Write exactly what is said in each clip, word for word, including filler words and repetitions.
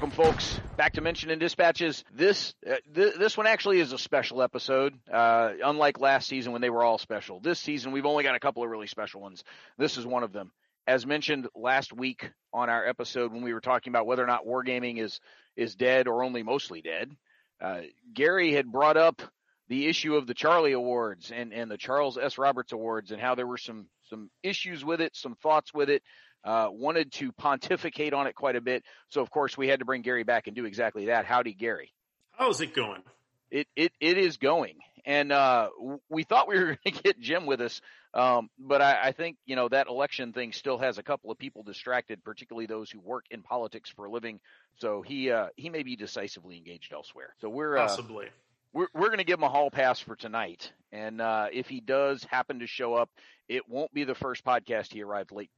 Welcome, folks, back to Mention and Dispatches. This uh, th- this one actually is a special episode, uh, unlike last season when they were all special. This season, we've only got a couple of really special ones. This is one of them. As mentioned last week on our episode when we were talking about whether or not wargaming is, is dead or only mostly dead, uh, Gary had brought up the issue of the Charlie Awards and, and the Charles S. Roberts Awards and how there were some, some issues with it, some thoughts with it. Uh, wanted to pontificate on it quite a bit. So, of course, we had to bring Gary back and do exactly that. Howdy, Gary. How's it going? It it it is going. And uh, we thought we were going to get Jim with us, um, but I, I think, you know, that election thing still has a couple of people distracted, particularly those who work in politics for a living. So he uh, he may be decisively engaged elsewhere. So we're uh, possibly. We're, we're going to give him a hall pass for tonight. And uh, if he does happen to show up, it won't be the first podcast he arrived late.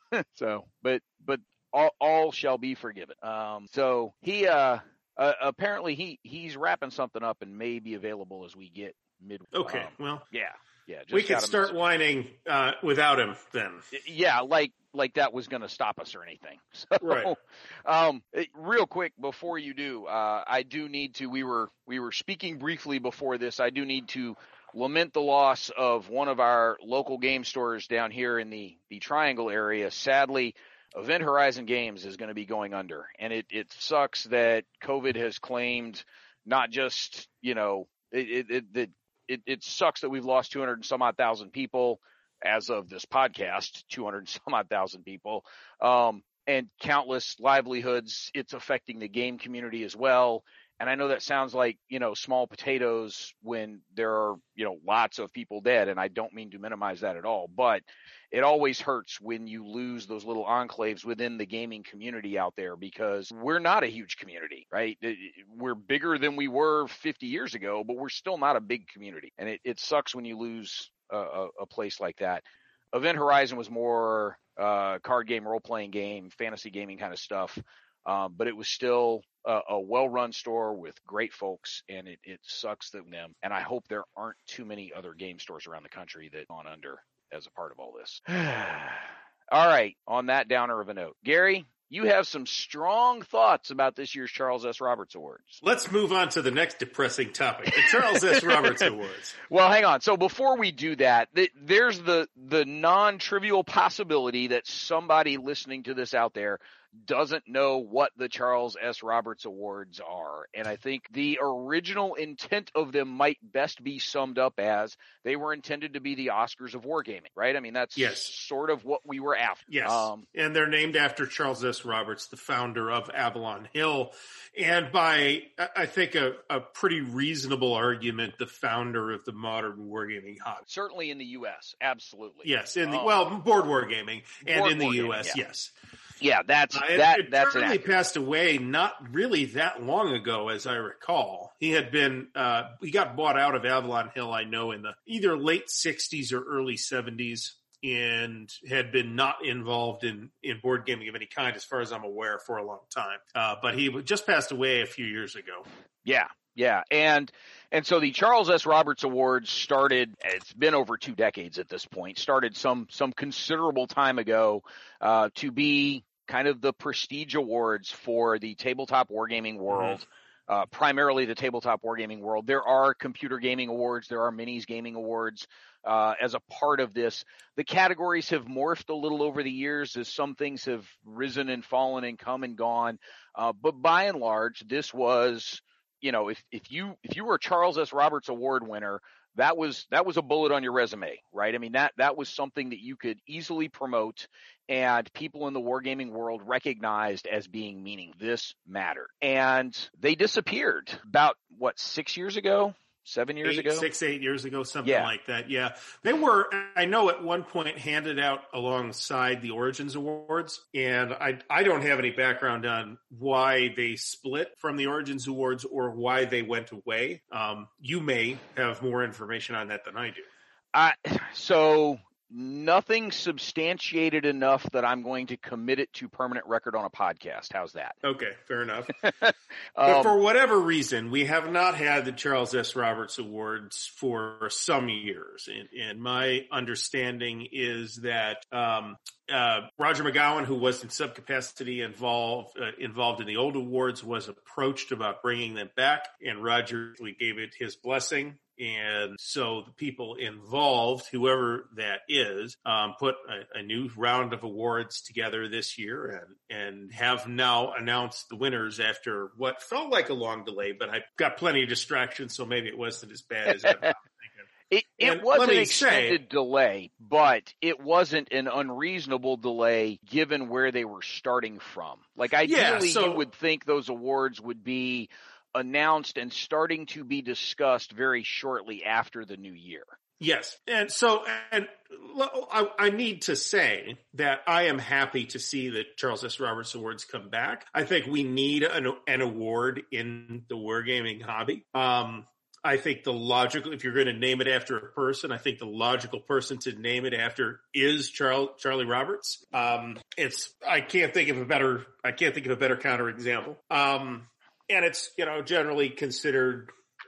so, but, but all, all shall be forgiven. Um, so he, uh, uh, apparently he, he's wrapping something up and may be available as we get mid. Okay. Um, well, yeah, yeah. Just we can start message. whining, uh, without him then. Yeah. Like, like that was going to stop us or anything. So, right. Um, real quick before you do, uh, I do need to, we were, we were speaking briefly before this. I do need to lament the loss of one of our local game stores down here in the, the Triangle area. Sadly, Event Horizon Games is going to be going under, and it, it sucks that COVID has claimed not just, you know, it, it, it, it, it sucks that we've lost two hundred and some odd thousand people as of this podcast, two hundred and some odd thousand people, um, and countless livelihoods. It's affecting the game community as well. And I know that sounds like, you know, small potatoes when there are, you know, lots of people dead. And I don't mean to minimize that at all, but it always hurts when you lose those little enclaves within the gaming community out there, because we're not a huge community, right? We're bigger than we were fifty years ago, but we're still not a big community. And it, it sucks when you lose a, a, a place like that. Event Horizon was more uh, card game, role-playing game, fantasy gaming kind of stuff. Um, but it was still a, a well-run store with great folks, and it, it sucks that them. And I hope there aren't too many other game stores around the country that gone under as a part of all this. All right, on that downer of a note, Gary, you have some strong thoughts about this year's Charles S. Roberts Awards. Let's move on to the next depressing topic, the Charles S. Roberts Awards. Well, hang on. So before we do that, th- there's the, the non-trivial possibility that somebody listening to this out there doesn't know what the Charles S. Roberts Awards are. And I think the original intent of them might best be summed up as they were intended to be the Oscars of wargaming, right? I mean, that's yes. sort of what we were after. Yes. Um, and they're named after Charles S. Roberts, the founder of Avalon Hill. And by, I think, a, a pretty reasonable argument, the founder of the modern wargaming hobby. Certainly in the U S. Absolutely. Yes. In the, um, well, board wargaming and board in the wargaming, U S. Yeah. Yes. Yeah, that's uh, that. It, that's Charlie an passed away not really that long ago, as I recall. He had been uh, he got bought out of Avalon Hill, I know, in the either late sixties or early seventies, and had been not involved in in board gaming of any kind, as far as I'm aware, for a long time. Uh, but he just passed away a few years ago. Yeah. Yeah, and and so the Charles S. Roberts Awards started, it's been over two decades at this point, started some some considerable time ago uh, to be kind of the prestige awards for the tabletop wargaming world, mm-hmm. uh, primarily the tabletop wargaming world. There are computer gaming awards, there are minis gaming awards uh, as a part of this. The categories have morphed a little over the years as some things have risen and fallen and come and gone, uh, but by and large, this was... You know, if, if you if you were a Charles S. Roberts Award winner, that was that was a bullet on your resume, right? I mean, that that was something that you could easily promote, and people in the wargaming world recognized as being meaning. This mattered. And they disappeared about, what, six years ago? Seven years eight, ago? Six, eight years ago, something yeah. like that. Yeah. They were, I know at one point, handed out alongside the Origins Awards. And I, I don't have any background on why they split from the Origins Awards or why they went away. Um, you may have more information on that than I do. Uh, so nothing substantiated enough that I'm going to commit it to permanent record on a podcast. How's that? Okay, fair enough. um, But for whatever reason, we have not had the Charles S. Roberts Awards for some years. And, and my understanding is that um, uh, Roger McGowan, who was in some capacity involved uh, involved in the old awards, was approached about bringing them back, and Roger gave it his blessing. And so the people involved, whoever that is, um, put a, a new round of awards together this year and, and have now announced the winners after what felt like a long delay, but I got plenty of distractions, so maybe it wasn't as bad as I was thinking. It, it was an extended say, delay, but it wasn't an unreasonable delay given where they were starting from. Like ideally, yeah, so, you would think those awards would be announced and starting to be discussed very shortly after the new year. Yes. And so, and I, I need to say that I am happy to see the Charles S. Roberts Awards come back. I think we need an, an award in the wargaming hobby. Um, I think the logical, if you're going to name it after a person, I think the logical person to name it after is Charles, Charlie Roberts. Um, it's, I can't think of a better, I can't think of a better counterexample. Um, And it's, you know, generally considered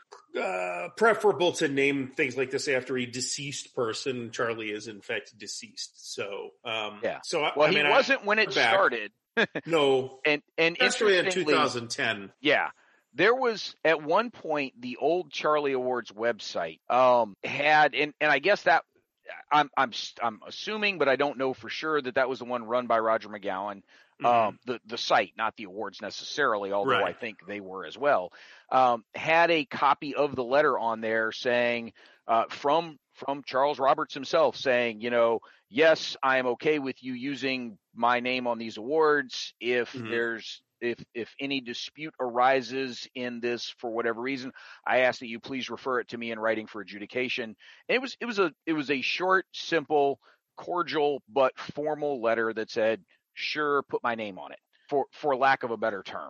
uh, preferable to name things like this after a deceased person. Charlie is, in fact, deceased. So, um, yeah. So, I, well, I mean, he wasn't I, when it back. started. No. And, and especially in two thousand ten. Yeah. There was, at one point, the old Charlie Awards website um, had, and, and I guess that, I'm, I'm, I'm assuming, but I don't know for sure that that was the one run by Roger McGowan. Mm-hmm. Um, the, the site, not the awards necessarily, although right. I think they were as well, um, had a copy of the letter on there saying, uh, from, from Charles Roberts himself saying, you know, yes, I am okay with you using my name on these awards. If mm-hmm. there's, if, if any dispute arises in this for whatever reason, I ask that you please refer it to me in writing for adjudication. And it was, it was a, it was a short, simple, cordial, but formal letter that said, sure, put my name on it, for, for lack of a better term.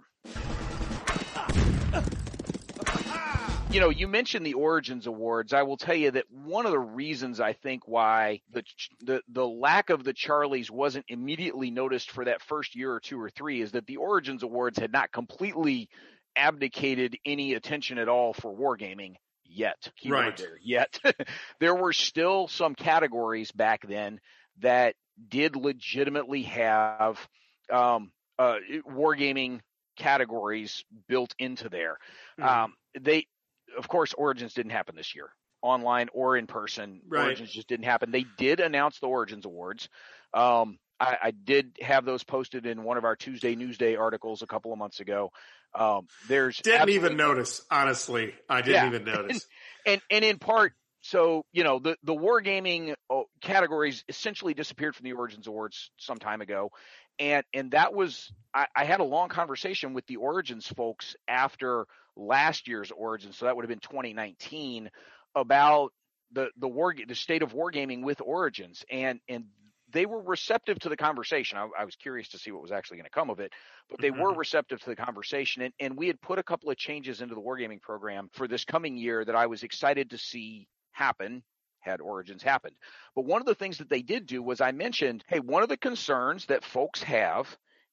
You know, you mentioned the Origins Awards. I will tell you that one of the reasons I think why the the, the lack of the Charlies wasn't immediately noticed for that first year or two or three is that the Origins Awards had not completely abdicated any attention at all for wargaming yet. Right. There, yet. There were still some categories back then that did legitimately have um, uh, wargaming categories built into there. Mm-hmm. Um, they, of course, Origins didn't happen this year, online or in person. Right. Origins just didn't happen. They did announce the Origins Awards. Um, I, I did have those posted in one of our Tuesday Newsday articles a couple of months ago. Um, there's didn't even notice, honestly. I didn't yeah. even notice. And, and and in part. So, you know, the, the wargaming categories essentially disappeared from the Origins Awards some time ago. And, and that was, I, I had a long conversation with the Origins folks after last year's Origins. So that would have been twenty nineteen about the, the war, the state of wargaming with Origins. And, and they were receptive to the conversation. I, I was curious to see what was actually going to come of it, but they mm-hmm. were receptive to the conversation. And, and we had put a couple of changes into the wargaming program for this coming year that I was excited to see happen had Origins happened. But one of the things that they did do was I mentioned, hey, one of the concerns that folks have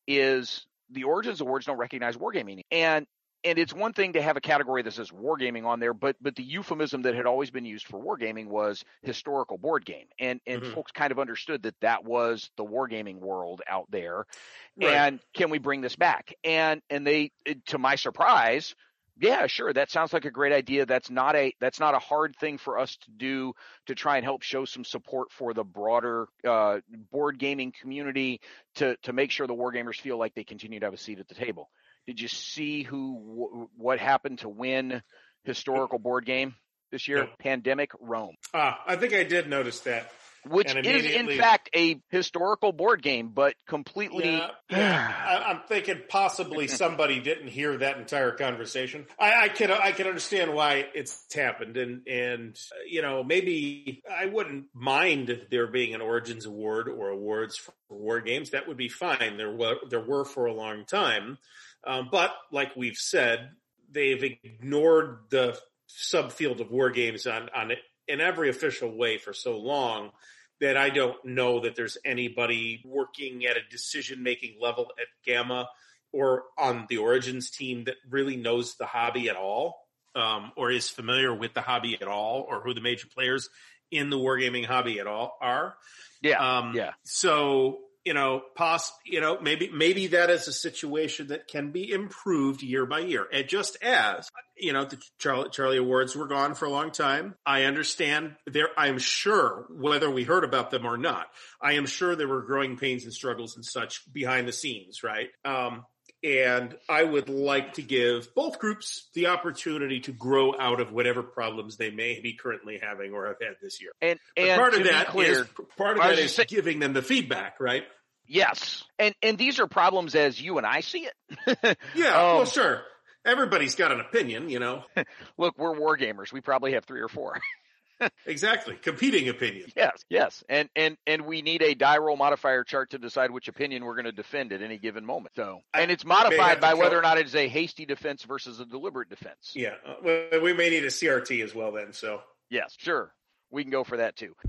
is the Origins Awards don't recognize wargaming. And and it's one thing to have a category that says wargaming on there, but but the euphemism that had always been used for wargaming was historical board game. And and mm-hmm. folks kind of understood that that was the wargaming world out there. Right. And can we bring this back? And and they, to my surprise, yeah, sure. That sounds like a great idea. That's not a that's not a hard thing for us to do to try and help show some support for the broader uh, board gaming community to to make sure the wargamers feel like they continue to have a seat at the table. Did you see who w- what happened to win historical board game this year? No. Pandemic Rome. Ah, I think I did notice that. Which is, in fact, a historical board game, but completely... Yeah, yeah. I, I'm thinking possibly somebody didn't hear that entire conversation. I, I can I can understand why it's happened, and, and you know, maybe I wouldn't mind there being an Origins Award or awards for war games. That would be fine. There were, there were for a long time. Um, but, like we've said, they've ignored the subfield of war games on, on it in every official way for so long that I don't know that there's anybody working at a decision-making level at Gamma or on the Origins team that really knows the hobby at all, um, or is familiar with the hobby at all, or who the major players in the wargaming hobby at all are. Yeah. Um, yeah. So, you know, poss, you know, maybe, maybe that is a situation that can be improved year by year. And just as, you know, the Charlie, Charlie Awards were gone for a long time. I understand there, I'm sure whether we heard about them or not, I am sure there were growing pains and struggles and such behind the scenes. Right. Um, And I would like to give both groups the opportunity to grow out of whatever problems they may be currently having or have had this year. And, but and part to of that be clear, is part of that is say, giving them the feedback, right? Yes, and and these are problems as you and I see it. yeah, um, well, sure. Everybody's got an opinion, you know. Look, we're war gamers. We probably have three or four. Exactly. Competing opinion. Yes, yes. And, and, and we need a die roll modifier chart to decide which opinion we're going to defend at any given moment. So, and it's modified by whether or not it's a hasty defense versus a deliberate defense. Yeah. Well, we may need a C R T as well then. So yes, sure. We can go for that too.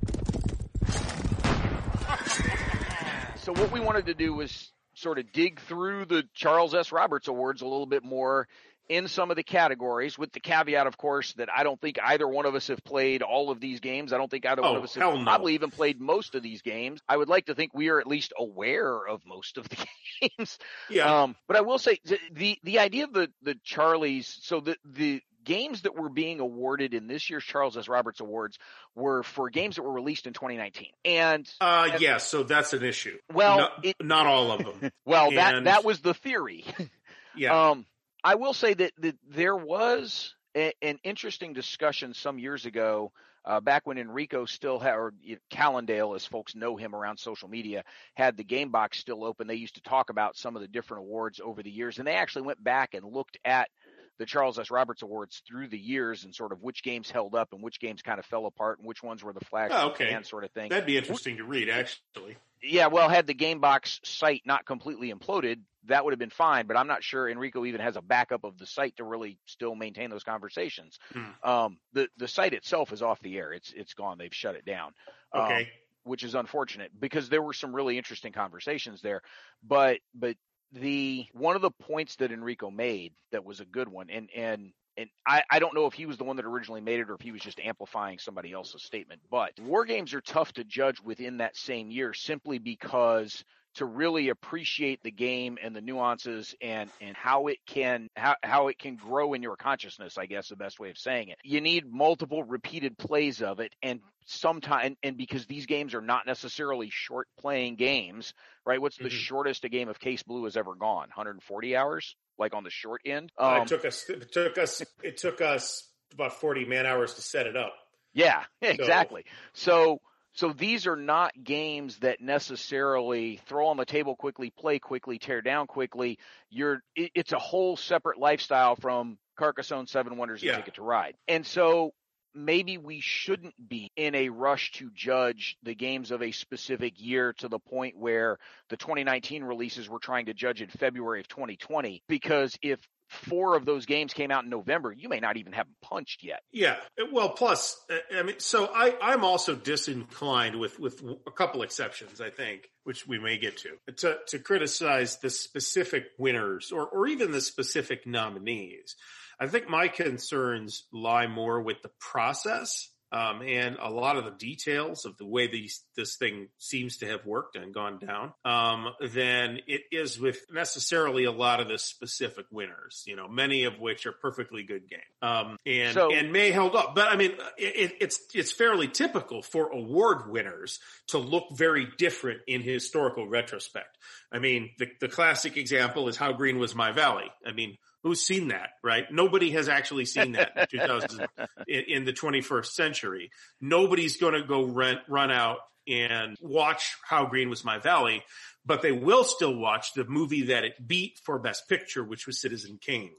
So what we wanted to do was sort of dig through the Charles S. Roberts Awards a little bit more in some of the categories, with the caveat, of course, that I don't think either one of us have played all of these games. I don't think either oh, one of us have no. probably even played most of these games. I would like to think we are at least aware of most of the games. Yeah. Um, but I will say the, the idea of the, the Charlies, so the, the games that were being awarded in this year's Charles S. Roberts Awards were for games that were released in twenty nineteen. And, uh, and yeah, so that's an issue. Well, not, it, not all of them. well, and, that, that was the theory. Yeah. Um, I will say that, that there was a, an interesting discussion some years ago, uh, back when Enrico still had, or Callendale, as folks know him around social media, had the game box still open. They used to talk about some of the different awards over the years, and they actually went back and looked at the Charles S. Roberts Awards through the years and sort of which games held up and which games kind of fell apart and which ones were the flagship oh, okay. sort of thing. That'd be interesting to read, actually. Yeah, well, had the game box site not completely imploded, that would have been fine, but I'm not sure Enrico even has a backup of the site to really still maintain those conversations. Hmm. Um, the, the site itself is off the air. It's, it's gone. They've shut it down. Okay. Um, which is unfortunate because there were some really interesting conversations there, but, but the, one of the points that Enrico made that was a good one, and, and, and I, I don't know if he was the one that originally made it or if he was just amplifying somebody else's statement, but war games are tough to judge within that same year simply because to really appreciate the game and the nuances and, and how it can how, how it can grow in your consciousness, I guess the best way of saying it. You need multiple repeated plays of it, and sometimes and, and because these games are not necessarily short playing games, right? What's the mm-hmm. shortest a game of Case Blue has ever gone? one hundred forty hours, like on the short end. Um, uh, it took us. It took us. It took us about forty man hours to set it up. Yeah, exactly. So. so So these are not games that necessarily throw on the table quickly, play quickly, tear down quickly. You're it, it's a whole separate lifestyle from Carcassonne, Seven Wonders, and yeah. Ticket to Ride. And so maybe we shouldn't be in a rush to judge the games of a specific year to the point where the twenty nineteen releases we're trying to judge in February of twenty twenty, because if four of those games came out in November, you may not even have them punched yet. Yeah. Well, plus, I mean, so I, I'm also disinclined with, with a couple exceptions, I think, which we may get to, to, to criticize the specific winners or, or even the specific nominees. I think my concerns lie more with the process Um, and a lot of the details of the way these, this thing seems to have worked and gone down, um, than it is with necessarily a lot of the specific winners, you know, many of which are perfectly good games, um, and, so, and may held up. But I mean, it, it's, it's fairly typical for award winners to look very different in historical retrospect. I mean, the, the classic example is How Green Was My Valley. I mean, who's seen that, right? Nobody has actually seen that in, two thousand, in, in the twenty-first century. Nobody's going to go rent, run out and watch How Green Was My Valley, but they will still watch the movie that it beat for Best Picture, which was Citizen Kane.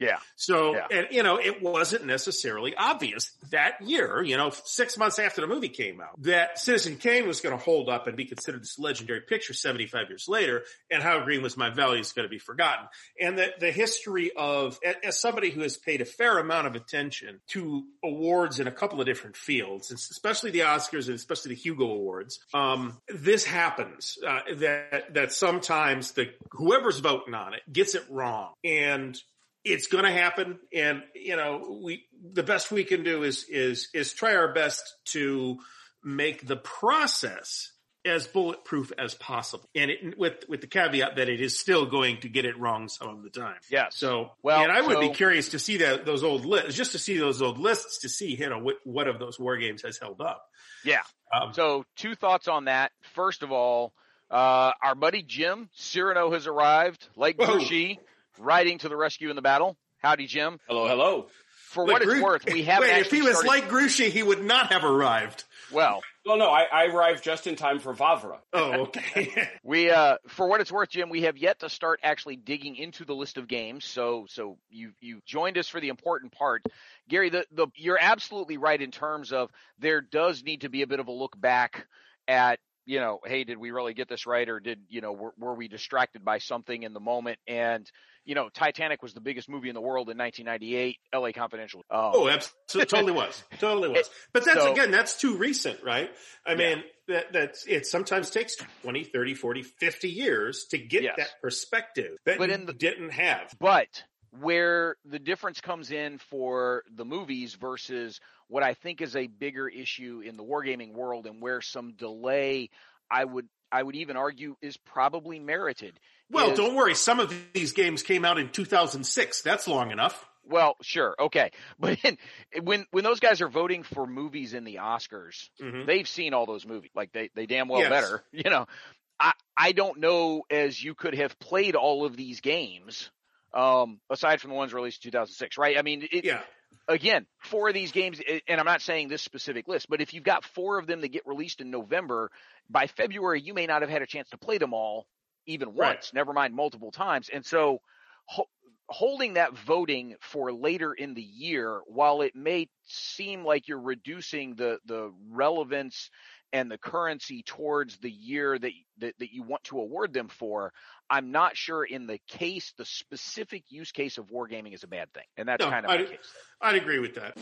Yeah. So, yeah. and, you know, it wasn't necessarily obvious that year, you know, six months after the movie came out, that Citizen Kane was going to hold up and be considered this legendary picture seventy-five years later, and How Green Was My Valley is going to be forgotten. And the, the history of, as somebody who has paid a fair amount of attention to awards in a couple of different fields, especially the Oscars and especially the Hugo Awards, um, this happens, uh, that, that sometimes the, whoever's voting on it gets it wrong. And it's going to happen. And, you know, we, the best we can do is, is, is try our best to make the process as bulletproof as possible. And it, with, with the caveat that it is still going to get it wrong some of the time. Yeah. So, well, and I would so, be curious to see that, those old lists, just to see those old lists to see, you know, what, what of those war games has held up. Yeah. Um, so two thoughts on that. First of all, uh, our buddy Jim Cyrano has arrived, like Grushi, riding to the rescue in the battle. Howdy, Jim. Hello, hello. For what Gru- it's worth, we haven't Wait, if he was started... like Grushi, he would not have arrived. Well, well, no, I, I arrived just in time for Vavra. Oh, okay. we, uh, for what it's worth, Jim, we have yet to start actually digging into the list of games. So, so you you joined us for the important part, Gary. The the you're absolutely right in terms of there does need to be a bit of a look back at, you know, hey, did we really get this right, or did, you know, were, were we distracted by something in the moment? And, you know, Titanic was the biggest movie in the world in nineteen ninety-eight, L A Confidential. Um, oh, absolutely. Totally was. Totally was. But that's, so, again, that's too recent, right? I mean, yeah. that that's, it sometimes takes twenty, thirty, forty, fifty years to get yes. that perspective that but you in the, didn't have. But where the difference comes in for the movies versus what I think is a bigger issue in the wargaming world, and where some delay, I would I would even argue, is probably merited. Well, is, don't worry. Some of these games came out in two thousand six. That's long enough. Well, sure. Okay. But in, when, when those guys are voting for movies in the Oscars, mm-hmm. they've seen all those movies. Like they, they damn well yes. better, you know. I, I don't know as you could have played all of these games, um, aside from the ones released in two thousand six, right? I mean, it, yeah. Again, four of these games, and I'm not saying this specific list, but if you've got four of them that get released in November, by February, you may not have had a chance to play them all even once, right. never mind multiple times. And so ho- holding that voting for later in the year, while it may seem like you're reducing the, the relevance and the currency towards the year that, that that you want to award them for, I'm not sure in the case, the specific use case of wargaming is a bad thing. And that's no, kind of I'd, my case. I'd agree with that.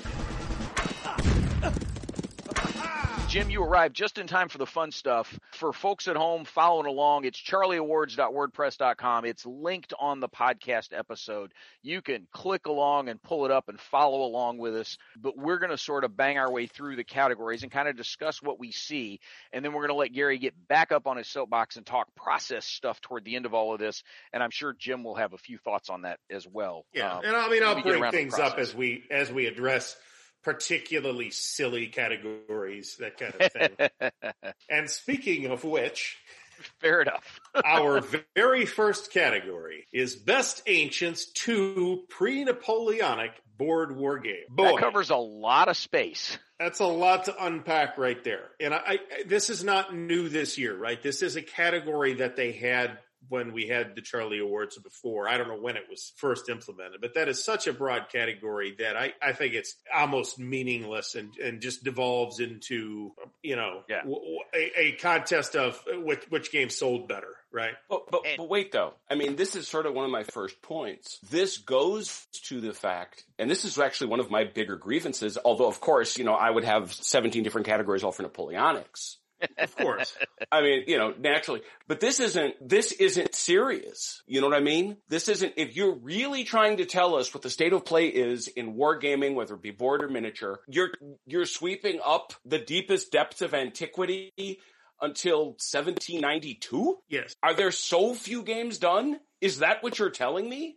Jim, you arrived just in time for the fun stuff. For folks at home following along, it's charlie awards dot wordpress dot com. It's linked on the podcast episode. You can click along and pull it up and follow along with us. But we're going to sort of bang our way through the categories and kind of discuss what we see. And then we're going to let Gary get back up on his soapbox and talk process stuff toward the end of all of this. And I'm sure Jim will have a few thoughts on that as well. Yeah, um, and I mean, I'll bring things up as we as we address particularly silly categories, that kind of thing. And speaking of which, fair enough. our very first category is Best Ancients two Pre-Napoleonic Board War Game. Boy, that covers a lot of space. That's a lot to unpack right there. And I, I this is not new this year, right? This is a category that they had when we had the Charlie Awards before. I don't know when it was first implemented, but that is such a broad category that I, I think it's almost meaningless and, and just devolves into, you know, yeah. w- a, a contest of which, which game sold better, right? But, but, but wait, though. I mean, this is sort of one of my first points. This goes to the fact, and this is actually one of my bigger grievances, although, of course, you know, I would have seventeen different categories all for Napoleonics. Of course. I mean, you know, naturally, but this isn't, this isn't serious. You know what I mean? This isn't, if you're really trying to tell us what the state of play is in wargaming, whether it be board or miniature, you're, you're sweeping up the deepest depths of antiquity until seventeen ninety-two? Yes. Are there so few games done? Is that what you're telling me?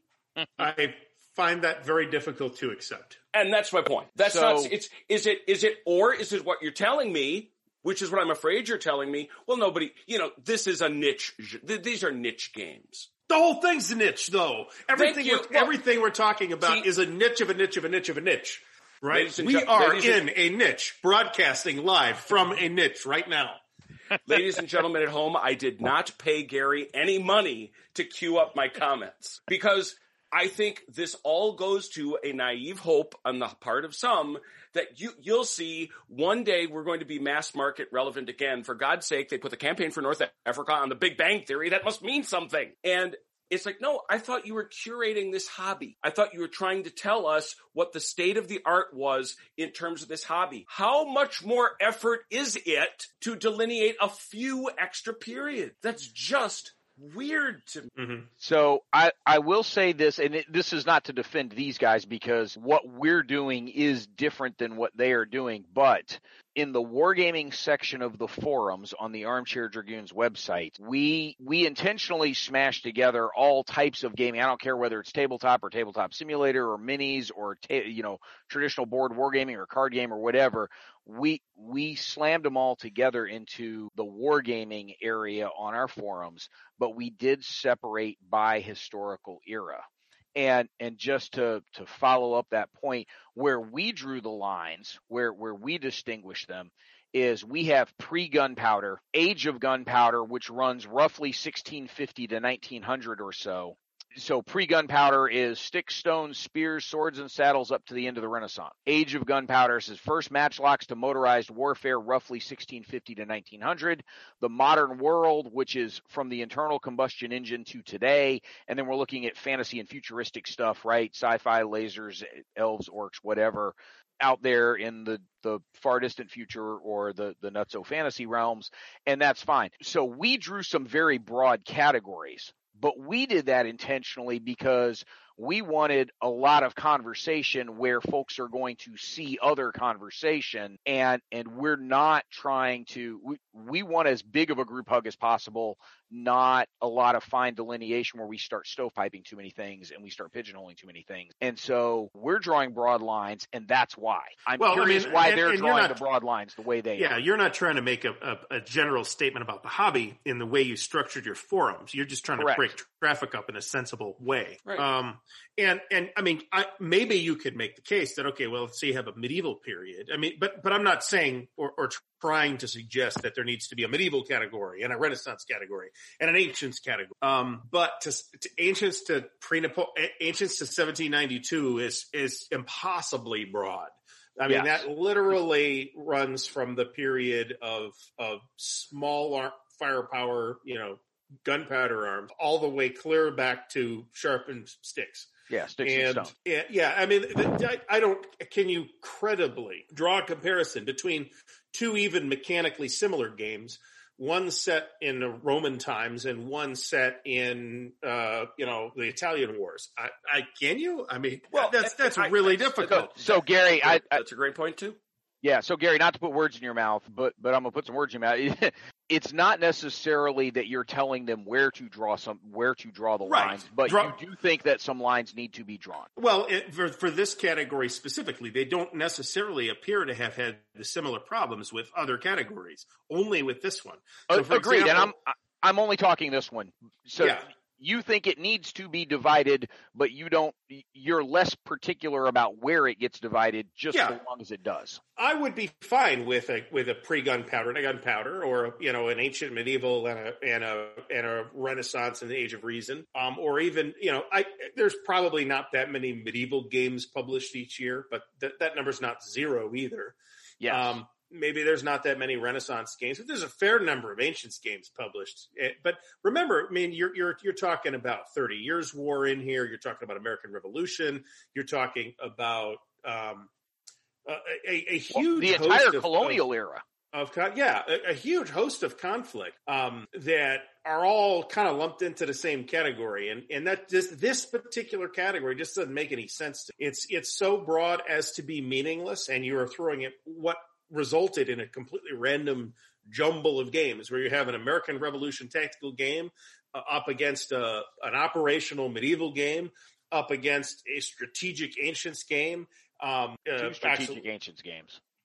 I find that very difficult to accept. And that's my point. That's so, not, it's, is it, is it, or is it what you're telling me, which is what I'm afraid you're telling me? Well, nobody, you know, this is a niche. These are niche games. The whole thing's a niche, though. Everything, we're, well, everything we're talking about see, is a niche of a niche of a niche of a niche, right? We ju- are in and, a niche, broadcasting live from a niche right now. Ladies and gentlemen at home, I did not pay Gary any money to queue up my comments because I think this all goes to a naive hope on the part of some that you, you'll see one day we're going to be mass market relevant again. For God's sake, they put the Campaign for North Africa on the Big Bang Theory. That must mean something. And it's like, no, I thought you were curating this hobby. I thought you were trying to tell us what the state of the art was in terms of this hobby. How much more effort is it to delineate a few extra periods? That's just weird to me. Mm-hmm. So I, I will say this, and it, this is not to defend these guys because what we're doing is different than what they are doing, but in the wargaming section of the forums on the Armchair Dragoons website, we we intentionally smashed together all types of gaming. I don't care whether it's tabletop or tabletop simulator or minis or ta- you know traditional board wargaming or card game or whatever. We we slammed them all together into the wargaming area on our forums, but we did separate by historical era. And and just to, to follow up that point, where we drew the lines, where, where we distinguish them, is we have pre-gunpowder, age of gunpowder, which runs roughly sixteen fifty to nineteen hundred or so. So pre-gunpowder is sticks, stones, spears, swords, and saddles up to the end of the Renaissance. Age of gunpowder is first matchlocks to motorized warfare, roughly sixteen fifty to nineteen hundred. The modern world, which is from the internal combustion engine to today. And then we're looking at fantasy and futuristic stuff, right? Sci-fi, lasers, elves, orcs, whatever, out there in the, the far distant future or the, the nutso fantasy realms. And that's fine. So we drew some very broad categories. But we did that intentionally because we wanted a lot of conversation where folks are going to see other conversation, and and we're not trying to we, we want as big of a group hug as possible, not a lot of fine delineation where we start stovepiping too many things and we start pigeonholing too many things. And so we're drawing broad lines, and that's why. I'm well, curious I mean, why and, they're and drawing not, the broad lines the way they yeah, are. You're not trying to make a, a, a general statement about the hobby in the way you structured your forums. You're just trying Correct. to break traffic up in a sensible way. Right. Um, and, and I mean, I, maybe you could make the case that, okay, well, let's say you have a medieval period. I mean, but, but I'm not saying or, or trying to suggest that there needs to be a medieval category and a Renaissance category and an ancients category. Um, but to, to ancients to pre ancients to seventeen ninety-two is, is impossibly broad. I mean, Yes. that literally runs from the period of, of small ar- firepower, you know, gunpowder arms, all the way clear back to sharpened sticks. Yeah, sticks and, And stones. yeah, yeah, I mean, I, I don't, can you credibly draw a comparison between two even mechanically similar games, one set in the Roman times and one set in, uh, you know, the Italian wars? I, I can you? I mean, Well, that's, that's I- really I- difficult. So, Gary, I, I That's a great point too. Yeah, so Gary, not to put words in your mouth, but but I'm gonna put some words in your mouth. It's not necessarily that you're telling them where to draw some where to draw the Right. lines, but Draw- you do think that some lines need to be drawn. Well, it, for, for this category specifically, they don't necessarily appear to have had the similar problems with other categories, only with this one. So for Agreed, example, and I'm I'm only talking this one. So Yeah. you think it needs to be divided, but you don't. You're less particular about where it gets divided, just Yeah. so long as it does. I would be fine with a with a pre-gunpowder and a gunpowder, or you know, an ancient medieval and a and a and a Renaissance and the Age of Reason, um, or even you know, I there's probably not that many medieval games published each year, but that that number's not zero either. Yes. Um, maybe there's not that many Renaissance games, but there's a fair number of Ancients games published. But remember, I mean, you're you're you're talking about thirty Years' War in here. You're talking about American Revolution. You're talking about um, a, a, a huge Well, the host entire of, colonial of, era. of con- yeah, a, a huge host of conflict um, that are all kind of lumped into the same category, and and that just this particular category just doesn't make any sense. To It's it's so broad as to be meaningless, and you are throwing it what resulted in a completely random jumble of games where you have an American Revolution tactical game uh, up against a, an operational medieval game, up against a strategic ancients game. Um, uh, Two strategic actually, ancients games.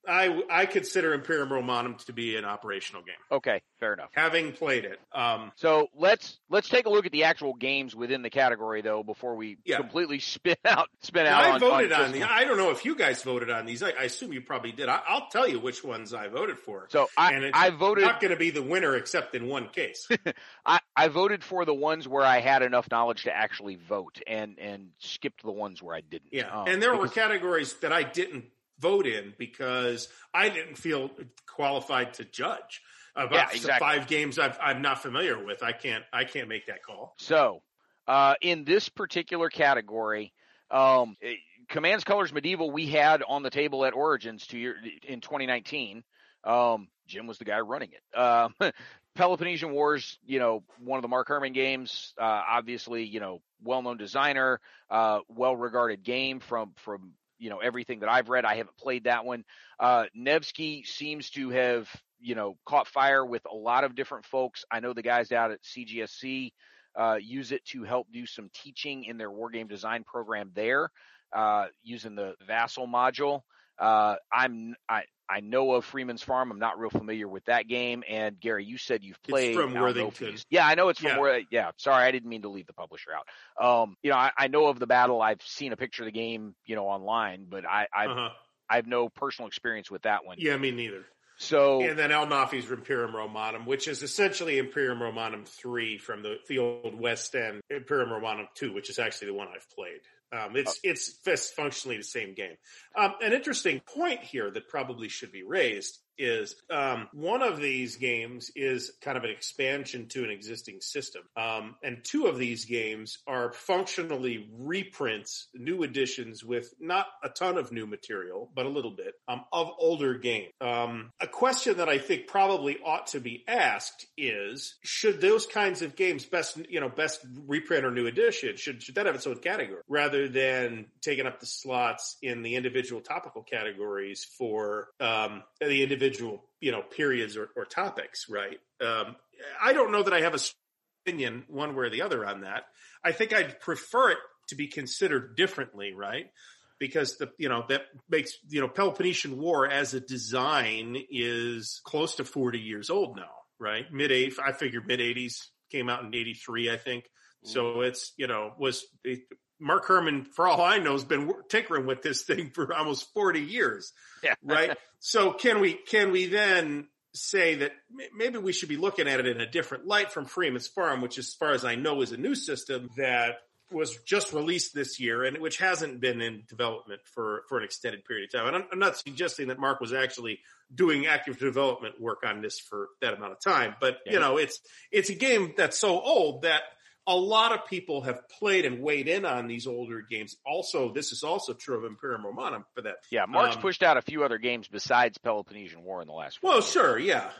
I, I consider Imperium Romanum to be an operational game. Okay, fair enough. Having played it. Um, so let's let's take a look at the actual games within the category, though, before we yeah. completely spin out spin now, out. I on, voted on, on these. I don't know if you guys voted on these. I, I assume you probably did. I, I'll tell you which ones I voted for. So I, and it's I voted not going to be the winner, except in one case. I, I voted for the ones where I had enough knowledge to actually vote, and and skipped the ones where I didn't. Yeah, um, and there because, were categories that I didn't vote in because I didn't feel qualified to judge about yeah, the exactly. five games I've, I'm not familiar with. I can't I can't make that call. So uh, in this particular category, um, Commands Colors Medieval we had on the table at Origins two year, in twenty nineteen. Um, Jim was the guy running it. Um, Peloponnesian Wars, you know, one of the Mark Herman games, uh, obviously, you know, well-known designer, uh, well-regarded game from, from, you know, everything that I've read. I haven't played that one. Uh, Nevsky seems to have, you know, caught fire with a lot of different folks. I know the guys out at C G S C, uh, use it to help do some teaching in their wargame design program there, uh, using the Vassal module. Uh, I'm, I, I know of Freeman's Farm. I'm not real familiar with that game. And Gary, you said you've played. It's from Worthington. Yeah, I know it's from yeah. where. Yeah, sorry, I didn't mean to leave the publisher out. Um, you know, I, I know of the battle. I've seen a picture of the game, you know, online, but I, I, uh-huh. I have no personal experience with that one. Yeah, me neither. So, and then El Nafi's Imperium Romanum, which is essentially Imperium Romanum three from the, the old West End, Imperium Romanum two, which is actually the one I've played. Um, it's oh. it's functionally the same game. Um, an interesting point here that probably should be raised is um, one of these games is kind of an expansion to an existing system. Um, and two of these games are functionally reprints, new editions with not a ton of new material, but a little bit, um, of older games. Um, a question that I think probably ought to be asked is, should those kinds of games, best, you know, best reprint or new edition, should, should that have its own category rather than taking up the slots in the individual topical categories for um, the individual you know, periods or, or topics, right? Um, I don't know that I have a opinion one way or the other on that. I think I'd prefer it to be considered differently, right? Because the, you know, that makes, you know, Peloponnesian War as a design is close to forty years old now, right? Mid eighties, I figure mid eighties, came out in eighty-three, I think. Mm-hmm. So it's, you know, was it, Mark Herman, for all I know, has been tinkering with this thing for almost forty years, yeah. right? So can we can we then say that maybe we should be looking at it in a different light from Freeman's Farm, which, as far as I know, is a new system that was just released this year and which hasn't been in development for, for an extended period of time. And I'm, I'm not suggesting that Mark was actually doing active development work on this for that amount of time, but yeah. you know, it's it's a game that's so old that a lot of people have played and weighed in on these older games. Also, this is also true of Imperium Romanum for that. Yeah, Mark's um, pushed out a few other games besides Peloponnesian War in the last. Well, years. sure, yeah.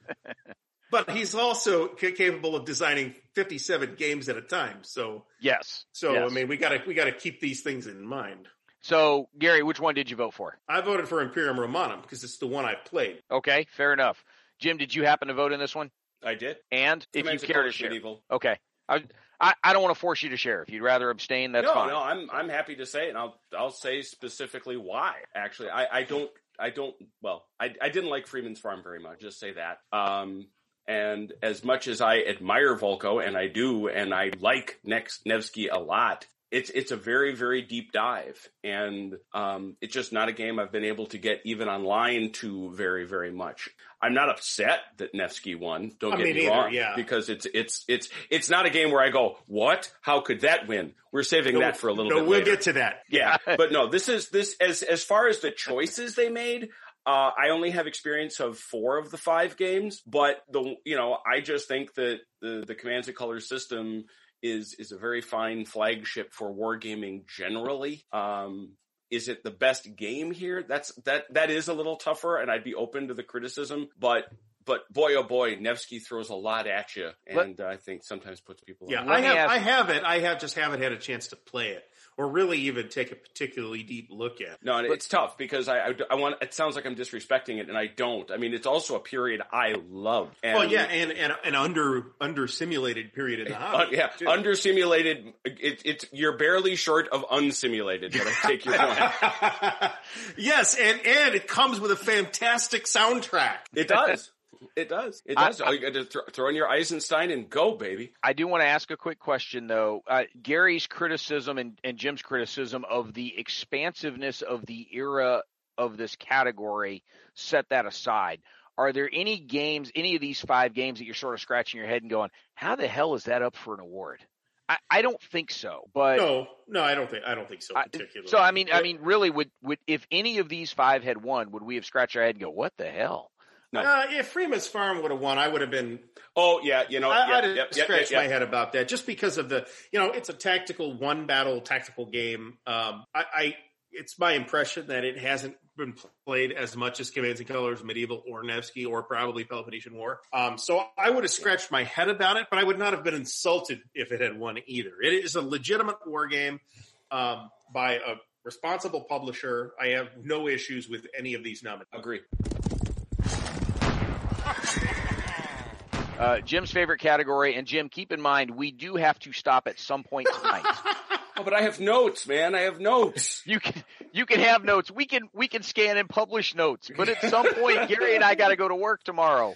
But he's also c- capable of designing fifty-seven games at a time. So yes. So yes. I mean, we got to we got to keep these things in mind. So Gary, which one did you vote for? I voted for Imperium Romanum because it's the one I played. Okay, fair enough. Jim, did you happen to vote in this one? I did. And if Commands you care to share, medieval. okay. I, I I don't want to force you to share. If you'd rather abstain, that's no, fine. No, I'm I'm happy to say it, and I'll I'll say specifically why. Actually, I, I don't I don't well I I didn't like Freeman's Farm very much. Just say that. Um, and as much as I admire Volko, and I do, and I like Nex, Nevsky a lot, it's it's a very very deep dive, and um, it's just not a game I've been able to get even online to very very much. I'm not upset that Nevsky won. Don't I get mean, me either, wrong, yeah. because it's it's it's it's not a game where I go, what? How could that win? We're saving no, that for a little no, bit. We'll later. get to that. Yeah, but no, this is this as as far as the choices they made. Uh, I only have experience of four of the five games, but the you know I just think that the the Commands and Colors system is is a very fine flagship for wargaming generally. Um, is it the best game here? That's that that is a little tougher, and I'd be open to the criticism, but. but boy, oh boy, Nevsky throws a lot at you, and uh, I think sometimes puts people. Yeah, on. I have, I have it. I have just haven't had a chance to play it, or really even take a particularly deep look at it. No, and it's tough because I, I, I want. It sounds like I'm disrespecting it, and I don't. I mean, it's also a period I love. And, well, yeah, and, and an under under simulated period in the hobby. Uh, yeah, too. Under simulated. It, it's you're barely short of unsimulated, but I take your point. Yes, and and it comes with a fantastic soundtrack. It does. It does. It does. I, I, All you got to th- throw in your Eisenstein and go, baby. I do want to ask a quick question, though. Uh, Gary's criticism and, and Jim's criticism of the expansiveness of the era of this category, set that aside. Are there any games, any of these five games that you're sort of scratching your head and going, how the hell is that up for an award? I, I don't think so, but no, no, I don't think I don't think so particularly. I, so I mean, I mean, really, would would if any of these five had won, would we have scratched our head and go, what the hell? No. Uh, if Freeman's Farm would have won, I would have been. Oh yeah, you know, I, yeah, I'd have yep, scratched yep, my yep. head about that, just because of the, you know, it's a tactical one battle tactical game. Um, I, I, it's my impression that it hasn't been played as much as Commands and Colors, Medieval, or Nevsky, or probably Peloponnesian War. Um, so I would have scratched my head about it, but I would not have been insulted if it had won either. It is a legitimate war game um, by a responsible publisher. I have no issues with any of these nominations. Agree. Uh, Jim's favorite category, and Jim, keep in mind, we do have to stop at some point tonight. Oh, but I have notes, man. I have notes. You can you can have notes. We can we can scan and publish notes. But at some point, Gary and I got to go to work tomorrow.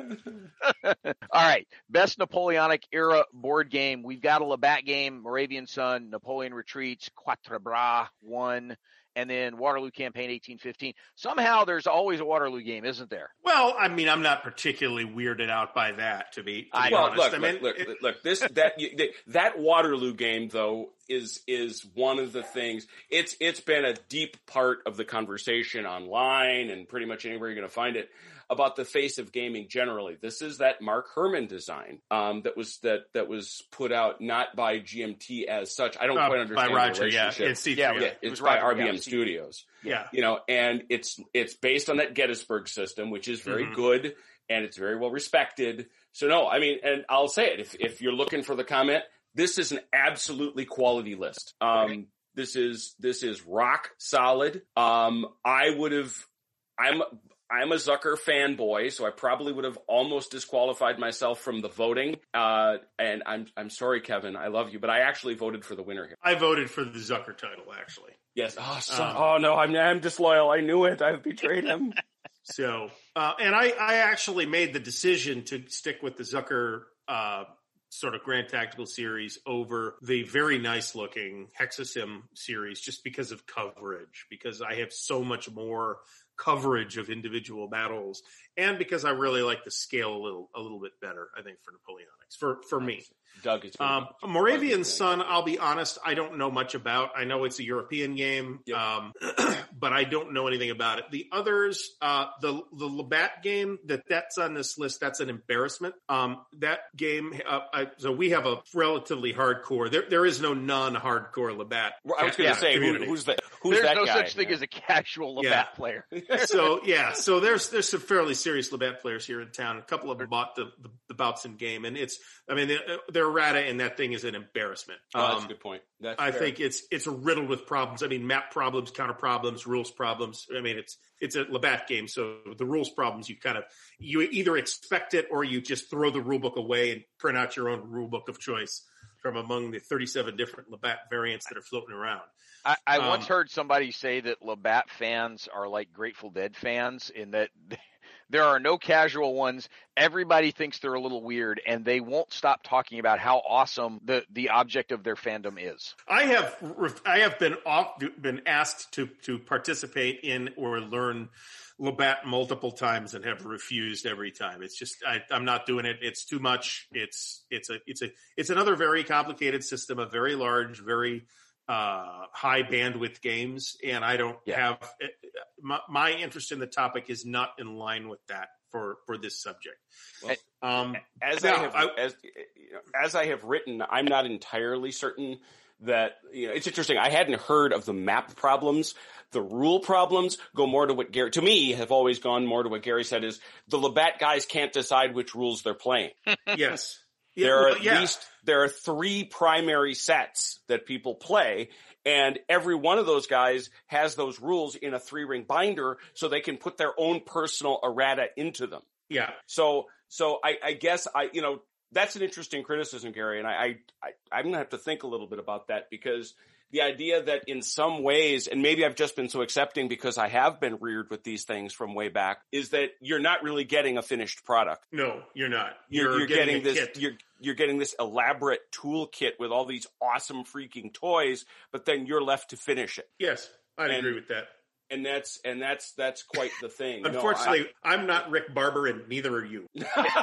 All right, best Napoleonic era board game. We've got a Labatt game, Moravian Sun, Napoleon Retreats, Quatre Bras one, and then Waterloo Campaign eighteen fifteen. Somehow there's always a Waterloo game, isn't there? Well, I mean, I'm not particularly weirded out by that, to be, to I, be well, honest. look, I mean, look, it, look, look, this, that, that Waterloo game, though, is, is one of the things, it's, it's been a deep part of the conversation online and pretty much anywhere you're going to find it about the face of gaming generally. This is that Mark Herman design, um, that was, that, that was put out not by G M T as such. I don't uh, quite understand by Roger, the yeah. relationship. It's C three, yeah, yeah. yeah, It it's was by Roger, R B M yeah, Studios. Yeah. You know, and it's, it's based on that Gettysburg system, which is very mm-hmm. good and it's very well respected. So no, I mean, and I'll say it, if, if you're looking for the comment, this is an absolutely quality list. Um, okay. this is, this is rock solid. Um, I would have, I'm, I'm a Zucker fanboy, so I probably would have almost disqualified myself from the voting. Uh, and I'm, I'm sorry, Kevin, I love you, but I actually voted for the winner here. I voted for the Zucker title, actually. Yes. Oh, so, Um, oh no, I'm, I'm disloyal. I knew it. I've betrayed him. So, uh, and I, I actually made the decision to stick with the Zucker, uh, sort of Grand Tactical series over the very nice looking Hexasim series, just because of coverage, because I have so much more coverage of individual battles, and because I really like the scale a little, a little bit better, I think, for Napoleonics, for, for me. Doug is Um, Moravian Sun, I'll be honest, I don't know much about. I know it's a European game, Yep. um, but I don't know anything about it. The others, uh, the the Labatt game that that's on this list, that's an embarrassment. Um, that game, uh, I, so we have a relatively hardcore. There there is no non-hardcore Labatt. I was going to yeah, say, who, community. who's that? Who's There's that no guy? such thing as a casual Labatt Yeah. player. So yeah, so there's there's some fairly serious Labatt players here in town. A couple of them bought the the, the Bautzen game, and it's I mean their, their errata in that thing is an embarrassment. Oh, that's Um, a good point. That's I fair. think it's it's riddled with problems. I mean, map problems, counter problems, rules problems. I mean, it's it's a Labatt game, so the rules problems you kind of you either expect it or you just throw the rule book away and print out your own rule book of choice from among the thirty-seven different Labatt variants that are floating around. I, I Um, once heard somebody say that Labatt fans are like Grateful Dead fans in that there are no casual ones. Everybody thinks they're a little weird, and they won't stop talking about how awesome the, the object of their fandom is. I have I have been off, been asked to to participate in or learn Labatt multiple times and have refused every time. It's just I, I'm not doing it. It's too much. It's it's a it's a it's another very complicated system of very large, very uh, high bandwidth games, and I don't Yeah. have my, my interest in the topic is not in line with that for for this subject. Well, Um, as now, I have I- as you know, as I have written, I'm not entirely certain that, you know, it's interesting. I hadn't heard of the map problems. The rule problems go more to what Gary, to me, have always gone more to what Gary said is the Labatt guys can't decide which rules they're playing. Yes. Yeah, there are well, at yeah. least, there are three primary sets that people play, and every one of those guys has those rules in a three ring binder so they can put their own personal errata into them. Yeah. So, so I, I guess I, you know, that's an interesting criticism, Gary. And I, I, I I'm going to have to think a little bit about that, because the idea that in some ways, and maybe I've just been so accepting because I have been reared with these things from way back, is that you're not really getting a finished product. No, you're not. You're, you're, you're getting, getting this, kit. you're, you're getting this elaborate toolkit with all these awesome freaking toys, but then you're left to finish it. Yes, I'd and, agree with that. And that's, and that's, that's quite the thing. Unfortunately, no, I, I'm not Rick Barber, and neither are you.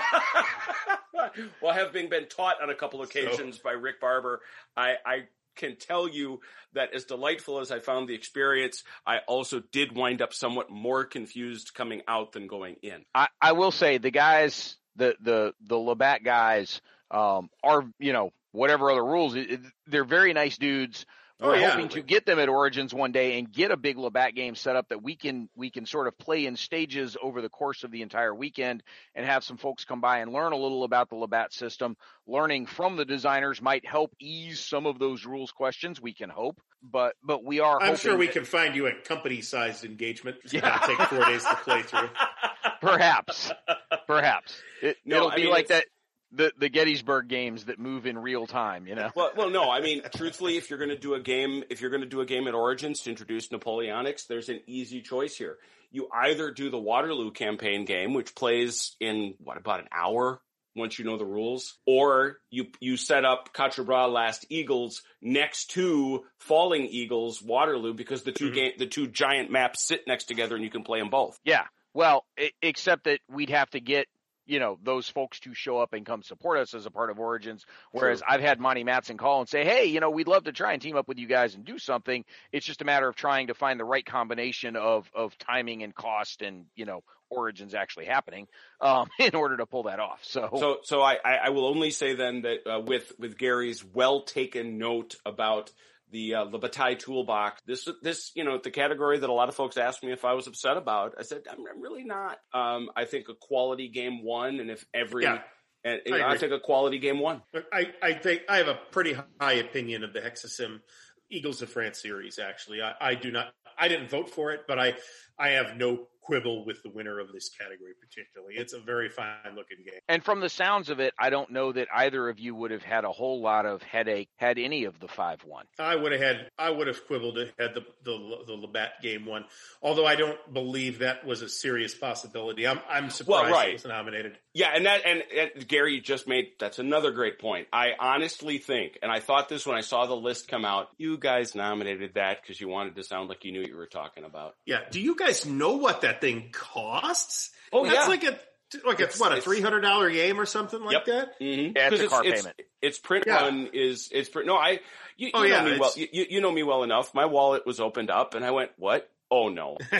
Well, having been taught on a couple occasions so. by Rick Barber, I, I can tell you that as delightful as I found the experience, I also did wind up somewhat more confused coming out than going in. I, I will say the guys, the, the, the Labatt guys, um, are, you know, whatever other rules, it, it, they're very nice dudes. We're oh, yeah. hoping to get them at Origins one day and get a big Labatt game set up that we can we can sort of play in stages over the course of the entire weekend and have some folks come by and learn a little about the Labatt system. Learning from the designers might help ease some of those rules questions, we can hope. But but we are I'm sure we that, can find you a company-sized engagement. It's yeah. going to take four days to play through. Perhaps. Perhaps. It, no, it'll I be mean, like that. The the Gettysburg games that move in real time, you know. Well, well, no. I mean, truthfully, if you're going to do a game, if you're going to do a game at Origins to introduce Napoleonics, there's an easy choice here. You either do the Waterloo campaign game, which plays in what about an hour once you know the rules, or you you set up Quatre Bras Last Eagles next to Falling Eagles Waterloo, because the two mm-hmm. game the two giant maps sit next together and you can play them both. Yeah. Well, I- except that we'd have to get, you know, those folks to show up and come support us as a part of Origins. Whereas sure. I've had Monty Matson call and say, hey, you know, we'd love to try and team up with you guys and do something. It's just a matter of trying to find the right combination of, of timing and cost and, you know, Origins actually happening, um, in order to pull that off. So, so, so I, I will only say then that, uh, with, with Gary's well taken note about the uh, Le Bataille toolbox, this, this, you know, the category that a lot of folks asked me if I was upset about, I said, I'm, I'm really not. Um, I think a quality game won, and if every, yeah, and, and I, I think a quality game won. I, I think I have a pretty high opinion of the Hexasim Eagles of France series. Actually, I, I do not, I didn't vote for it, but I, I have no quibble with the winner of this category particularly. It's a very fine looking game. And from the sounds of it, I don't know that either of you would have had a whole lot of headache had any of the five won. I would have had, I would have quibbled had the, the, the Labatt game won. Although I don't believe that was a serious possibility. I'm, I'm surprised well, right. it was nominated. Yeah. And that, and, and Gary just made, that's another great point. I honestly think, and I thought this when I saw the list come out, you guys nominated that because you wanted to sound like you knew what you were talking about. Yeah. Do you guys know what that thing costs? Oh, that's yeah. like a like it's, it's what a three hundred dollar game or something like yep. that. Mm-hmm. Yeah, it's a car it's, payment. It's, it's print yeah. run is it's print. No, I you, you oh, know yeah, me well. You, you know me well enough. My wallet was opened up, and I went, "What? Oh no, oh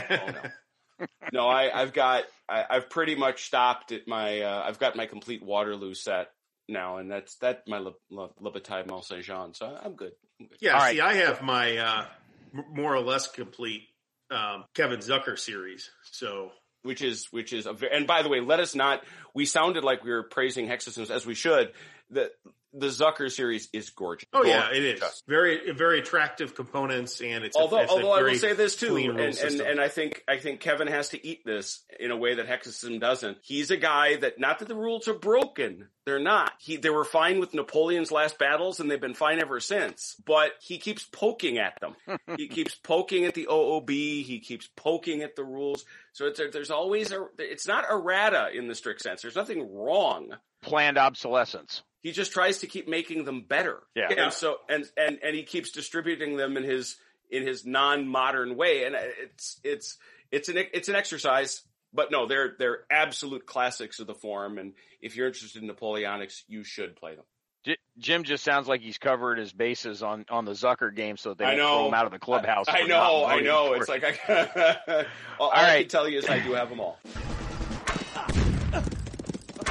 no, no." I I've got I, I've pretty much stopped at my uh, I've got my complete Waterloo set now, and that's that my Le, Le, Le Bataille Mont Saint Jean. So I'm good. I'm good. Yeah. All see, right. I have my uh, more or less complete um, Kevin Zucker series. So. Which is, which is, a, and by the way, let us not, we sounded like we were praising Hexasystems as we should. The, the Zucker series is gorgeous. Oh gorgeous. yeah, it is. Very, very attractive components, and it's although, a, it's although a very I will say this too, clean and, rule and, system. and I think, I think Kevin has to eat this in a way that Hexasystem doesn't. He's a guy that, not that the rules are broken. They're not. He, they were fine with Napoleon's last battles, and they've been fine ever since. But he keeps poking at them. He keeps poking at the O O B. He keeps poking at the rules. So it's, there's always a, it's not errata in the strict sense. There's nothing wrong. Planned obsolescence. He just tries to keep making them better. Yeah. And so, and, and, and he keeps distributing them in his, in his non-modern way. And it's, it's, it's an, it's an exercise, but no, they're, they're absolute classics of the form. And if you're interested in Napoleonics, you should play them. J- Jim just sounds like he's covered his bases on, on the Zucker game so they don't throw him out of the clubhouse. I, I know, I know. It's like, I, all, all right. I can tell you is I do have them all.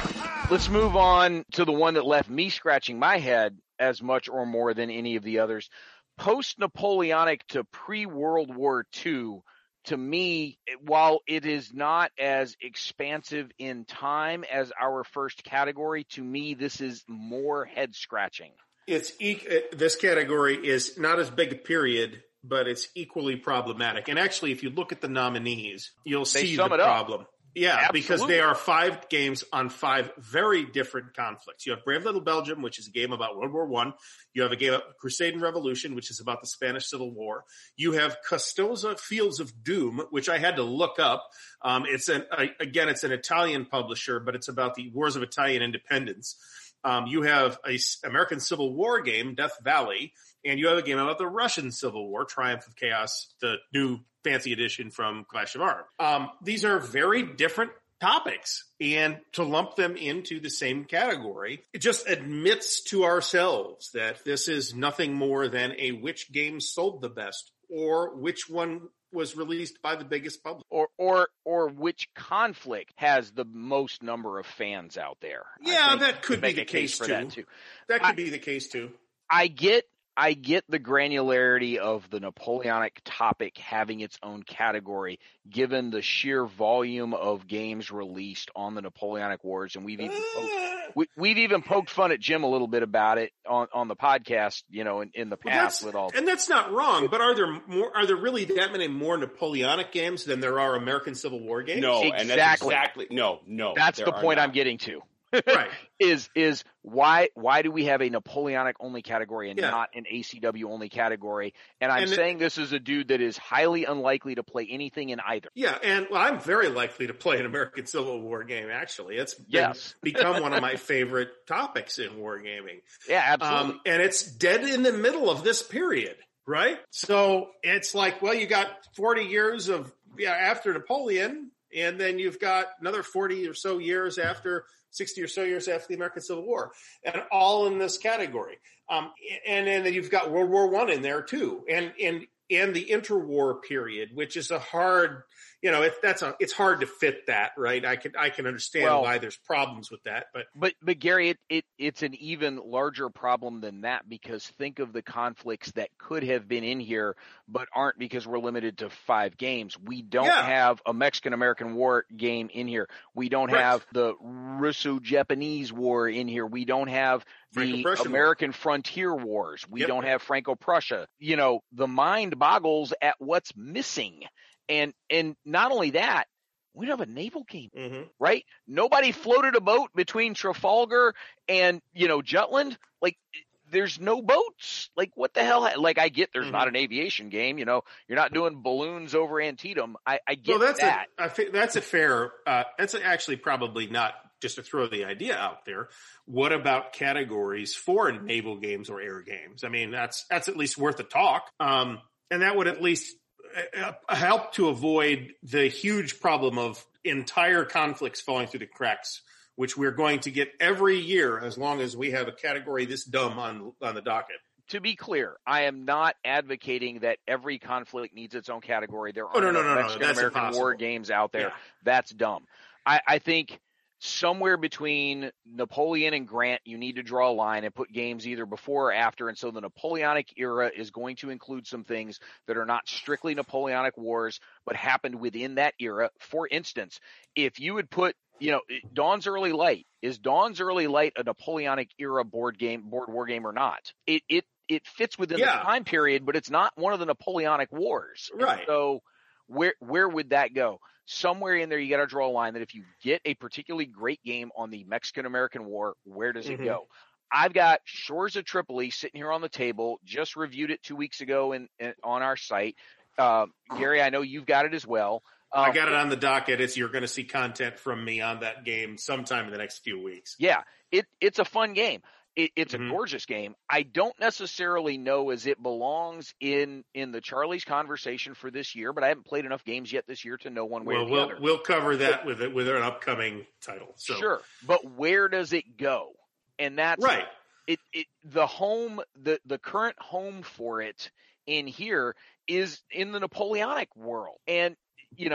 Let's move on to the one that left me scratching my head as much or more than any of the others. Post-Napoleonic to pre-World War Two, to me, while it is not as expansive in time as our first category, to me, this is more head-scratching. It's this category is not as big a period, but it's equally problematic. And actually, if you look at the nominees, you'll They see sum the it up. problem. Yeah, Absolutely. because they are five games on five very different conflicts. You have Brave Little Belgium, which is a game about World War One. You have a game about Crusade and Revolution, which is about the Spanish Civil War. You have Custoza Fields of Doom, which I had to look up. Um, it's an a, again, it's an Italian publisher, but it's about the wars of Italian independence. Um, you have a s- American Civil War game, Death Valley, and you have a game about the Russian Civil War, Triumph of Chaos, the new fancy edition from Clash of Arms. Um, these are very different topics, and to lump them into the same category, it just admits to ourselves that this is nothing more than a which game sold the best or which one was released by the biggest publisher. Or, or, or which conflict has the most number of fans out there. I Yeah, think that could to be make the a case case for too. that too. That could I- be the case too. I get I get the granularity of the Napoleonic topic having its own category, given the sheer volume of games released on the Napoleonic Wars, and we've even poked, we, we've even poked fun at Jim a little bit about it on, on the podcast, you know, in, in the Well, past that's, with all. and that's not wrong, but are there more? Are there really that many more Napoleonic games than there are American Civil War games? No, and that's Exactly. exactly no, no. That's there the are point not. I'm getting to. Right. is is why why do we have a Napoleonic only category and Yeah. not an A C W only category? And I'm And it- saying this is a dude that is highly unlikely to play anything in either. Yeah, and well, I'm very likely to play an American Civil War game. Actually, it's been- Yes. become one of my favorite topics in wargaming. Yeah, absolutely. Um, and it's dead in the middle of this period, right? So it's like, well, you got forty years of yeah after Napoleon, and then you've got another forty or so years after, sixty or so years after the American Civil War, and all in this category. Um, and, and then you've got World War One in there too, and and and the interwar period, which is a hard, you know, it, that's a it's hard to fit that, right? I can I can understand Well- why there's problems with that, but But but Gary, it, it it's an even larger problem than that, because think of the conflicts that could have been in here but aren't because we're limited to five games. We don't Yeah. have a Mexican-American War game in here. We don't Right. have the Russo-Japanese War in here. We don't have the Franco-Prussian War. American Frontier Wars. We Yep. don't have Franco-Prussia. You know, the mind boggles at what's missing. And and not only that, we don't have a naval game, mhm. right? Nobody floated a boat between Trafalgar and, you know, Jutland. Like, there's no boats. Like, what the hell? Like, I get there's Mhm. not an aviation game. You know, you're not doing balloons over Antietam. I, I get Well, that's that. a, I think that's a fair. Uh, that's actually probably not just to throw the idea out there. What about categories for naval games or air games? I mean, that's that's at least worth a talk. Um, and that would at least uh, help to avoid the huge problem of entire conflicts falling through the cracks, which we're going to get every year as long as we have a category this dumb on on the docket. To be clear, I am not advocating that every conflict needs its own category. There Oh, are no, no, enough no, no. Mexican That's American War impossible. games out there. Yeah. That's dumb. I, I think somewhere between Napoleon and Grant, you need to draw a line and put games either before or after. And so the Napoleonic era is going to include some things that are not strictly Napoleonic Wars, but happened within that era. For instance, if you would put, you know, Dawn's Early Light, is Dawn's Early Light a Napoleonic era board game, board war game or not? It, it, it fits within Yeah. the time period, but it's not one of the Napoleonic Wars. And Right. so where, where would that go? Somewhere in there, you got to draw a line that if you get a particularly great game on the Mexican-American War, where does it Mhm. go? I've got Shores of Tripoli sitting here on the table. Just reviewed it two weeks ago in, in on our site. Uh, Gary, I know you've got it as well. Um, I got it on the docket. It's you're going to see content from me on that game sometime in the next few weeks. Yeah, it it's a fun game. It, it's Mhm. a gorgeous game. I don't necessarily know as it belongs in in the Charlie's conversation for this year, but I haven't played enough games yet this year to know one way Well, or the we'll other. we'll cover that with it with an upcoming title. So. Sure, but where does it go? And that's Right. it, it the home the the current home for it in here is in the Napoleonic world. And you know,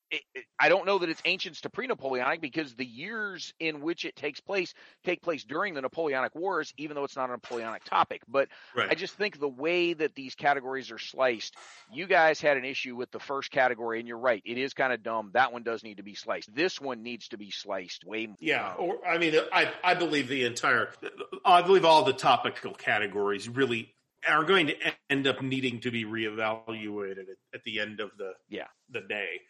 it, it, I don't know that it's ancients to pre-Napoleonic, because the years in which it takes place take place during the Napoleonic Wars, even though it's not a Napoleonic topic. But right. I just think the way that these categories are sliced, you guys had an issue with the first category, and you're right, it is kind of dumb. That one does need to be sliced. This one needs to be sliced way more. Yeah, or I mean, I I believe the entire, I believe all the topical categories really are going to end up needing to be reevaluated at, at the end of the yeah. the day.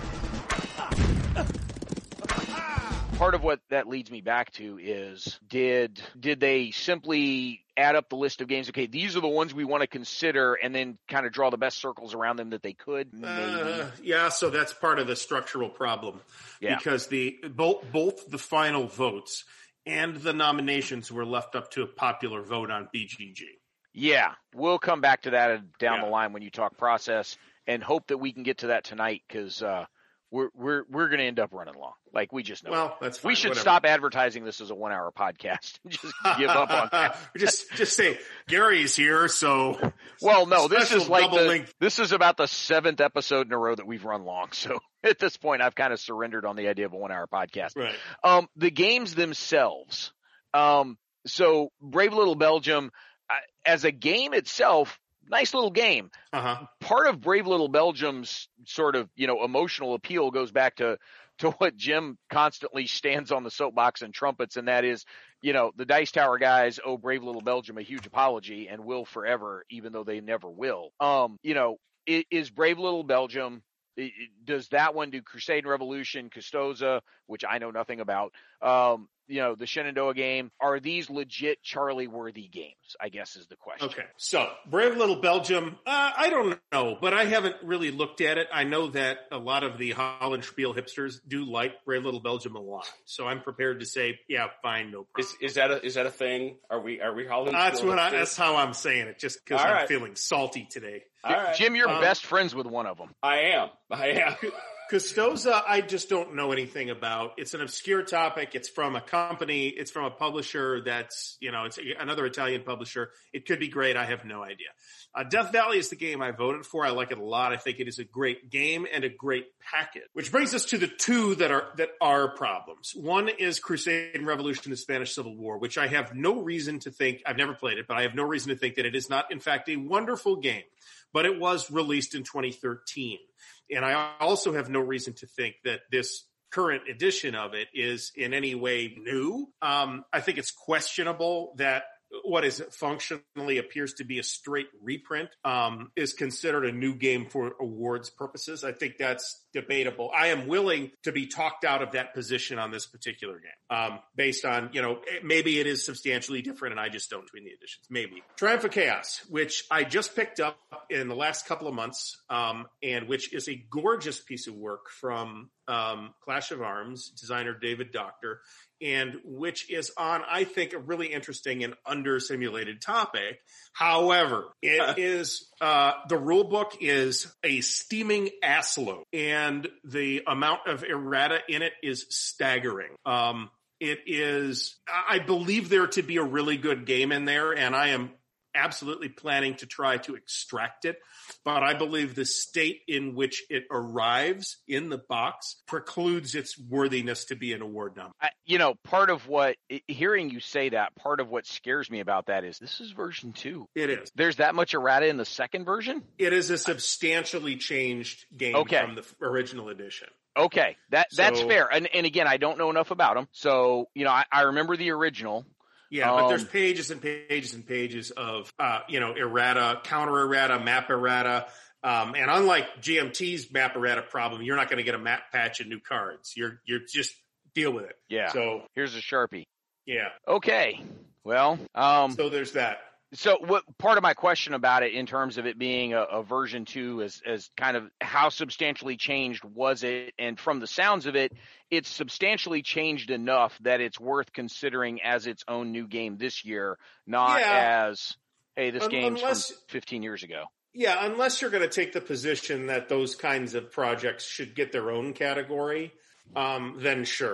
Part of what that leads me back to is, did did they simply add up the list of games? Okay, these are the ones we want to consider, and then kind of draw the best circles around them that they could. Maybe. Uh, yeah, so that's part of the structural problem, yeah. because the both both the final votes and the nominations were left up to a popular vote on B G G. Yeah, we'll come back to that down yeah. the line when you talk process, and hope that we can get to that tonight, because uh, we're we're we're going to end up running long. Like, we just know. Well, that's fine. We should Whatever. Stop advertising this as a one-hour podcast and just give up on that. just just say Gary's here, so. Well, no, this is like the, length. this is about the seventh episode in a row that we've run long. So at this point, I've kind of surrendered on the idea of a one-hour podcast. Right. Um, the games themselves. Um, so Brave Little Belgium, uh, as a game itself, nice little game. Uh-huh. Part of Brave Little Belgium's sort of, you know, emotional appeal goes back to, to what Jim constantly stands on the soapbox and trumpets, and that is, you know, the Dice Tower guys owe Brave Little Belgium a huge apology and will forever, even though they never will. Um, you know, is, is Brave Little Belgium, does that one do Crusade and Revolution, Custoza, which I know nothing about, um, you know, the Shenandoah game? Are these legit Charlie-worthy games, I guess is the question. Okay, so Brave Little Belgium, uh, I don't know, but I haven't really looked at it. I know that a lot of the Hollandspiel hipsters do like Brave Little Belgium a lot, so I'm prepared to say, yeah, fine, no problem. Is, is that a is that a thing? Are we are we Hollandspiel? That's what I, hipsters? that's how I'm saying it, just because All I'm right. feeling salty today. All right. Jim, you're Um, best friends with one of them. I am. I am. Custoza, I just don't know anything about. It's an obscure topic. It's from a company. It's from a publisher that's, you know, it's another Italian publisher. It could be great. I have no idea. Uh, Death Valley is the game I voted for. I like it a lot. I think it is a great game and a great package. Which brings us to the two that are that are problems. One is Crusade and Revolution, the Spanish Civil War, which I have no reason to think, I've never played it, but I have no reason to think that it is not, in fact, a wonderful game. But it was released in twenty thirteen. And I also have no reason to think that this current edition of it is in any way new. Um, I think it's questionable that what is functionally appears to be a straight reprint um, is considered a new game for awards purposes. I think that's debatable. I am willing to be talked out of that position on this particular game um, based on, you know, maybe it is substantially different and I just don't between the editions. Maybe. Triumph of Chaos, which I just picked up in the last couple of months um, and which is a gorgeous piece of work from um, Clash of Arms, designer David Doctor, and which is on, I think, a really interesting and under-simulated topic. However, it is, uh, the rule book is a steaming assload, and the amount of errata in it is staggering. Um, it is, I believe there to be a really good game in there, and I am absolutely planning to try to extract it. But I believe the state in which it arrives in the box precludes its worthiness to be an award nominee. I, you know, part of what, hearing you say that, part of what scares me about that is this is version two. It is. There's that much errata in the second version? It is a substantially changed game Okay. from the original edition. Okay, that that's So- fair. And and again, I don't know enough about them. So, you know, I, I remember the original. Yeah, but Um, there's pages and pages and pages of, uh, you know, errata, counter errata, map errata. Um, and unlike G M T's map errata problem, you're not going to get a map patch and new cards. You're, you're just deal with it. Yeah. So, Here's a Sharpie. yeah. Okay. Well, um, So there's that. so what part of my question about it in terms of it being a, a version two is, is kind of how substantially changed was it? And from the sounds of it, it's substantially changed enough that it's worth considering as its own new game this year, not Yeah. as, hey, this Un- game's unless- from fifteen years ago. Yeah, unless you're going to take the position that those kinds of projects should get their own category, um, then sure.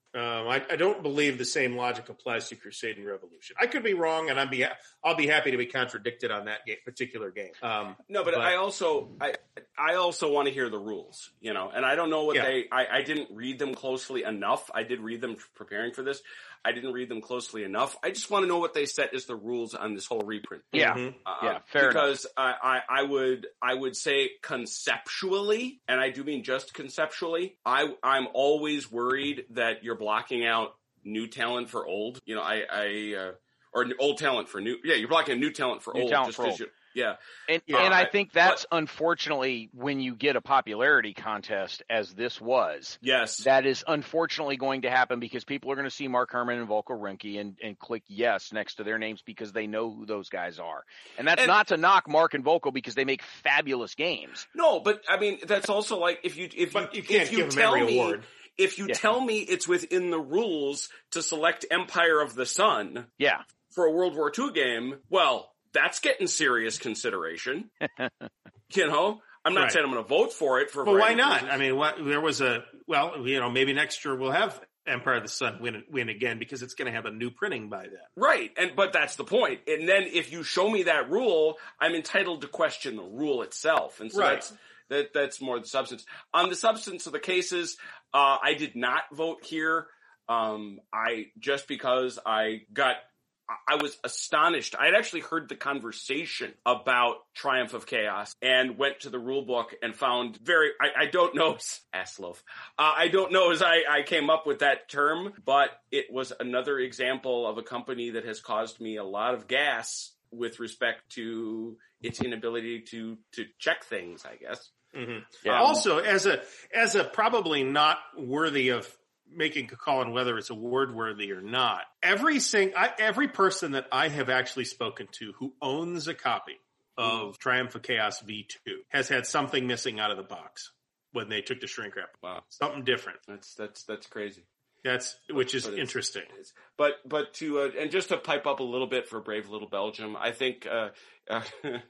Um, I, I don't believe the same logic applies to Crusade and Revolution. I could be wrong, and I'd be I'll be happy to be contradicted on that game, particular game. Um, no, but, but I also I I also want to hear the rules, you know, and I don't know what yeah. they. I, I didn't read them closely enough. I did read them preparing for this. I didn't read them closely enough. I just want to know what they set as the rules on this whole reprint. Yeah, uh, yeah, fair because enough. I, I, I would I would say conceptually, and I do mean just conceptually. I I'm always worried that you're blocking out new talent for old. You know, I I uh, or old talent for new. Yeah, you're blocking new talent for new old. Talent just for old. You, yeah, and yeah, and I, I think that's but, unfortunately when you get a popularity contest as this was. Yes, that is unfortunately going to happen because people are going to see Mark Herman and Volko Ruhnke and and click yes next to their names because they know who those guys are. And that's and, not to knock Mark and Volko because they make fabulous games. No, but I mean that's also like if you if but you, you can't if you give them tell every me award. if you yeah. tell me it's within the rules to select Empire of the Sun, yeah, for a World War Two game, well. That's getting serious consideration. You know, I'm not right. saying I'm going to vote for it for. Well, why not? reasons. I mean, what, there was a well, you know, maybe next year we'll have Empire of the Sun win win again because it's going to have a new printing by then. Right, and but that's the point. And then if you show me that rule, I'm entitled to question the rule itself. And so right. that's that that's more the substance. On the substance of the cases, uh, I did not vote here. Um, I just because I got. I was astonished. I had actually heard the conversation about Triumph of Chaos and went to the rule book and found very, I, I don't know, assloaf. Uh, I don't know as I, I came up with that term, but it was another example of a company that has caused me a lot of gas with respect to its inability to, to check things, I guess. Mm-hmm. Yeah. Also, as a, as a probably not worthy of making a call on whether it's award worthy or not. Every sing, I, every person that I have actually spoken to who owns a copy of mm. Triumph of Chaos V two has had something missing out of the box when they took the shrink wrap. Wow, something different. That's that's that's crazy. That's which is but interesting. It's, it's, but but to uh, and just to pipe up a little bit for Brave Little Belgium, I think uh, uh,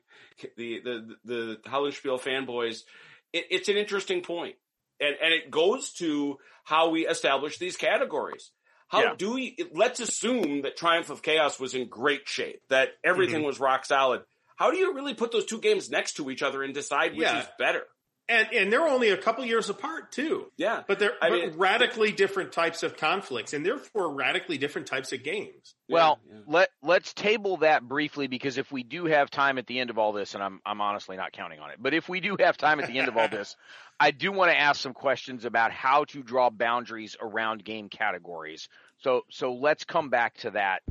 the the the Hallenspiel fanboys. It, it's an interesting point. And, and it goes to how we establish these categories. How yeah. do we, let's assume that Triumph of Chaos was in great shape, that everything mm-hmm. was rock solid. How do you really put those two games next to each other and decide which yeah. is better? And and they're only a couple years apart too. Yeah. But they're I but mean, radically different types of conflicts and therefore radically different types of games. Well, yeah, yeah. let let's table that briefly because if we do have time at the end of all this, and I'm I'm honestly not counting on it, but if we do have time at the end of all this, I do want to ask some questions about how to draw boundaries around game categories. So so let's come back to that.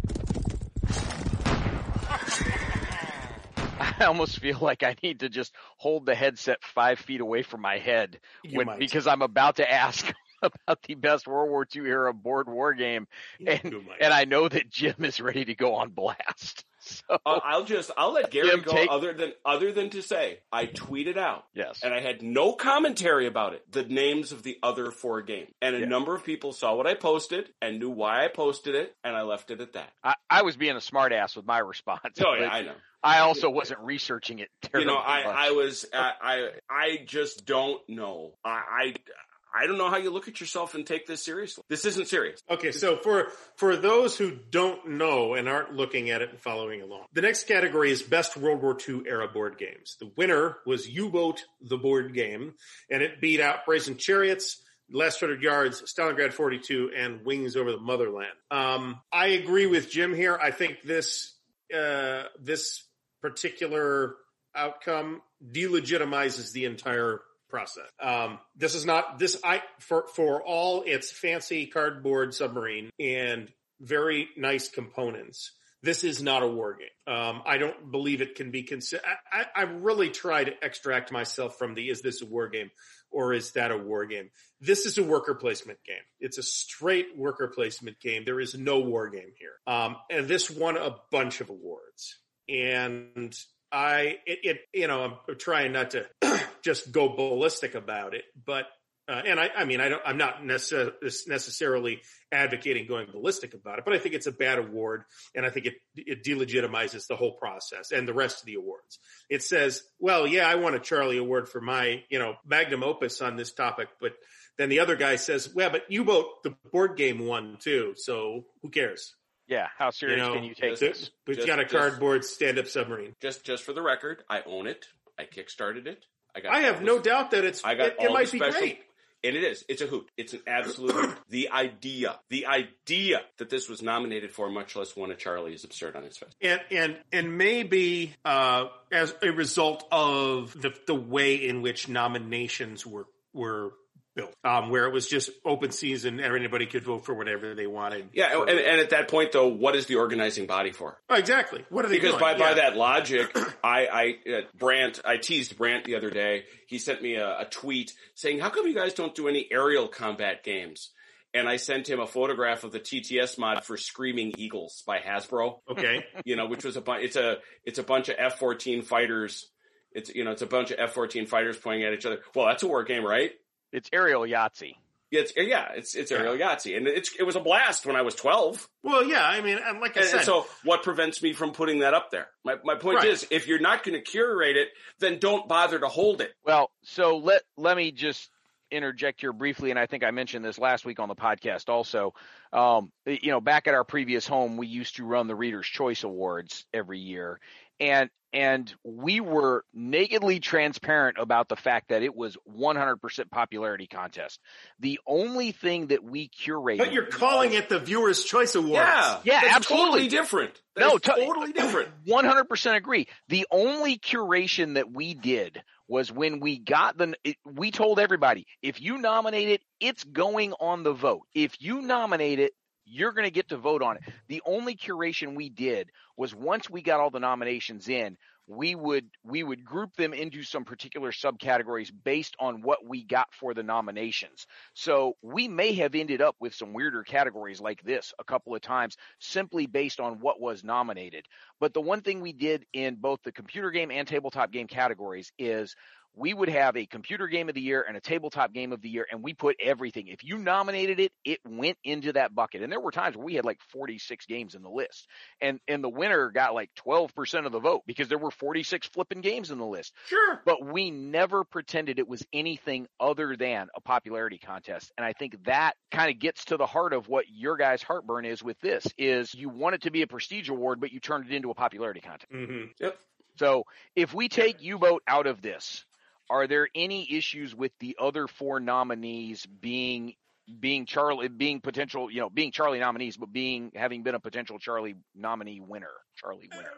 I almost feel like I need to just hold the headset five feet away from my head when, because I'm about to ask about the best World War Two era board war game, and and I know that Jim is ready to go on blast. So uh, I'll just I'll let Gary Jim, go. take... Other than other than to say, I tweeted out, yes, and I had no commentary about it. The names of the other four games, and a yeah. number of people saw what I posted and knew why I posted it, and I left it at that. I, I was being a smartass with my response. Oh yeah, I know. I also wasn't researching it terribly. You know, I, much. I was, I, I, I just don't know. I, I, I don't know how you look at yourself and take this seriously. This isn't serious. Okay, so for for those who don't know and aren't looking at it and following along, the next category is Best World War Two Era Board Games. The winner was U-Boat, the board game, and it beat out Brazen Chariots, Last Hundred Yards, Stalingrad forty-two, and Wings Over the Motherland. Um, I agree with Jim here. I think this uh, this particular outcome delegitimizes the entire process. Um, this is not this I for for all its fancy cardboard submarine and very nice components. This is not a war game. Um, I don't believe it can be considered. I, I, I really try to extract myself from the, is this a war game or is that a war game? This is a worker placement game. It's a straight worker placement game. There is no war game here. Um, and this won a bunch of awards. And I, it, it you know, I'm trying not to just go ballistic about it, but Uh, and I, I mean, I don't, I'm not necess- necessarily advocating going ballistic about it, but I think it's a bad award. And I think it, it delegitimizes the whole process and the rest of the awards. It says, well, yeah, I won a Charlie Award for my, you know, magnum opus on this topic, but then the other guy says, well, but U-Boat, the board game won too, so who cares? Yeah, how serious You know, can you take It's this? We've Just- got a just- cardboard stand-up submarine. Just just for the record, I own it. I kickstarted it. I got. I have no doubt that it's I got it, all it might the be special, great. and it is. It's a hoot. It's an absolute hoot. The idea, the idea that this was nominated for, much less won a Charlie, is absurd on its face. And and and maybe uh, as a result of the the way in which nominations were were built, um, where it was just open season, and anybody could vote for whatever they wanted. Yeah, for, and, and at that point, though, what is the organizing body for? oh, exactly. What are they Because doing? by, by Yeah. that logic, I, I, uh, Brant, I teased Brant the other day. He sent me a, a tweet saying, how come you guys don't do any aerial combat games? And I sent him a photograph of the T T S mod for Screaming Eagles by Hasbro, Okay. you know, which was a bunch, it's a, it's a bunch of F fourteen fighters. It's, you know, it's a bunch of F fourteen fighters pointing at each other. Well, that's a war game, right? It's aerial Yahtzee. Yeah, it's, yeah, it's, it's aerial Yahtzee. And it's, it was a blast when I was twelve. Well, yeah. I mean, and like I And, said, and so what prevents me from putting that up there? My, my point Right. is, if you're not going to curate it, then don't bother to hold it. Well, so let let me just interject here briefly, and I think I mentioned this last week on the podcast also. Um, you know, back at our previous home, we used to run the Reader's Choice Awards every year, and and we were nakedly transparent about the fact that it was one hundred percent popularity contest. The only thing that we curated, but you're calling it the Viewers' Choice Awards. Yeah, Yeah, that's absolutely. totally different. That No, is to- totally different. one hundred percent agree. The only curation that we did was when we got the, it, we told everybody, if you nominate it, it's going on the vote. If you nominate it, you're going to get to vote on it. The only curation we did was once we got all the nominations in, we would we would group them into some particular subcategories based on what we got for the nominations. So we may have ended up with some weirder categories like this a couple of times simply based on what was nominated. But the one thing we did in both the computer game and tabletop game categories is we would have a computer game of the year and a tabletop game of the year, and we put everything. If you nominated it, it went into that bucket. And there were times where we had like forty-six games in the list, and and the winner got like twelve percent of the vote because there were forty-six flipping games in the list. Sure. But we never pretended it was anything other than a popularity contest. And I think that kind of gets to the heart of what your guys' heartburn is with this, is you want it to be a prestige award, but you turned it into a popularity contest. Mm-hmm. Yep. So if we take U-Boat out of this, are there any issues with the other four nominees being being Charlie being potential, you know, being Charlie nominees, but being having been a potential Charlie nominee winner, Charlie winner?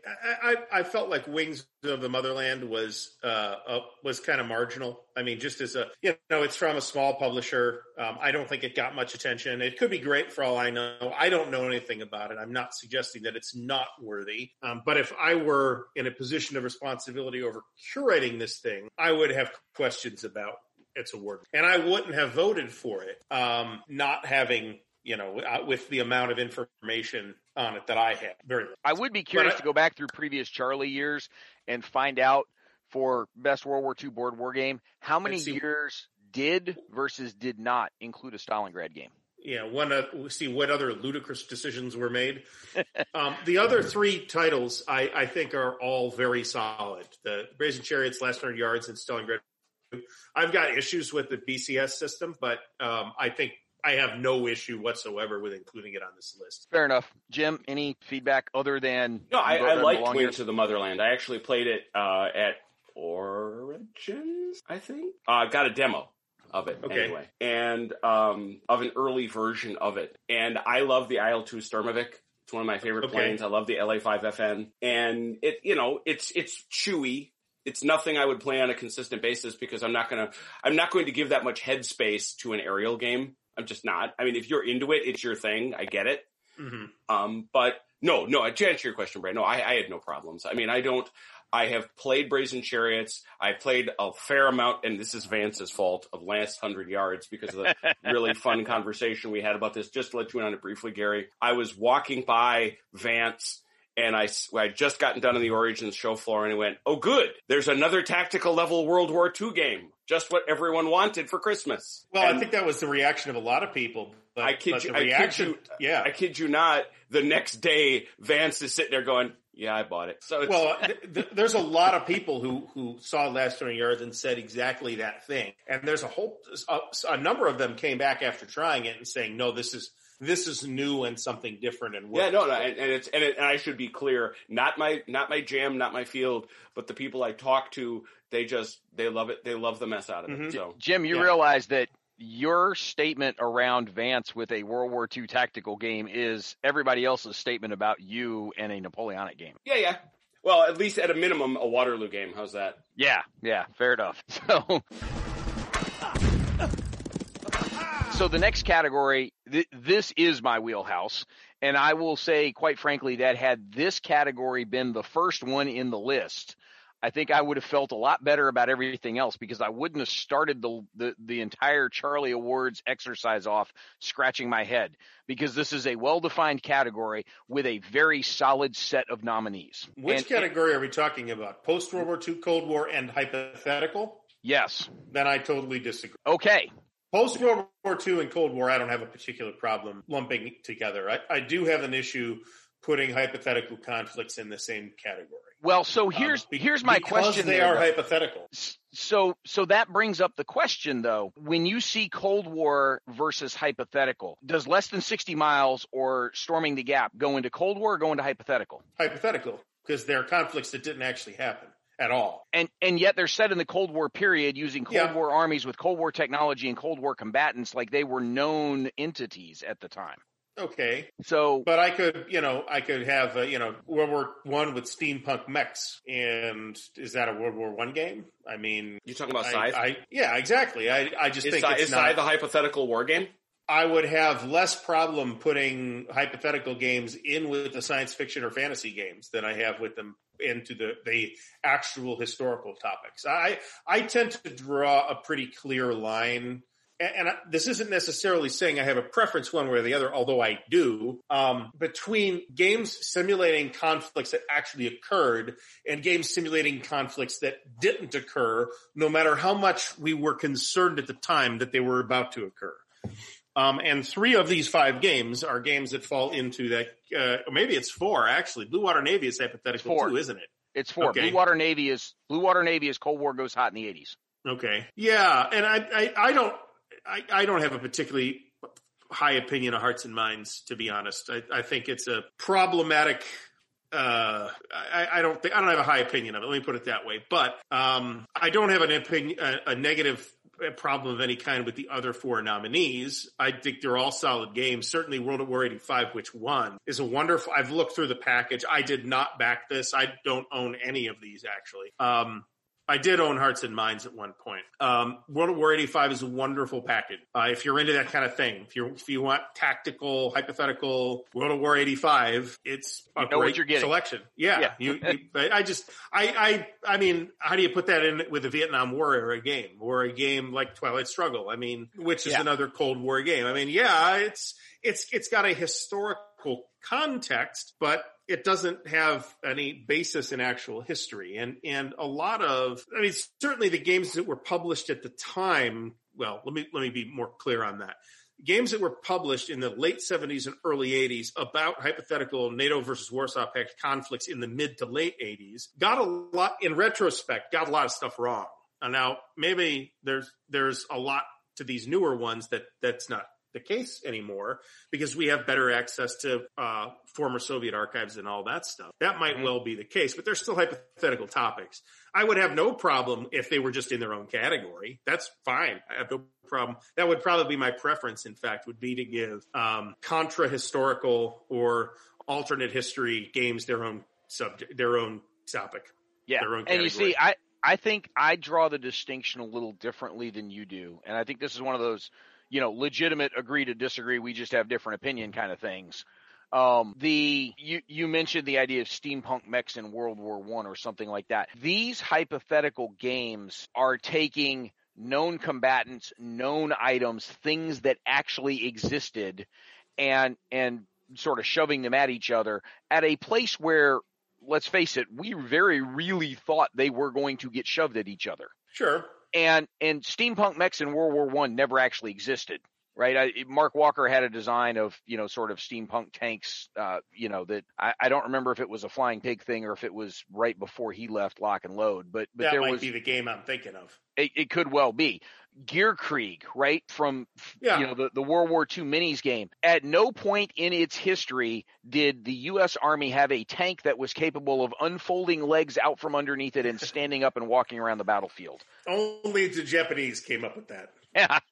I, I, I felt like Wings of the Motherland was uh, uh, was kind of marginal. I mean, just as a, you know, it's from a small publisher. Um, I don't think it got much attention. It could be great for all I know. I don't know anything about it. I'm not suggesting that it's not worthy. Um, but if I were in a position of responsibility over curating this thing, I would have questions about its award. And I wouldn't have voted for it, um, not having, you know, uh, with the amount of information on it that I had. Very little. I would be curious I- to go back through previous Charlie years and find out for best World War Two board war game, how many Let's see. years did versus did not include a Stalingrad game? Yeah, one. Uh, we'll see what other ludicrous decisions were made. um, the other three titles, I, I think, are all very solid. The Brazen Chariots, Last Hundred Yards, and Stalingrad. I've got issues with the B C S system, but um, I think I have no issue whatsoever with including it on this list. Fair enough. Jim, any feedback other than No, I, you I voted liked along Wings here? of the Motherland. I actually played it uh, at Origins, I think. I uh, got a demo of it Okay. anyway, and um, of an early version of it. And I love the I L two Sturmovik. It's one of my favorite Okay. planes. I love the L A five F N, and it, you know, it's it's chewy. It's nothing I would play on a consistent basis because I'm not gonna, I'm not going to give that much headspace to an aerial game. I'm just not. I mean, if you're into it, it's your thing. I get it. Mm-hmm. Um, but no, no, to answer your question, Brad, no, I, I had no problems. I mean, I don't, I have played Brazen Chariots. I played a fair amount, and this is Vance's fault, of Last Hundred Yards because of the really fun conversation we had about this. Just to let you in on it briefly, Gary, I was walking by Vance, and I, I had just gotten done on the Origins show floor, and I went, oh, good, there's another tactical level World War Two game. Just what everyone wanted for Christmas. Well, And I think that was the reaction of a lot of people. But, I kid but you, the I kid reaction, you, yeah. I kid you not. The next day, Vance is sitting there going, Yeah, I bought it. So it's... Well, th- th- there's a lot of people who, who saw Last Turning Yards and said exactly that thing. And there's a whole, a, a number of them came back after trying it and saying, no, this is, this is new and something different. And yeah, no, no, and, and it's, and, it, and I should be clear, not my, not my jam, not my field, but the people I talk to, they just, they love it. They love the mess out of it. Mm-hmm. So Jim, you yeah. realize that your statement around Vance with a World War Two tactical game is everybody else's statement about you and a Napoleonic game. Yeah, yeah. Well, at least at a minimum, a Waterloo game. How's that? Yeah, yeah, fair enough. So, so the next category, th- this is my wheelhouse. And I will say, quite frankly, that had this category been the first one in the list, I think I would have felt a lot better about everything else because I wouldn't have started the, the, the entire Charlie Awards exercise off scratching my head because this is a well-defined category with a very solid set of nominees. Which and, category are we talking about? Post-World War Two, Cold War, and hypothetical? Yes. Then I totally disagree. Okay. Post-World War Two and Cold War, I don't have a particular problem lumping together. I, I do have an issue putting hypothetical conflicts in the same category. Well, so here's um, be, here's my question. They there, are though. hypothetical. So so that brings up the question, though. When you see Cold War versus hypothetical, does Less Than sixty miles or Storming the Gap go into Cold War or go into hypothetical? Hypothetical, because they're conflicts that didn't actually happen at all. And and yet they're set in the Cold War period using Cold yeah. War armies with Cold War technology and Cold War combatants like they were known entities at the time. Okay. So, but I could, you know, I could have, uh, you know, World War One with steampunk mechs, and is that a World War One game? I mean, you talking about I, Scythe? I, yeah, exactly. I, I just is think Scythe, it's is not. Scythe a hypothetical war game? I would have less problem putting hypothetical games in with the science fiction or fantasy games than I have with them into the, the actual historical topics. I, I tend to draw a pretty clear line. And this isn't necessarily saying I have a preference one way or the other, although I do, um, between games simulating conflicts that actually occurred and games simulating conflicts that didn't occur, no matter how much we were concerned at the time that they were about to occur. Um, and three of these five games are games that fall into that, uh, maybe it's four, actually. Blue Water Navy is hypothetical too, isn't it? It's four. Okay. Blue Water Navy is, Blue Water Navy is Cold War goes hot in the eighties. Okay. Yeah. And I, I, I don't, I, I don't have a particularly high opinion of Hearts and Minds, to be honest. I, I think it's a problematic. Uh, I, I don't think I don't have a high opinion of it. Let me put it that way. But um, I don't have an opinion, a, a negative problem of any kind with the other four nominees. I think they're all solid games. Certainly, World at War eighty-five, which won, is a wonderful. I've looked through the package. I did not back this. I don't own any of these actually. Um, I did own Hearts and Minds at one point. Um, World at War eighty-five is a wonderful package. Uh, if you're into that kind of thing, if you if you want tactical, hypothetical World at War eighty-five, it's a you know great what you're selection. Yeah, yeah. you, you, I just, I, I, I mean, how do you put that in with a Vietnam War era game or a game like Twilight Struggle? I mean, which is yeah. another Cold War game. I mean, yeah, it's it's it's got a historical context, but it doesn't have any basis in actual history. And, and a lot of, I mean, certainly the games that were published at the time, well, let me, let me be more clear on that. Games that were published in the late seventies and early eighties about hypothetical NATO versus Warsaw Pact conflicts in the mid to late eighties got a lot, in retrospect, got a lot of stuff wrong. And now maybe there's, there's a lot to these newer ones that that's not the case anymore because we have better access to uh former Soviet archives and all that stuff. That might mm-hmm. well be the case, but they're still hypothetical topics. I would have no problem if they were just in their own category. That's fine. I have no problem. That would probably be my preference, in fact, would be to give um contra-historical or alternate history games their own subject, their own topic. Yeah, their own and category. you see, I, I think I draw the distinction a little differently than you do, and I think this is one of those you know, legitimate agree to disagree, we just have different opinion kind of things. Um, the you, you mentioned the idea of steampunk mechs in World War One or something like that. These hypothetical games are taking known combatants, known items, things that actually existed, and and sort of shoving them at each other at a place where, let's face it, we very really thought they were going to get shoved at each other. Sure. And and steampunk mechs in World War One never actually existed. right? I, Mark Walker had a design of, you know, sort of steampunk tanks, uh, you know, that I, I don't remember if it was a Flying Pig thing or if it was right before he left Lock and Load, but, but that there might was, be the game I'm thinking of. It, it could well be. Gear Krieg, right, from yeah. you know the, the World War Two minis game. At no point in its history did the U S Army have a tank that was capable of unfolding legs out from underneath it and standing up and walking around the battlefield. Only the Japanese came up with that. Yeah.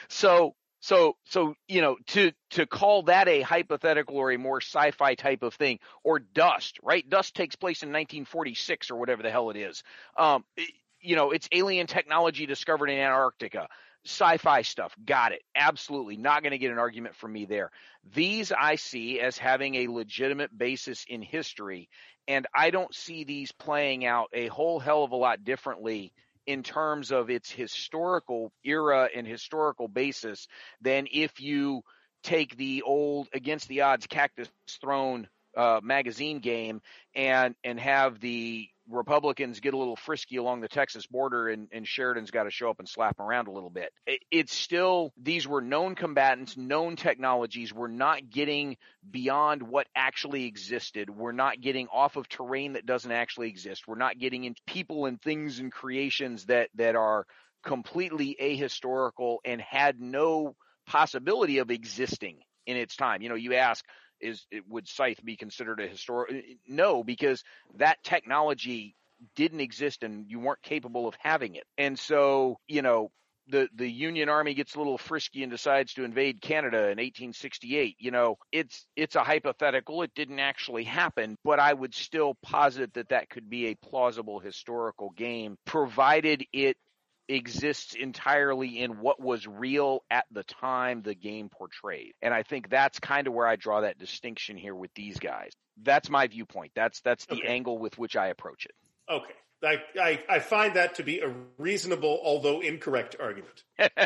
So so so you know to to call that a hypothetical or a more sci-fi type of thing, or Dust, right? Dust takes place in nineteen forty-six or whatever the hell it is. Um, it, You know, it's alien technology discovered in Antarctica, sci-fi stuff. Got it. Absolutely. Not going to get an argument from me there. These I see as having a legitimate basis in history, and I don't see these playing out a whole hell of a lot differently in terms of its historical era and historical basis than if you take the old Against the Odds Cactus Throne uh, magazine game and and have the Republicans get a little frisky along the Texas border, and, and Sheridan's got to show up and slap them around a little bit. It, it's still, these were known combatants, known technologies. We're not getting beyond what actually existed. We're not getting off of terrain that doesn't actually exist. We're not getting into people and things and creations that, that are completely ahistorical and had no possibility of existing in its time. You know, you ask, Is it, would Scythe be considered a historic? No, because that technology didn't exist and you weren't capable of having it. And so, you know, the, the Union Army gets a little frisky and decides to invade Canada in eighteen sixty-eight. You know, it's it's a hypothetical. It didn't actually happen, but I would still posit that that could be a plausible historical game, provided it exists entirely in what was real at the time the game portrayed. And I think that's kind of where I draw that distinction here with these guys. That's my viewpoint. That's that's the okay. angle with which I approach it. Okay. I, I, I find that to be a reasonable, although incorrect argument.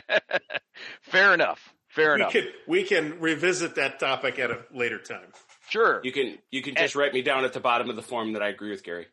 Fair enough. Fair we enough. Can, we can revisit that topic at a later time. Sure. You can you can just and, write me down at the bottom of the form that I agree with Gary.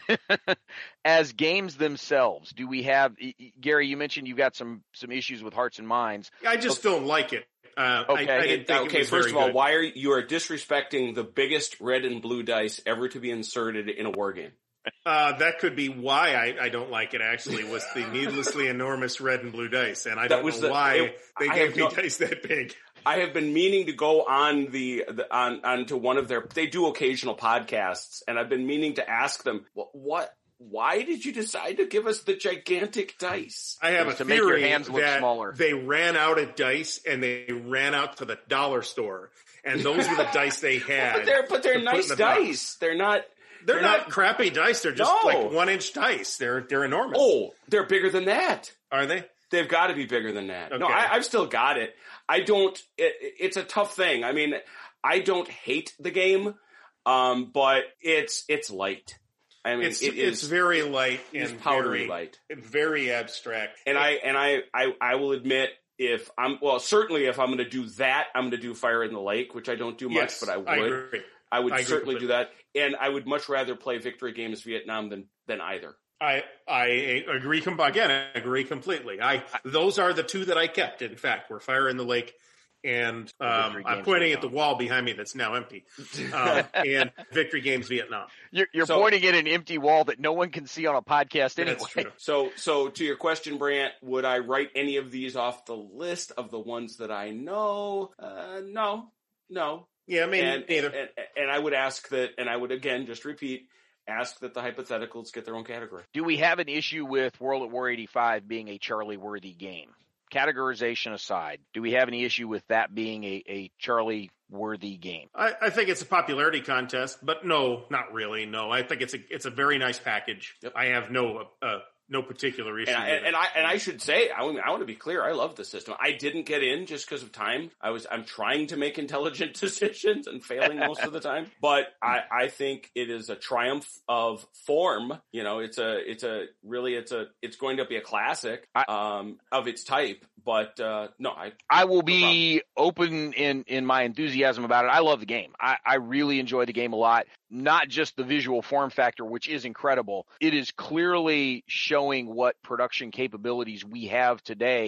As games themselves, do we have, Gary, you mentioned you've got some some issues with Hearts and Minds. I just okay. don't like it. Uh, okay. I, I didn't think okay. it was First of all, good. why are you are disrespecting the biggest red and blue dice ever to be inserted in a war game? Uh, that could be why I, I don't like it, actually, was the needlessly enormous red and blue dice. And I that don't was know the, why it, they I gave me no, dice that big. I have been meaning to go on the, the on onto one of their, they do occasional podcasts, and I've been meaning to ask them, what, what why did you decide to give us the gigantic dice? I have a to theory make your hands look that smaller. They ran out of dice and they ran out to the dollar store, and those were the dice they had. But they're, but they're nice the dice. box. They're not. They're, They're not, not crappy dice. They're just No. like one inch dice. They're they're enormous. Oh, they're bigger than that. Are they? They've got to be bigger than that. Okay. No, I, I've still got it. I don't. It, it's a tough thing. I mean, I don't hate the game, um, but it's it's light. I mean, it's it it's is, very light it's and powdery very, light, very abstract. And I and I, I I will admit, if I'm well, certainly if I'm going to do that, I'm going to do Fire in the Lake, which I don't do much, yes, but I would. I agree. I would I certainly agree do that, and I would much rather play Victory Games Vietnam than than either. I I agree. Com- again, I agree completely. I those are the two that I kept. In fact, were Fire in the Lake, and um, I'm pointing Vietnam. At the wall behind me that's now empty. Um, and Victory Games Vietnam. You're, you're so, pointing at an empty wall that no one can see on a podcast anyway. That's true. So, so to your question, Brant, would I write any of these off the list of the ones that I know? Uh, no, no. Yeah, maybe and, neither. And, and I would ask that, and I would again just repeat, ask that the hypotheticals get their own category. Do we have an issue with World at War eighty-five being a Charlie-worthy game? Categorization aside, do we have any issue with that being a, a Charlie-worthy game? I, I think it's a popularity contest, but no, not really. No, I think it's a it's a very nice package. Yep. I have no uh, no particular issue. And I, with and it. I and I should say, I, I want to be clear. I love the system. I didn't get in just because of time. I was I'm trying to make intelligent decisions and failing most of the time. But I, I think it is a triumph of form. You know, it's a it's a really it's a it's going to be a classic um, of its type. But uh, no, I I will be no open in in my enthusiasm about it. I love the game. I, I really enjoy the game a lot. Not just the visual form factor, which is incredible. It is clearly showing what production capabilities we have today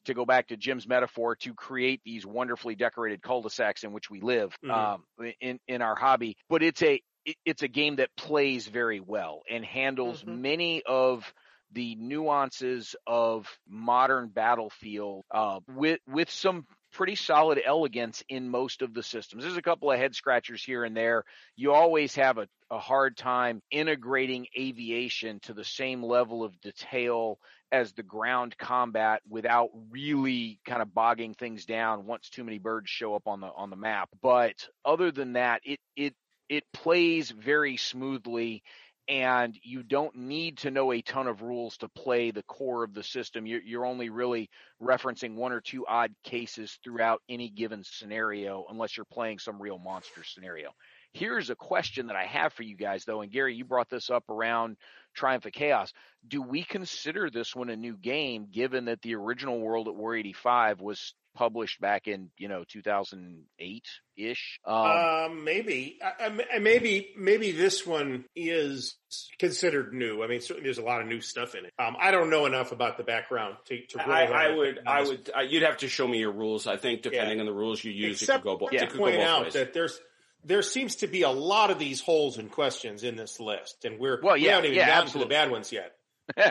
to go back to Jim's metaphor, to create these wonderfully decorated cul-de-sacs in which we live mm-hmm. um, in, in our hobby. But it's a, it, it's a game that plays very well and handles mm-hmm. many of the nuances of modern Battlefield uh, with, with some pretty solid elegance in most of the systems. There's a couple of head scratchers here and there. You always have a, a hard time integrating aviation to the same level of detail as the ground combat without really kind of bogging things down once too many birds show up on the on the map. But other than that, it it it plays very smoothly. And you don't need to know a ton of rules to play the core of the system. You're, you're only really referencing one or two odd cases throughout any given scenario, unless you're playing some real monster scenario. Here's a question that I have for you guys, though. And Gary, you brought this up around Triumph of Chaos. Do we consider this one a new game, given that the original World at War eighty-five was published back in, you know, two thousand eight ish? Um, uh, maybe, I, I, maybe, maybe this one is considered new. I mean, certainly there's a lot of new stuff in it. Um, I don't know enough about the background to, to really. I, I would, I would, I, you'd have to show me your rules. I think depending yeah. on the rules you use, Except it could go, bo- yeah. it could point go both out ways. That there's, there seems to be a lot of these holes and questions in this list, and we're well, yeah, we haven't even yeah, gotten absolutely. to the bad ones yet.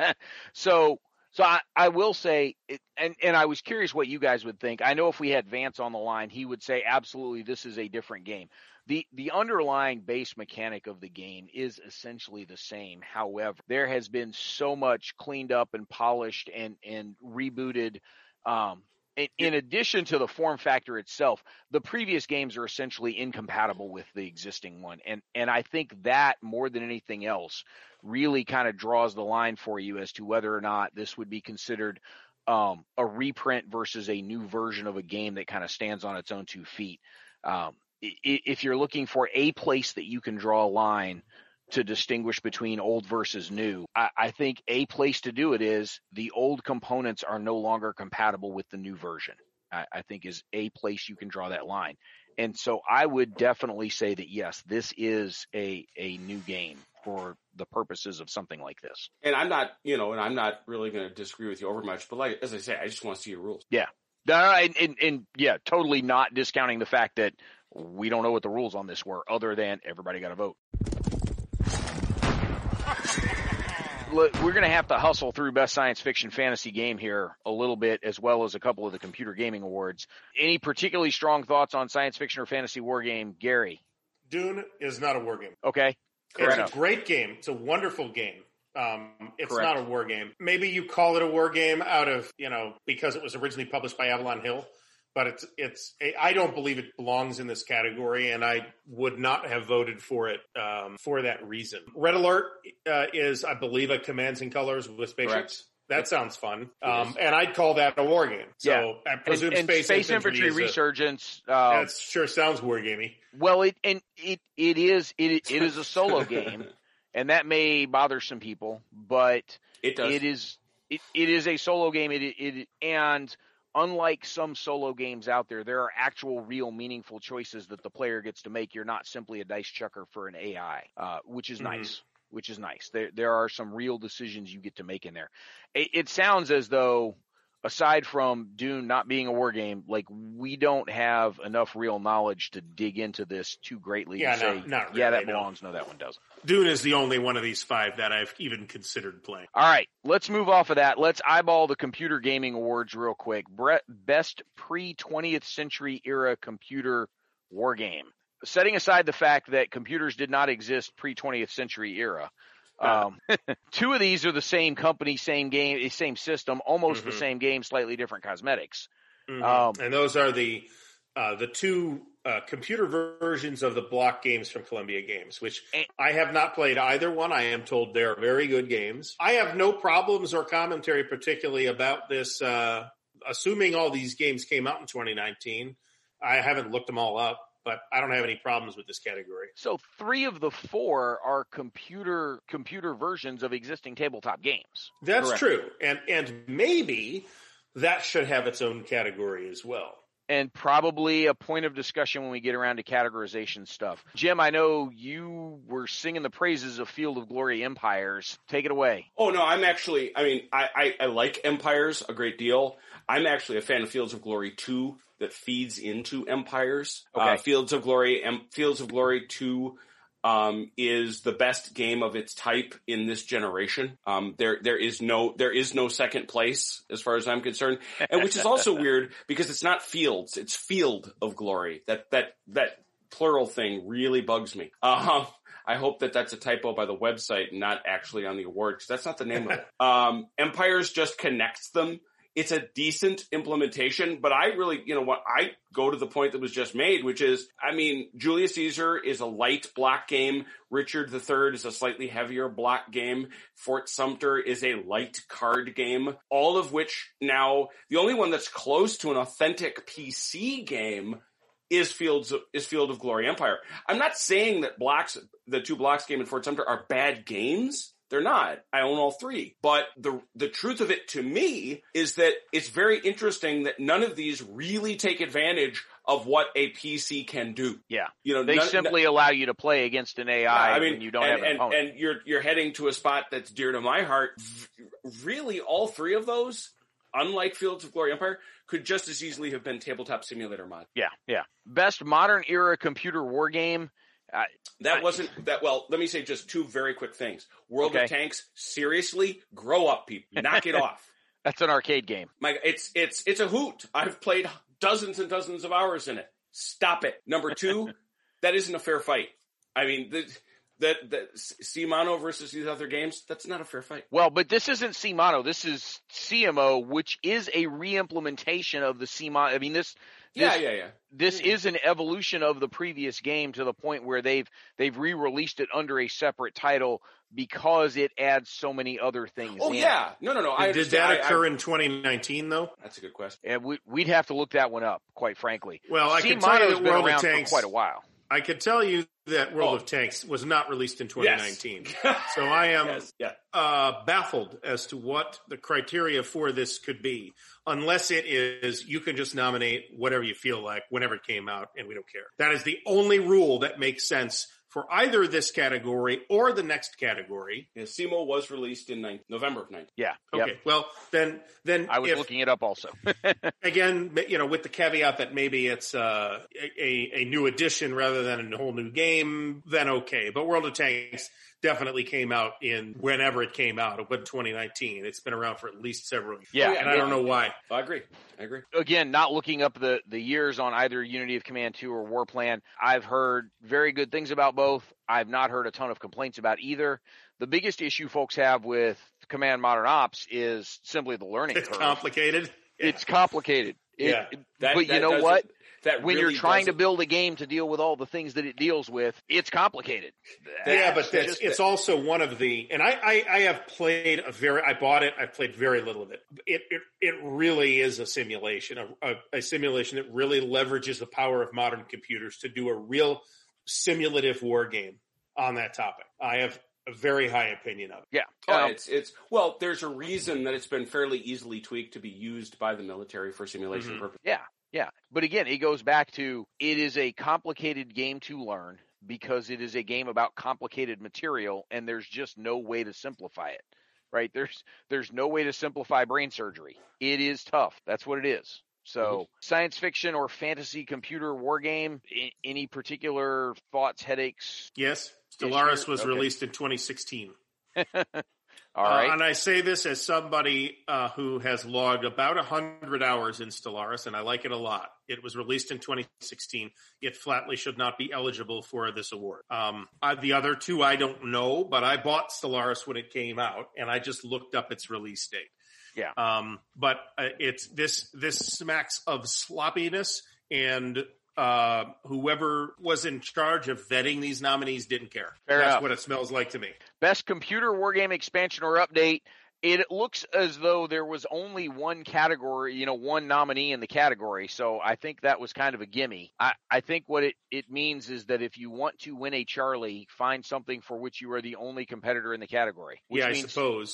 so. So I, I will say, it, and, and I was curious what you guys would think. I know if we had Vance on the line, he would say, absolutely, this is a different game. The the underlying base mechanic of the game is essentially the same. However, there has been so much cleaned up and polished and, and rebooted. Um, in, in addition to the form factor itself, the previous games are essentially incompatible with the existing one. And, and I think that more than anything else really kind of draws the line for you as to whether or not this would be considered um, a reprint versus a new version of a game that kind of stands on its own two feet. Um, if you're looking for a place that you can draw a line to distinguish between old versus new, I, I think a place to do it is the old components are no longer compatible with the new version. I, I think is a place you can draw that line. And so I would definitely say that, yes, this is a, a new game for the purposes of something like this. And I'm not, you know, and I'm not really going to disagree with you over much, but like, as I say, I just want to see your rules. Yeah. Uh, and, and, and yeah, totally not discounting the fact that we don't know what the rules on this were other than everybody got a vote. Look, we're going to have to hustle through Best Science Fiction Fantasy Game here a little bit, as well as a couple of the Computer Gaming Awards. Any particularly strong thoughts on science fiction or fantasy war game, Gary? Dune is not a war game. Okay. It's a great game. It's a wonderful game. Um, it's Correct. not a war game. Maybe you call it a war game out of, you know, because it was originally published by Avalon Hill, but it's, it's, I don't believe it belongs in this category, and I would not have voted for it, um, for that reason. Red Alert, uh, is, I believe, a Commands and Colors with spaceships. Correct. That sounds fun. Um, and I'd call that a war game. So yeah. I presume and, and Space, Space Infantry, Infantry a, Resurgence. Uh, that sure sounds war gamey. Well, it, and it, it is, it, it is a solo game. And that may bother some people, but it does. It is it, it is a solo game. It, it and unlike some solo games out there, there are actual, real, meaningful choices that the player gets to make. You're not simply a dice chucker for an A I, uh, which is mm-hmm. nice. Which is nice. There there are some real decisions you get to make in there. It, it sounds as though, aside from Dune not being a war game, like we don't have enough real knowledge to dig into this too greatly. Yeah, to say, no, not really, yeah, that no. belongs. No, that one doesn't. Dune is the only one of these five that I've even considered playing. All right, let's move off of that. Let's eyeball the Computer Gaming Awards real quick. Brett, best pre-twentieth century era computer war game. Setting aside the fact that computers did not exist pre-twentieth century era, um, two of these are the same company, same game, same system, almost mm-hmm. the same game, slightly different cosmetics. Mm-hmm. Um, and those are the uh, the two uh, computer versions of the block games from Columbia Games, which and, I have not played either one. I am told they're very good games. I have no problems or commentary particularly about this, uh, assuming all these games came out in twenty nineteen. I haven't looked them all up, but I don't have any problems with this category. So three of the four are computer computer versions of existing tabletop games. That's Correct. true. And and maybe that should have its own category as well. and probably a point of discussion when we get around to categorization stuff. Jim, I know you were singing the praises of Field of Glory Empires. Take it away. Oh, no, I'm actually, I mean, I, I, I like Empires a great deal. I'm actually a fan of Fields of Glory two that feeds into Empires. Okay. Uh, Fields of Glory, em, Fields of Glory two um, is the best game of its type in this generation. Um, there, there is no, there is no second place as far as I'm concerned, and which is also weird because it's not Fields, it's Field of Glory. That, that, that plural thing really bugs me. Uh, I hope that that's a typo by the website and not actually on the award, because that's not the name of it. Um, Empires just connects them. It's a decent implementation, but I really, you know what, I go to the point that was just made, which is, I mean, Julius Caesar is a light block game. Richard the Third is a slightly heavier block game. Fort Sumter is a light card game. All of which now, the only one that's close to an authentic P C game is Fields of, is Field of Glory Empire. I'm not saying that blocks, the two blocks game and Fort Sumter are bad games. They're not. I own all three. But the the truth of it to me is that it's very interesting that none of these really take advantage of what a P C can do. Yeah. You know, they none, simply none, allow you to play against an A I I mean, when you don't and, have an and, opponent. And you're you're heading to a spot that's dear to my heart. Really, all three of those, unlike Fields of Glory Empire, could just as easily have been Tabletop Simulator mod. Yeah, yeah. Best modern era computer war game. Uh, that I, wasn't that well. Let me say just two very quick things. World okay. of Tanks. Seriously, grow up, people. Knock it off. That's an arcade game. My, it's it's it's a hoot. I've played dozens and dozens of hours in it. Stop it. Number two, that isn't a fair fight. I mean, the, that that CMono versus these other games, that's not a fair fight. Well, but this isn't CMono. This is C M O, which is a re-implementation of the CMono. I mean, this. This, yeah, yeah, yeah. This yeah. is an evolution of the previous game to the point where they've they've re-released it under a separate title because it adds so many other things. Oh in. yeah, no, no, no. I Did that occur I, I, in twenty nineteen though? That's a good question. And we, we'd have to look that one up, quite frankly. Well, I C can tell you that been World around of Tanks for quite a while. I can tell you that World Oh. of Tanks was not released in twenty nineteen. Yes. So I am yes. yeah. uh, baffled as to what the criteria for this could be, unless it is you can just nominate whatever you feel like whenever it came out and we don't care. That is the only rule that makes sense for either this category or the next category. Yeah, C M O was released in nine, November of nineteen. Yeah. Okay. Yep. Well, then, then I was if, looking it up also. again, you know, with the caveat that maybe it's uh, a, a new edition rather than a whole new game, then okay. But World of Tanks definitely came out in whenever it came out. It wasn't twenty nineteen. It's been around for at least several years. Yeah. And I don't know why. I agree. I agree. Again, not looking up the, the years on either Unity of Command two or Warplan. I've heard very good things about both. I've not heard a ton of complaints about either. The biggest issue folks have with Command Modern Ops is simply the learning It's curve. complicated. It's complicated. It, Yeah. That, but that you know doesn't- what? That When really you're trying to doesn't- build a game to deal with all the things that it deals with, it's complicated. Yeah, but That's that's, just- it's also one of the, and I, I, I have played a very, I bought it, I've played very little of it. It, it, it really is a simulation, a, a, a simulation that really leverages the power of modern computers to do a real simulative war game on that topic. I have a very high opinion of it. Yeah. Oh, Um, it's it's well. There's a reason that it's been fairly easily tweaked to be used by the military for simulation Mhm. purposes. Yeah, yeah. But again, it goes back to it is a complicated game to learn because it is a game about complicated material, and there's just no way to simplify it. Right? There's there's no way to simplify brain surgery. It is tough. That's what it is. So, Mm-hmm. science fiction or fantasy computer war game. I- any particular thoughts, headaches? Yes, Stellaris Issue? was Okay. released in twenty sixteen. All right. Uh, and I say this as somebody uh, who has logged about one hundred hours in Stellaris, and I like it a lot. It was released in twenty sixteen. It flatly should not be eligible for this award. Um, I, the other two I don't know, but I bought Stellaris when it came out, and I just looked up its release date. Yeah. Um, but uh, it's this this smacks of sloppiness, and uh, whoever was in charge of vetting these nominees didn't care. Fair That's enough. what it smells like to me. Best computer war game expansion or update. It looks as though there was only one category, you know, one nominee in the category. So I think that was kind of a gimme. I, I think what it, it means is that if you want to win a Charlie, find something for which you are the only competitor in the category. Which Yeah, I means, suppose.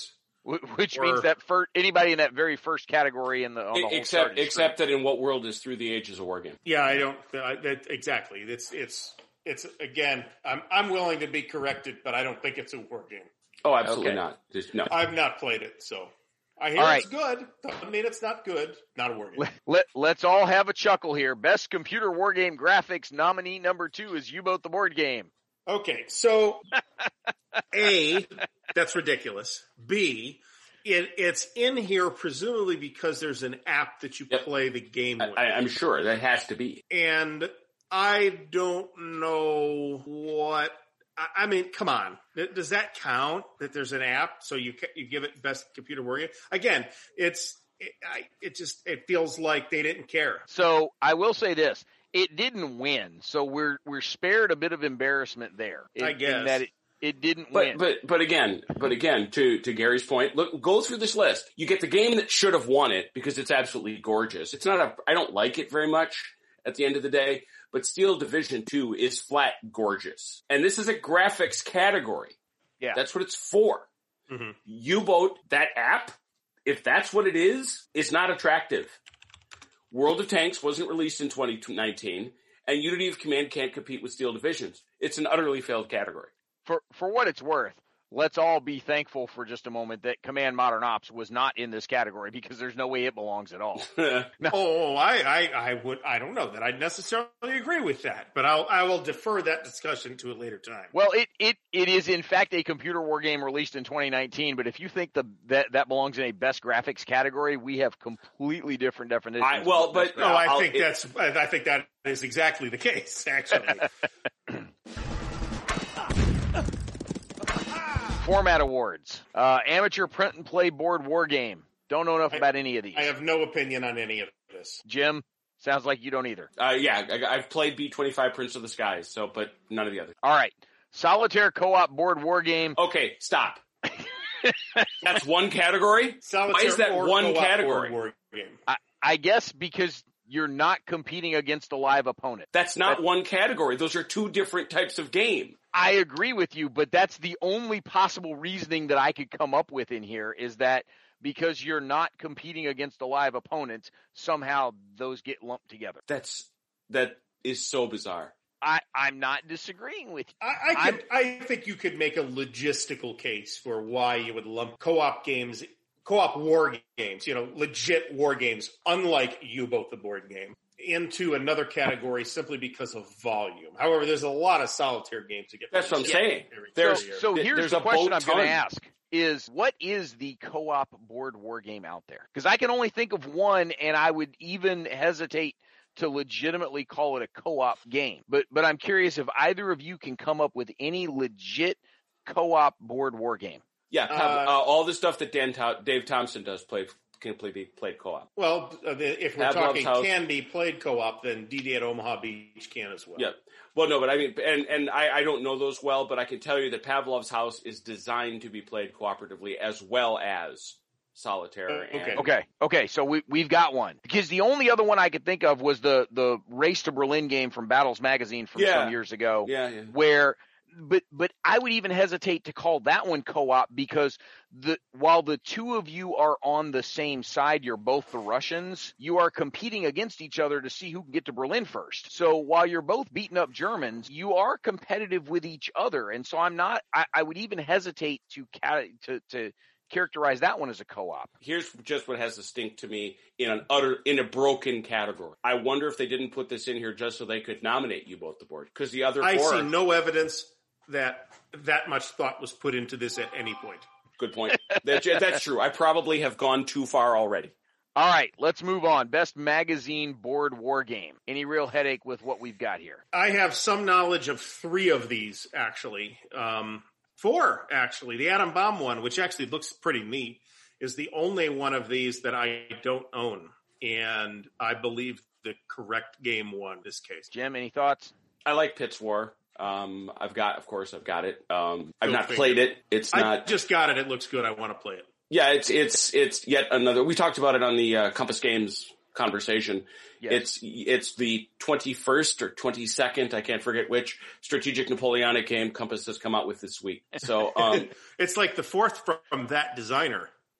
Which or, means that for anybody in that very first category in the, on the whole except except that in what world is Through the Ages a war game? Yeah, I don't. Uh, that, exactly. It's it's it's again. I'm I'm willing to be corrected, but I don't think it's a war game. Oh, absolutely Okay. not. Just, no, I've not played it, so I hear All it's good. Doesn't mean it's not good. Not a war game. Let, let, let's all have a chuckle here. Best computer war game graphics nominee number two is U-Boat the board game. Okay, so A, that's ridiculous. B, it, it's in here presumably because there's an app that you Yep. play the game with. I, I'm sure that has to be. And I don't know what. I, I mean, come on. Does that count? That there's an app, so you you give it best computer war game? Again, it's it, I, it just it feels like they didn't care. So I will say this. It didn't win, so we're we're spared a bit of embarrassment there. In, I guess. in that it, it didn't But win. but but again, but again, to to Gary's point, look, go through this list. You get the game that should have won it because it's absolutely gorgeous. It's not a. I don't like it very much at the end of the day, but Steel Division two is flat gorgeous, and this is a graphics category. Yeah. That's what it's for. Mm-hmm. U-Boat, that app, if that's what it is, is not attractive. World of Tanks wasn't released in twenty nineteen, and Unity of Command can't compete with Steel Divisions. It's an utterly failed category. For for what it's worth, let's all be thankful for just a moment that Command Modern Ops was not in this category because there's no way it belongs at all. Oh, I, I, I would, I don't know that I necessarily agree with that, but I'll, I will defer that discussion to a later time. Well, it, it, it is in fact a computer war game released in twenty nineteen, but if you think the that, that belongs in a best graphics category, we have completely different definitions. I- well, of best but- No, I I'll- think it- that's, I think that is exactly the case, actually. Format awards. Uh, amateur print and play board war game. Don't know enough I- about any of these. I have no opinion on any of this. Jim, sounds like you don't either. Uh, yeah, I, I've played B twenty-five Prince of the Skies, so, but none of the others. All right. Solitaire co-op board war game. Okay, stop. That's one category? Solitaire Why is that or one co-op category? War game. I, I guess because you're not competing against a live opponent. That's not That- one category. Those are two different types of game. I agree with you, but that's the only possible reasoning that I could come up with in here is that because you're not competing against a live opponent, somehow those get lumped together. That's, that is so bizarre. I, I'm not disagreeing with you. I, I could, I think you could make a logistical case for why you would lump co-op games, co-op war games, you know, legit war games, unlike U-Boat the board game, into another category simply because of volume. However, there's a lot of solitaire games to get. That's what I'm through. saying. Very There's- clear. So Th- here's there's the a question boat I'm going to ton. ask is what is the co-op board war game out there? Because I can only think of one, and I would even hesitate to legitimately call it a co-op game. But but I'm curious if either of you can come up with any legit co-op board war game. Yeah, Uh, uh, all the stuff that Dan To- Dave Thompson does play can play be played co-op. Well, uh, the, if we're Pavlov's talking House. can be played co-op, then D D at Omaha Beach can as well. Yeah. Well, no, but I mean, and and I, I don't know those well, but I can tell you that Pavlov's House is designed to be played cooperatively as well as solitaire. Uh, okay. and, Okay, okay, so we we've got one because the only other one I could think of was the the Race to Berlin game from Battles Magazine from Yeah. some years ago. Yeah, yeah. Where but but I would even hesitate to call that one co-op because the while the two of you are on the same side, you're both the Russians, you are competing against each other to see who can get to Berlin first. So while you're both beating up Germans, you are competitive with each other. And so I'm not I, I would even hesitate to ca- to to characterize that one as a co-op. Here's just what has to stink to me in an utter in a broken category. I wonder if they didn't put this in here just so they could nominate you both the board because the other I four. see no evidence that that much thought was put into this at any point. Good point. That, that's true. I probably have gone too far already. All right, let's move on. Best magazine board war game. Any real headache with what we've got here? I have some knowledge of three of these, actually. Um, four, actually. The Atom Bomb one, which actually looks pretty neat, is the only one of these that I don't own. And I believe the correct game won this case. Jim, any thoughts? I like Pitt's War. Um, I've got, of course, I've got it. Um, I've Go not figure. played it. It's I not. just got it. It looks good. I want to play it. Yeah, it's it's it's yet another. We talked about it on the uh, Compass Games conversation. Yes. It's it's the twenty-first or twenty-second, I can't forget which strategic Napoleonic game Compass has come out with this week. So um, It's like the fourth from that designer.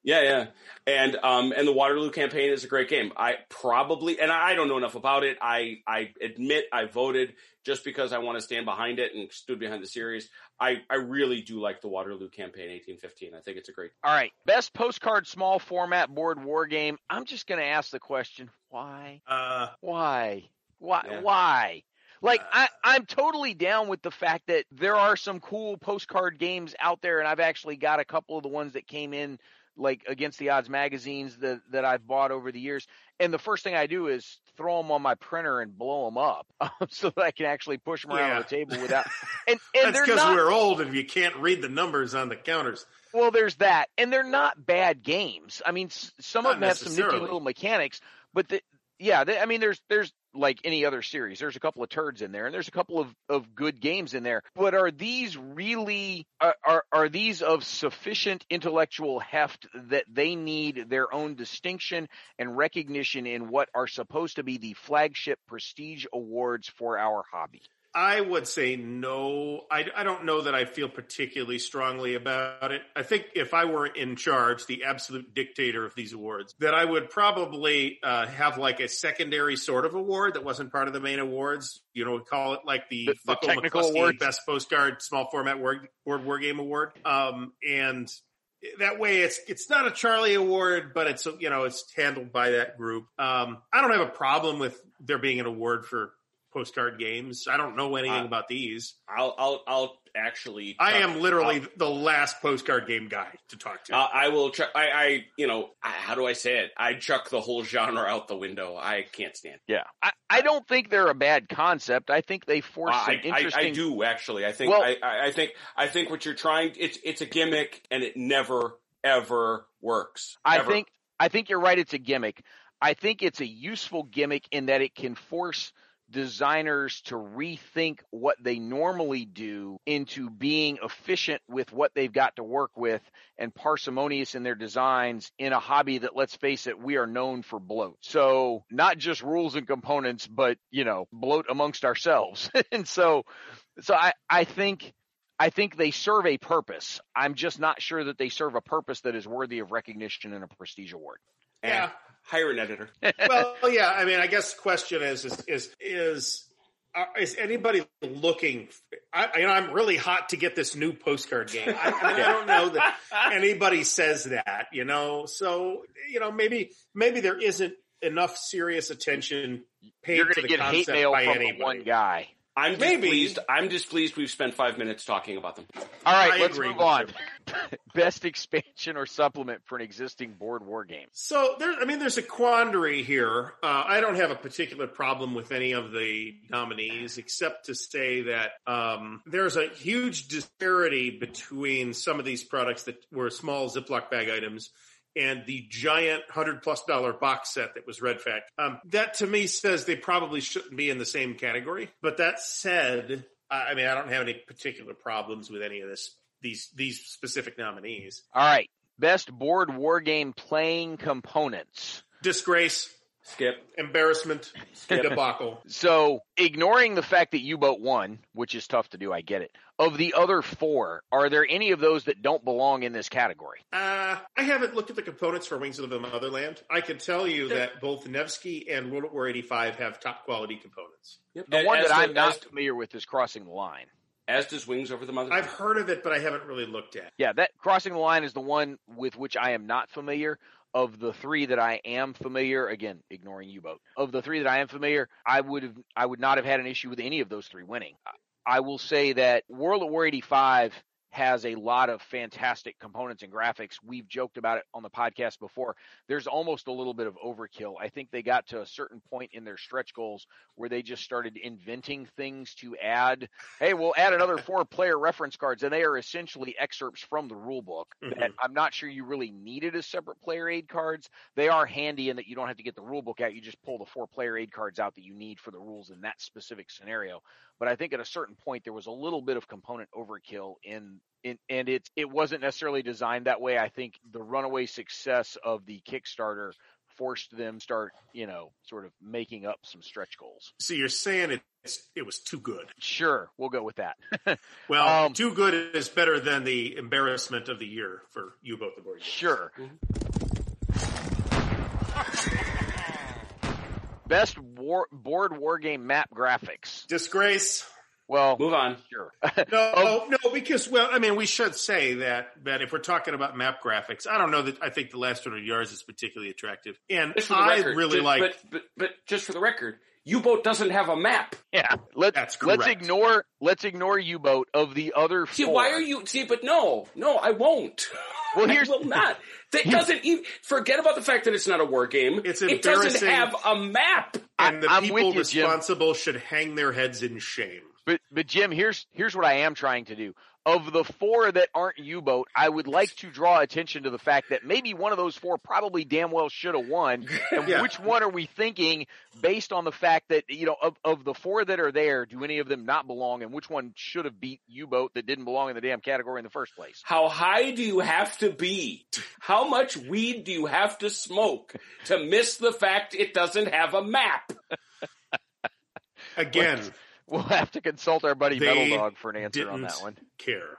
Yeah, yeah. And um and the Waterloo campaign is a great game. I probably and I don't know enough about it. I I admit I voted just because I want to stand behind it and stood behind the series. I, I really do like the Waterloo campaign eighteen fifteen. I think it's a great. All right. Best postcard small format board war game. I'm just going to ask the question, why? Uh, why? Why? Yeah. Why? Like, I, I'm totally down with the fact that there are some cool postcard games out there, and I've actually got a couple of the ones that came in, like, Against the Odds magazines that, that I've bought over the years. And the first thing I do is throw them on my printer and blow them up um, so that I can actually push them around Yeah. on the table without. And, and that's they're because not, we're old and you can't read the numbers on the counters. well, there's that. And they're not bad games. I mean, s- some Not of them have some nifty necessarily. little mechanics, but the, yeah, they, I mean, there's, there's like any other series, there's a couple of turds in there and there's a couple of, of good games in there, but are these really, are, are, are these of sufficient intellectual heft that they need their own distinction and recognition in what are supposed to be the flagship prestige awards for our hobby? I would say no. I, I don't know that I feel particularly strongly about it. I think if I were in charge, the absolute dictator of these awards, that I would probably uh, have like a secondary sort of award that wasn't part of the main awards. You know, call it like the, The- the Fucko technical McCluskey awards? Best Postcard Small Format Word, Word War Game Award. Um, and that way it's it's not a Charlie Award, but it's, you know, it's handled by that group. Um, I don't have a problem with there being an award for postcard games. I don't know anything Uh, about these. I'll I'll I'll actually. I chuck- am literally I'll- the last postcard game guy to talk to. Uh, I will chuck. I, I, you know, I, how do I say it? I chuck the whole genre out the window. I can't stand. it. Yeah. I, I don't think they're a bad concept. I think they force Uh, some I, I, interesting. I do actually. I think. Well- I, I I think. I think what you're trying. It's it's a gimmick, and it never ever works. I Ever. think I think you're right. It's a gimmick. I think it's a useful gimmick in that it can force designers to rethink what they normally do into being efficient with what they've got to work with and parsimonious in their designs in a hobby that, let's face it, we are known for bloat. So not just rules and components, but, you know, bloat amongst ourselves. And so, so I, I think, I think they serve a purpose. I'm just not sure that they serve a purpose that is worthy of recognition in a prestige award. Eh, Yeah. hire an editor. Well, yeah. I mean, I guess the question is is is is, uh, is anybody looking? I, you know, I'm really hot to get this new postcard game. I, I mean, I don't know that anybody says that. You know, so you know, maybe maybe there isn't enough serious attention paid You're to going the to get hate concept mail by from anybody. the one guy. I'm Maybe. displeased. I'm displeased. We've spent five minutes talking about them. All right, I let's agree move with on. you. Best expansion or supplement for an existing board war game. So there, I mean, there's a quandary here. Uh, I don't have a particular problem with any of the nominees, except to say that um, there's a huge disparity between some of these products that were small Ziploc bag items and the giant hundred plus dollar box set that was Red Fact. Um, that to me says they probably shouldn't be in the same category. But that said, I I mean, I don't have any particular problems with any of this. These these specific nominees. All right, best board war game playing components. Disgrace, Skip. embarrassment, debacle. So, ignoring the fact that U-Boat won, which is tough to do, I get it. Of the other four, are there any of those that don't belong in this category? Uh, I haven't looked at the components for Wings of the Motherland. I can tell you that both Nevsky and World at War eighty-five have top quality components. Yep. The one As that I'm the- not as, familiar with is Crossing the Line. as does Wings Over the Mother. I've heard of it, but I haven't really looked at it. Yeah, that Crossing the Line is the one with which I am not familiar. Of the three that I am familiar, again, ignoring U-Boat, of the three that I am familiar, I would have, I would not have had an issue with any of those three winning. I will say that World at War eighty-five has a lot of fantastic components and graphics. We've joked about it on the podcast before. There's almost a little bit of overkill. I think they got to a certain point in their stretch goals where they just started inventing things to add. Hey, we'll add another four player reference cards, and they are essentially excerpts from the rule book Mhm. that I'm not sure you really needed as separate player aid cards. They are handy in that you don't have to get the rule book out. You just pull the four player aid cards out that you need for the rules in that specific scenario. But I think at a certain point there was a little bit of component overkill in, in and it it wasn't necessarily designed that way. I think the runaway success of the Kickstarter forced them start, you know, sort of making up some stretch goals. So you're saying it's, it was too good. Sure, we'll go with that. Well, um, too good is better than the embarrassment of the year for U-Boat the board game. Sure. Best war, board war game map graphics. Disgrace. Well, Move on. Sure. No, oh, no, because, well, I mean, we should say that, that if we're talking about map graphics, I don't know that I think The Last Hundred Yards is particularly attractive. And Just for the I record, really just, like. but, but but just for the record, U-Boat doesn't have a map. Yeah, let's That's let's correct. ignore let's ignore U-Boat of the other See, four. why are you? See, but no, no, I won't. Well, here's- I will not. That doesn't even forget about the fact that it's not a war game. It's it doesn't embarrassing. have a map. And the I'm people with you, Jim. responsible should hang their heads in shame. But but Jim, here's here's what I am trying to do. Of the four that aren't U-Boat, I would like to draw attention to the fact that maybe one of those four probably damn well should have won. And Yeah. which one are we thinking based on the fact that, you know, of, of the four that are there, do any of them not belong? And which one should have beat U-Boat that didn't belong in the damn category in the first place? How high do you have to be? How much weed do you have to smoke to miss the fact it doesn't have a map? Again, We'll have to consult our buddy They Metal Dog for an answer on didn't that one. care.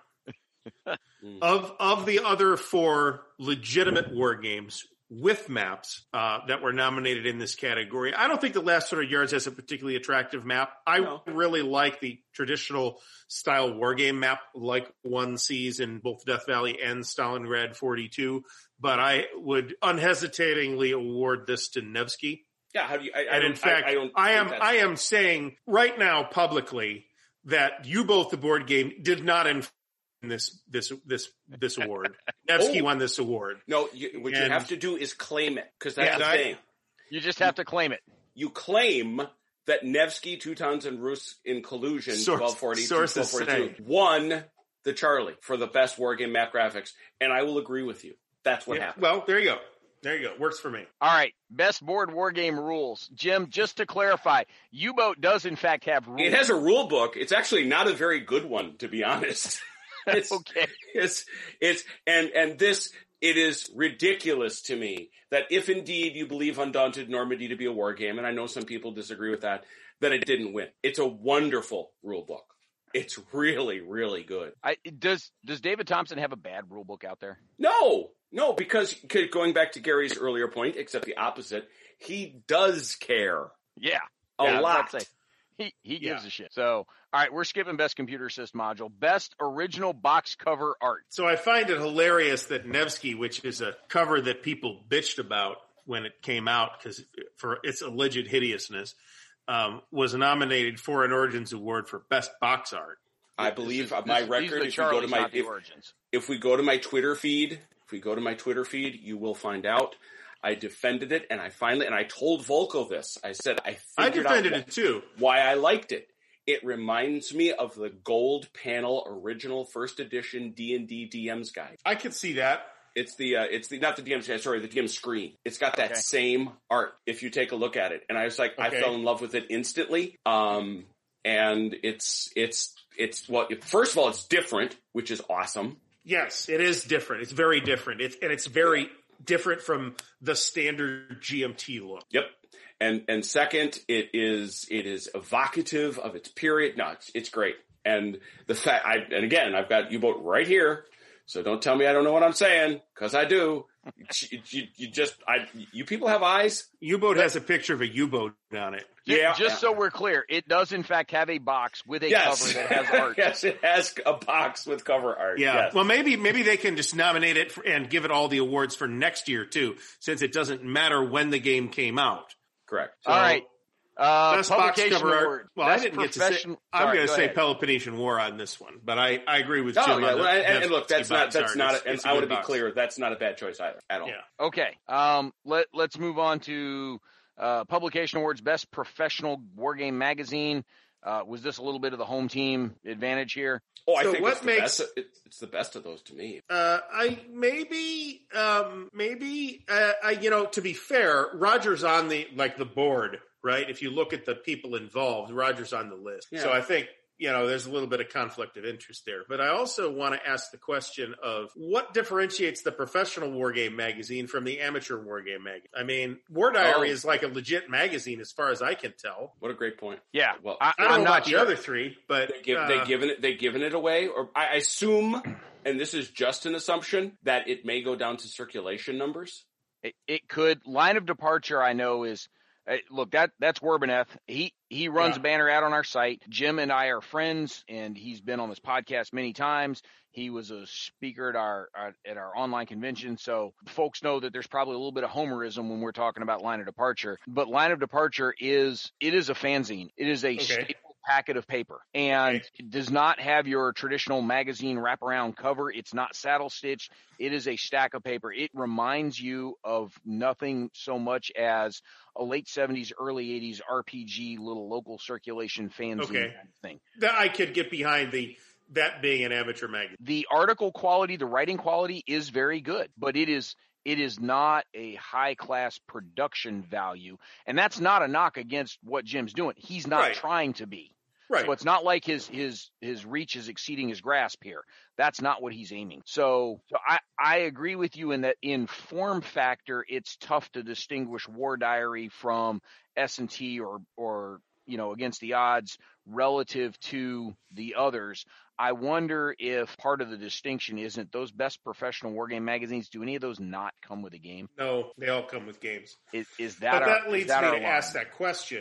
of of the other four legitimate war games with maps uh, that were nominated in this category, I don't think The Last Hundred Yards has a particularly attractive map. I No. really like the traditional style war game map, like one sees in both Death Valley and Stalingrad forty-two. But I would unhesitatingly award this to Nevsky. Yeah, how do you? I, I And don't, in fact, I, I, don't I am think that's- I am saying right now publicly that U-Boat the board game did not in this this this this award. Nevsky Oh. won this award. No, you, what you And- have to do is claim it, because that's Yeah, the I- thing. You just have to claim it. You claim that Nevsky, Teutons, and Rus in collusion, Source- twelve forty, sources twelve forty-two, won the Charlie for the best war game map graphics, and I will agree with you. That's what Yeah, happened. well, there you go. There you go. Works for me. All right, best board war game rules. Jim, just to clarify, U-Boat does in fact have rules. It has a rule book. It's actually not a very good one, to be honest. It's, Okay. It's it's and and this it is ridiculous to me that if indeed you believe Undaunted Normandy to be a war game, and I know some people disagree with that, that it didn't win. It's a wonderful rule book. It's really, really good. I, does does David Thompson have a bad rule book out there? No, no, because going back to Gary's earlier point, except the opposite, he does care Yeah, a Yeah, I was about lot. to say, he he gives Yeah. a shit. So, all right, we're skipping best computer system module. Best original box cover art. So I find it hilarious that Nevsky, which is a cover that people bitched about when it came out because for its alleged hideousness, um, was nominated for an Origins Award for best box art. I believe This is- my this- these are record. the If you go to Charlies, my not the if, origins. if we go to my Twitter feed, if we go to my Twitter feed, you will find out. I defended it, and I finally and I told Volko this. I said I I figured defended out it too. why I liked it. It reminds me of the gold panel original first edition D and D D M's guide. I could see that. It's the uh, it's the not the D M's guide, sorry, the D M screen. It's got that Okay. same art if you take a look at it. And I was like, I Okay. fell in love with it instantly. Um, and it's it's it's well, first of all, it's different, which is awesome. Yes, it is different. It's very different. It's and it's very different from the standard G M T look. Yep. And and second, it is it is evocative of its period. No, it's it's great. And the fact, I and again, I've got U-Boat right here, so don't tell me I don't know what I'm saying, because I do. You, you, you just, I you people have eyes. U-Boat has a picture of a U-Boat on it. Ju- Yeah. Just so we're clear, it does in fact have a box with a Yes, cover that has art. yes, it has a box with cover art. Yeah. Yes. Well, maybe maybe they can just nominate it for, and give it all the awards for next year too, since it doesn't matter when the game came out. Correct. So, All right. Uh, Best box publication cover art. award. Well, I Best didn't get to say. profession- I'm Sorry, going to go say ahead. Peloponnesian War on this one, but I, I agree with Oh Jim. yeah, on the well, and, and Nevsky look, that's not box that's art. not, It's- and it's a I want good to be box. clear, that's not a bad choice either at all. Yeah. Okay. Um, let let's move on to uh, publication awards. Best professional war game magazine. Uh, was this a little bit of the home team advantage here? Oh, I So think what it's the makes- best. It, it's the best of those to me. Uh, I maybe, um, maybe, uh, I, you know, to be fair, Roger's on the like the board, right? If you look at the people involved, Roger's on the list. Yeah. So I think you know, there's a little bit of conflict of interest there. But I also want to ask the question of what differentiates the professional wargame magazine from the amateur wargame magazine? I mean, War Diary oh. is like a legit magazine as far as I can tell. What a great point. Yeah. Well, I, I don't I'm know not about sure. the other three, but they give, uh, they given it, they've given it away, or I assume, and this is just an assumption, that it may go down to circulation numbers. It, it could. Line of Departure, I know, is uh, look that that's Werbineth. He he runs yeah. a banner ad on our site. Jim and I are friends, and he's been on this podcast many times. He was a speaker at our at our online convention, so folks know that there's probably a little bit of homerism when we're talking about Line of Departure. But Line of Departure is it is a fanzine. It is a okay. staple packet of paper, and okay. it does not have your traditional magazine wraparound cover. It's not saddle stitched. It is a stack of paper. It reminds you of nothing so much as a late seventies, early eighties R P G little local circulation fanzine okay. kind of thing. That I could get behind the that being an amateur magazine. The article quality, the writing quality is very good, but it is it is not a high class production value, and that's not a knock against what Jim's doing. He's not right. trying to be. Right. So it's not like his his his reach is exceeding his grasp here. That's not what he's aiming. So, so I, I agree with you in that in form factor, it's tough to distinguish War Diary from S and T or or you know Against the Odds relative to the others. I wonder if part of the distinction isn't those best professional wargame magazines. Do any of those not come with a game? No, they all come with games. Is, is that but our, that leads that me our to line? ask that question: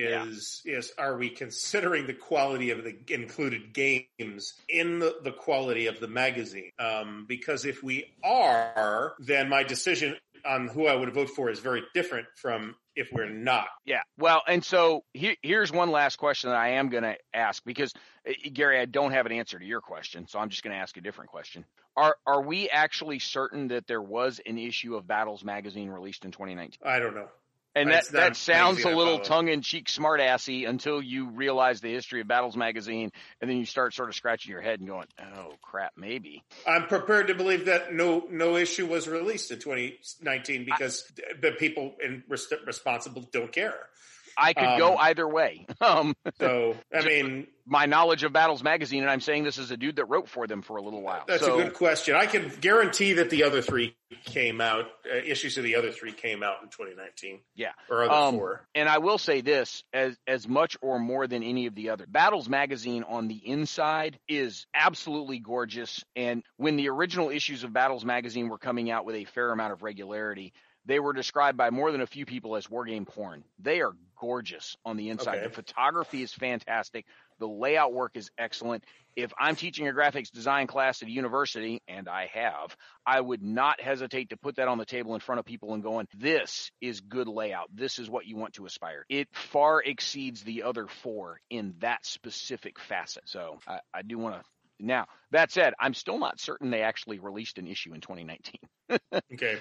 Is yeah. is are we considering the quality of the included games in the, the quality of the magazine? Um, because if we are, then my decision on who I would vote for is very different from if we're not. Yeah. Well, and so here, here's one last question that I am going to ask because, uh, Gary, I don't have an answer to your question, so I'm just going to ask a different question. Are are we actually certain that there was an issue of Battles magazine released in twenty nineteen? I don't know. And that, It's not that sounds a magazine I little follow. tongue-in-cheek smartassy until you realize the history of Battles magazine, and then you start sort of scratching your head and going, oh, crap, maybe. I'm prepared to believe that no no issue was released in twenty nineteen because I, the people in, res- responsible don't care. I could um, go either way. Um, so, I mean... my knowledge of Battles magazine, and I'm saying this as a dude that wrote for them for a little while. That's so, a good question. I can guarantee that the other three came out, uh, issues of the other three came out in twenty nineteen. Yeah. Or other um, four. And I will say this, as as much or more than any of the other. Battles magazine on the inside is absolutely gorgeous. And when the original issues of Battles magazine were coming out with a fair amount of regularity, they were described by more than a few people as wargame porn. They are gorgeous on the inside. Okay. The photography is fantastic. The layout work is excellent. If I'm teaching a graphics design class at a university, and I have, I would not hesitate to put that on the table in front of people and going, this is good layout. This is what you want to aspire. It far exceeds the other four in that specific facet. So I, I do want to. Now, that said, I'm still not certain they actually released an issue in twenty nineteen. Okay.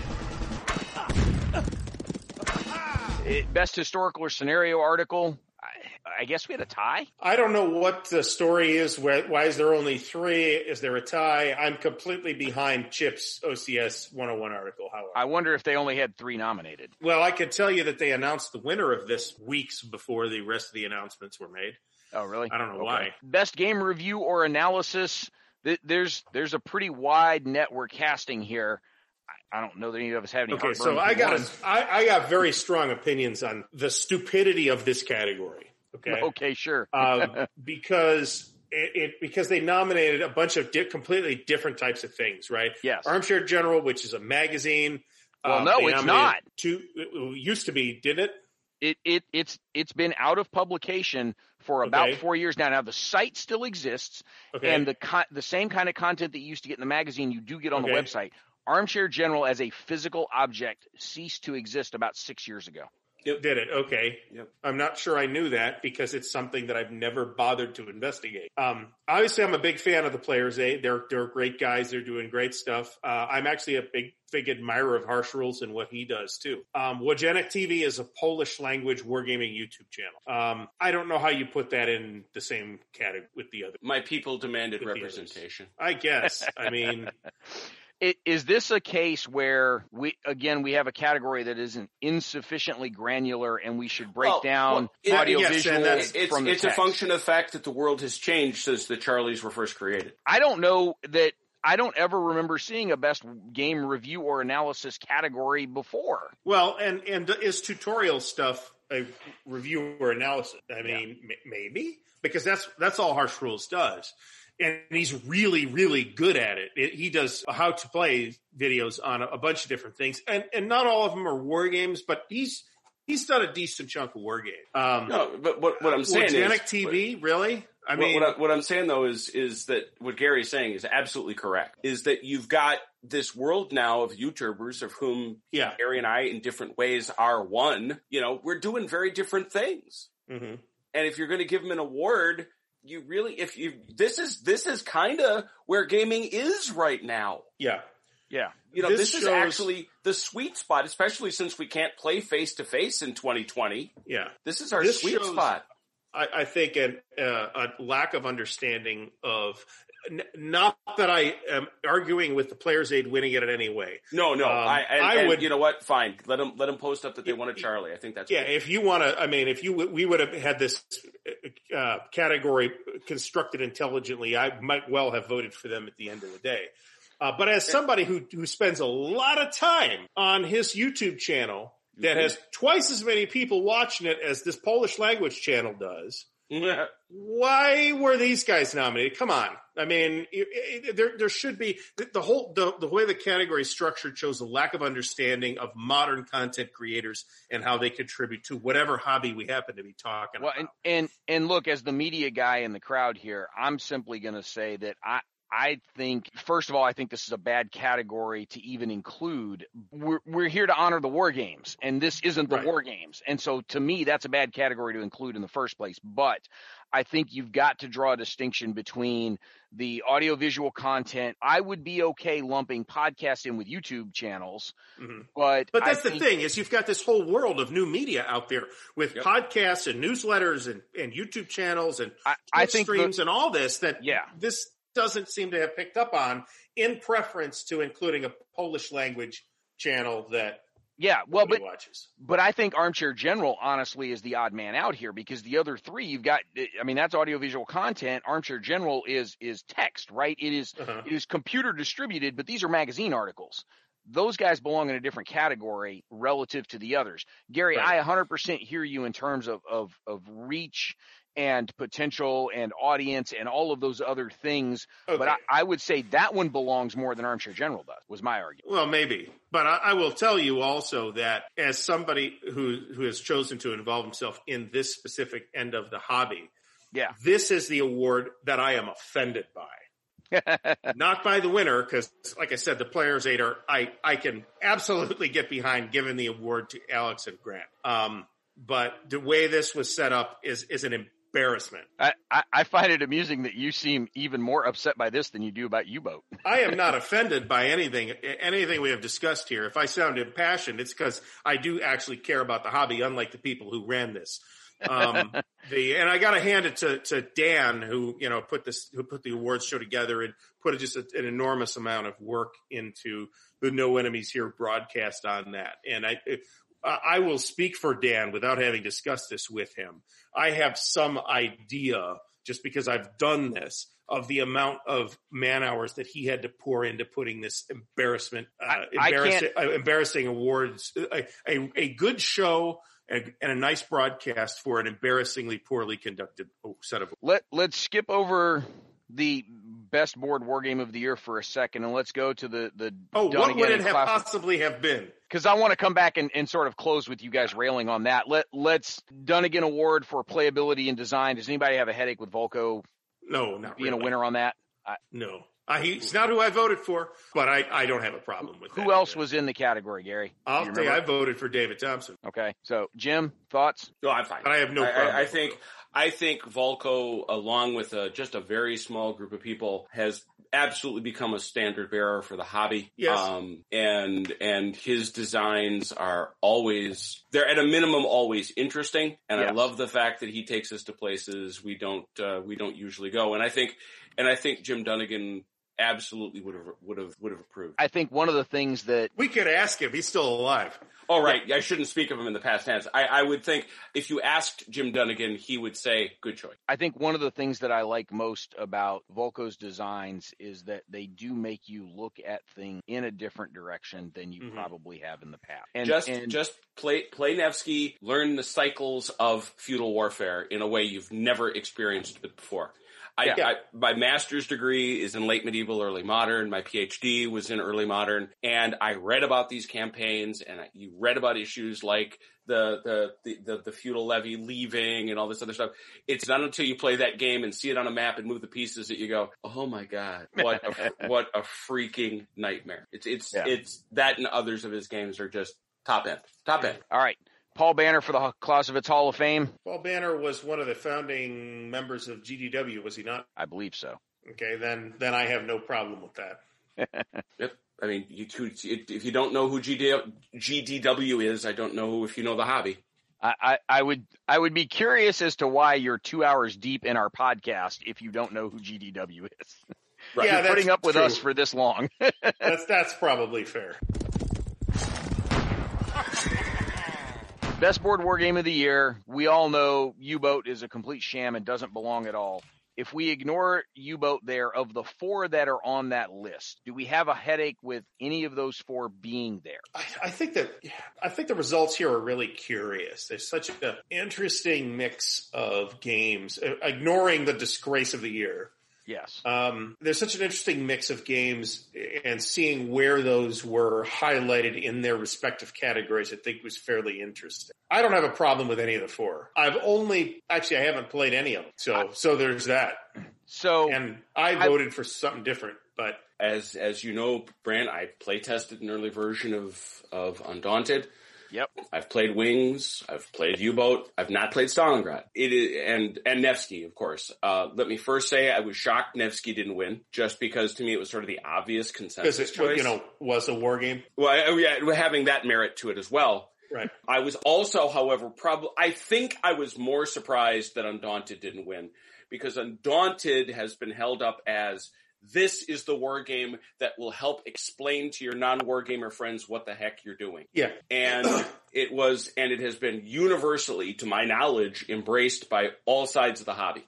It, best historical or scenario article, I, I guess we had a tie. I don't know what the story is. Why, why is there only three? Is there a tie? I'm completely behind Chip's O C S one oh one article, however. I wonder if they only had three nominated. Well, I could tell you that they announced the winner of this weeks before the rest of the announcements were made. Oh, really? I don't know okay. why. Best game review or analysis. Th- there's there's a pretty wide net we're casting here. I, I don't know that any of us have any. Okay, so I got a, I, I got very strong opinions on the stupidity of this category. Okay. Okay, sure. uh, because it, it because they nominated a bunch of di- completely different types of things, right? Yes. Armchair General, which is a magazine. Well, um, no, they it's nominated not. Two it used to be, didn't it? It it it's it's been out of publication for about Okay. four years now. Now the site still exists, Okay. and the con- the same kind of content that you used to get in the magazine, you do get on Okay. the website. Armchair General as a physical object ceased to exist about six years ago. Did it? Okay. Yep. I'm not sure I knew that because it's something that I've never bothered to investigate. Um, obviously, I'm a big fan of the Players Aid. They're they're great guys. They're doing great stuff. Uh, I'm actually a big big admirer of Harsh Rules and what he does too. Um, Wojciech T V is a Polish language wargaming YouTube channel. Um, I don't know how you put that in the same category with the other. My people demanded With the representation. I guess. I mean. It, is this a case where we again we have a category that isn't insufficiently granular, and we should break well, down well, audio yes, visual it's, from the it's text? a function of the fact that the world has changed since the Charlies were first created. I don't know that I don't ever remember seeing a best game review or analysis category before. Well, and and is tutorial stuff a review or analysis? I mean, yeah. m- maybe because that's that's all Harsh Rules does. And he's really, really good at it. it he does how to play videos on a, a bunch of different things. And and not all of them are war games, but he's he's done a decent chunk of war games. Um, no, but what, what I'm saying Organic is... T V, what, really? I what, mean... What, I, what I'm saying, though, is is that what Gary's saying is absolutely correct. Is that you've got this world now of YouTubers of whom yeah. Gary and I, in different ways, are one. You know, we're doing very different things. Mm-hmm. And if you're going to give them an award... You really, if you, this is, this is kind of where gaming is right now. Yeah. Yeah. You know, this, this shows, is actually the sweet spot, especially since we can't play face to face in twenty twenty. Yeah. This is our this sweet shows, spot. I, I think an, uh, a lack of understanding of, n- not that I am arguing with the Players Aid winning it in any way. No, no. Um, I, and, I and would, you know what? Fine. Let them, let them post up that they want a Charlie. I think that's yeah. cool. If you want to, I mean, if you, we would have had this uh, category constructed intelligently, I might well have voted for them at the end of the day. Uh, but as somebody who, who spends a lot of time on his YouTube channel that has twice as many people watching it as this Polish language channel does, why were these guys nominated? Come on. I mean, it, it, there there should be the whole the, the way the category is structured shows a lack of understanding of modern content creators and how they contribute to whatever hobby we happen to be talking well, about. And, and and look, as the media guy in the crowd here, I'm simply going to say that I I think, first of all, I think this is a bad category to even include. We're, we're here to honor the war games, and this isn't the right. war games. And so to me, that's a bad category to include in the first place. But I think you've got to draw a distinction between the audiovisual content. I would be okay lumping podcasts in with YouTube channels, mm-hmm. but but that's I the think, thing is you've got this whole world of new media out there with yep. podcasts and newsletters and, and YouTube channels and I, I think streams the, and all this that yeah. this doesn't seem to have picked up on in preference to including a Polish language channel that yeah, well, but watches. But I think Armchair General, honestly, is the odd man out here because the other three you've got, I mean, that's audiovisual content. Armchair General is is text, right? It is uh-huh. it is computer distributed, but these are magazine articles. Those guys belong in a different category relative to the others. Gary, right. I one hundred percent hear you in terms of, of, of reach and potential and audience and all of those other things. Okay. But I, I would say that one belongs more than Armchair General does, was my argument. Well, maybe. But I, I will tell you also that as somebody who, who has chosen to involve himself in this specific end of the hobby, yeah, this is the award that I am offended by. Not by the winner, because like I said, the Players Aid are, I, I can absolutely get behind giving the award to Alex and Grant. Um, but the way this was set up is, is an embarrassment. I, I, I find it amusing that you seem even more upset by this than you do about U-Boat. I am not offended by anything, anything we have discussed here. If I sound impassioned, it's because I do actually care about the hobby, unlike the people who ran this. Um, the, and I got to hand it to, to Dan, who, you know, put this, who put the awards show together and put just a, an enormous amount of work into the No Enemies Here broadcast on that. And I, it, I will speak for Dan without having discussed this with him. I have some idea, just because I've done this, of the amount of man hours that he had to pour into putting this embarrassment, uh, I, embarrassing, I uh, embarrassing awards, a, a, a good show and, and a nice broadcast for an embarrassingly poorly conducted set of. Let Let's skip over the best board war game of the year for a second, and let's go to the the. Oh, Dunnigan what would it have Klaus- possibly have been? Because I want to come back and, and sort of close with you guys railing on that. Let Let's Dunnigan Award for playability and design. Does anybody have a headache with Volko? No, not being really. a winner on that. I, no, I, he's not who I voted for, but I, I don't have a problem with who that. else was in the category, Gary? I'll you tell you, I remember? voted for David Thompson. Okay, so Jim, thoughts? No, I'm fine. But I have no I, problem. I, I with think Volko. I think Volko, along with a, just a very small group of people, has absolutely become a standard bearer for the hobby. Yes. Um, and and his designs are always, they're at a minimum always interesting. And Yes. I love the fact that he takes us to places we don't uh, we don't usually go. And I think and I think Jim Dunnigan absolutely would have would have would have approved. I think one of the things that We could ask him. He's still alive. Oh, right. I shouldn't speak of him in the past tense. I, I would think if you asked Jim Dunnigan, he would say, good choice. I think one of the things that I like most about Volko's designs is that they do make you look at things in a different direction than you mm-hmm. probably have in the past. And just and, just play play Nevsky, learn the cycles of feudal warfare in a way you've never experienced it before. I, yeah. I, my master's degree is in late medieval, early modern. My PhD was in early modern, and I read about these campaigns, and I, you read about issues like the, the the the the feudal levy leaving and all this other stuff. It's not until you play that game and see it on a map and move the pieces that you go, "Oh my god, what a, what a freaking nightmare!" It's it's yeah. it's that and others of his games are just top end, top end. All right. Paul Banner for the Clausewitz Hall of Fame. Paul Banner was one of the founding members of G D W, was he not? I believe so. Okay, then then I have no problem with that. Yep. I mean, you two, if you don't know who G D W is, I don't know if you know the hobby. I, I, I would I would be curious as to why you're two hours deep in our podcast if you don't know who G D W is. Right. Yeah, you're that's putting up with true. us for this long. that's that's probably fair. Best board war game of the year. We all know U-Boat is a complete sham and doesn't belong at all. If we ignore U-Boat there, of the four that are on that list, do we have a headache with any of those four being there? I, I think that I think the results here are really curious. There's such an interesting mix of games, uh, ignoring the disgrace of the year. Yes. Um, there's such an interesting mix of games, and seeing where those were highlighted in their respective categories, I think was fairly interesting. I don't have a problem with any of the four. I've only, actually, I haven't played any of them. So, I, so there's that. So, and I voted I, for something different, but as, as you know, Brant, I play tested an early version of, of Undaunted. Yep. I've played Wings. I've played U-Boat. I've not played Stalingrad. It is, and, and Nevsky, of course. Uh, let me first say I was shocked Nevsky didn't win, just because to me it was sort of the obvious consensus because it, choice. you know, was a war game. Well, I, yeah, having that merit to it as well. Right. I was also, however, probably, I think I was more surprised that Undaunted didn't win, because Undaunted has been held up as this is the war game that will help explain to your non-war gamer friends what the heck you're doing. Yeah. And it was, and it has been universally, to my knowledge, embraced by all sides of the hobby.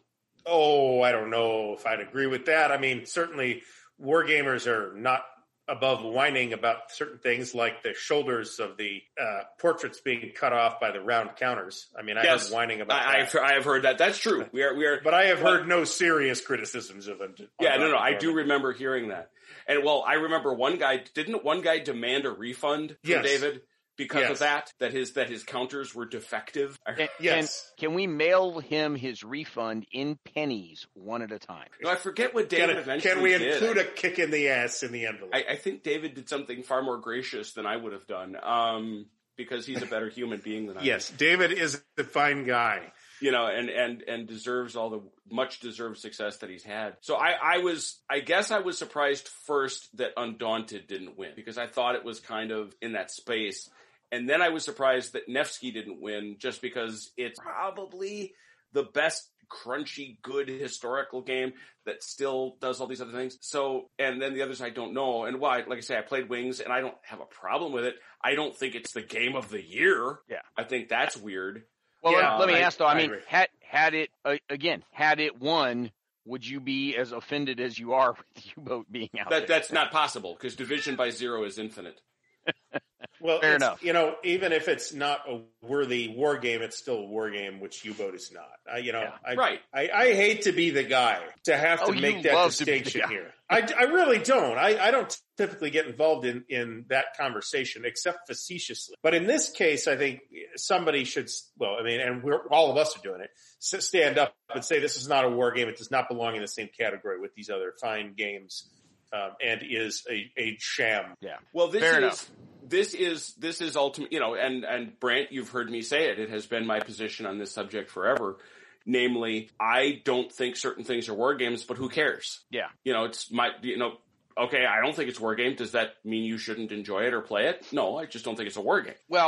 Oh, I don't know if I'd agree with that. I mean, certainly war gamers are not above whining about certain things like the shoulders of the uh, portraits being cut off by the round counters. I mean, I yes, heard whining about I, that. I have heard that. That's true. We are, we are, but I have but, heard no serious criticisms of it. Yeah, no, no. I do remember hearing that. And well, I remember one guy, didn't one guy demand a refund from yes. David? Because yes. of that, that his that his counters were defective. Can, yes. Can, can we mail him his refund in pennies, one at a time? No, I forget what David can, eventually Can we did. include a kick in the ass in the envelope? I, I think David did something far more gracious than I would have done, um, because he's a better human being than I am. Yes, David is a fine guy. You know, and, and, and deserves all the much deserved success that he's had. So I, I was, I guess I was surprised first that Undaunted didn't win, because I thought it was kind of in that space. And then I was surprised that Nevsky didn't win, just because it's probably the best crunchy, good historical game that still does all these other things. So, and then the others I don't know. And why, like I say, I played Wings and I don't have a problem with it. I don't think it's the game of the year. Yeah. I think that's weird. Well, yeah, let, let me I, ask though, I, I mean, agree. had, had it, uh, again, had it won, would you be as offended as you are with U-Boat being out that, there? That's not possible, because division by zero is infinite. Well, fair it's, enough. You know, even if it's not a worthy war game, it's still a war game, which U-Boat is not. I, you know, Yeah. I, Right. I, I hate to be the guy to have to Oh, you make that love to be the distinction guy. here. I, I really don't. I, I don't typically get involved in, in that conversation, except facetiously. But in this case, I think somebody should, well, I mean, and we're, all of us are doing it, stand up and say this is not a war game. It does not belong in the same category with these other fine games. Um, and is a, a sham. Yeah. Well, this Fair is, enough. this is, this is ultimate, you know, and, and Brant, you've heard me say it. It has been my position on this subject forever. Namely, I don't think certain things are war games, but who cares? Yeah. You know, it's my, you know, okay, I don't think it's a war game. Does that mean you shouldn't enjoy it or play it? No, I just don't think it's a war game. Well,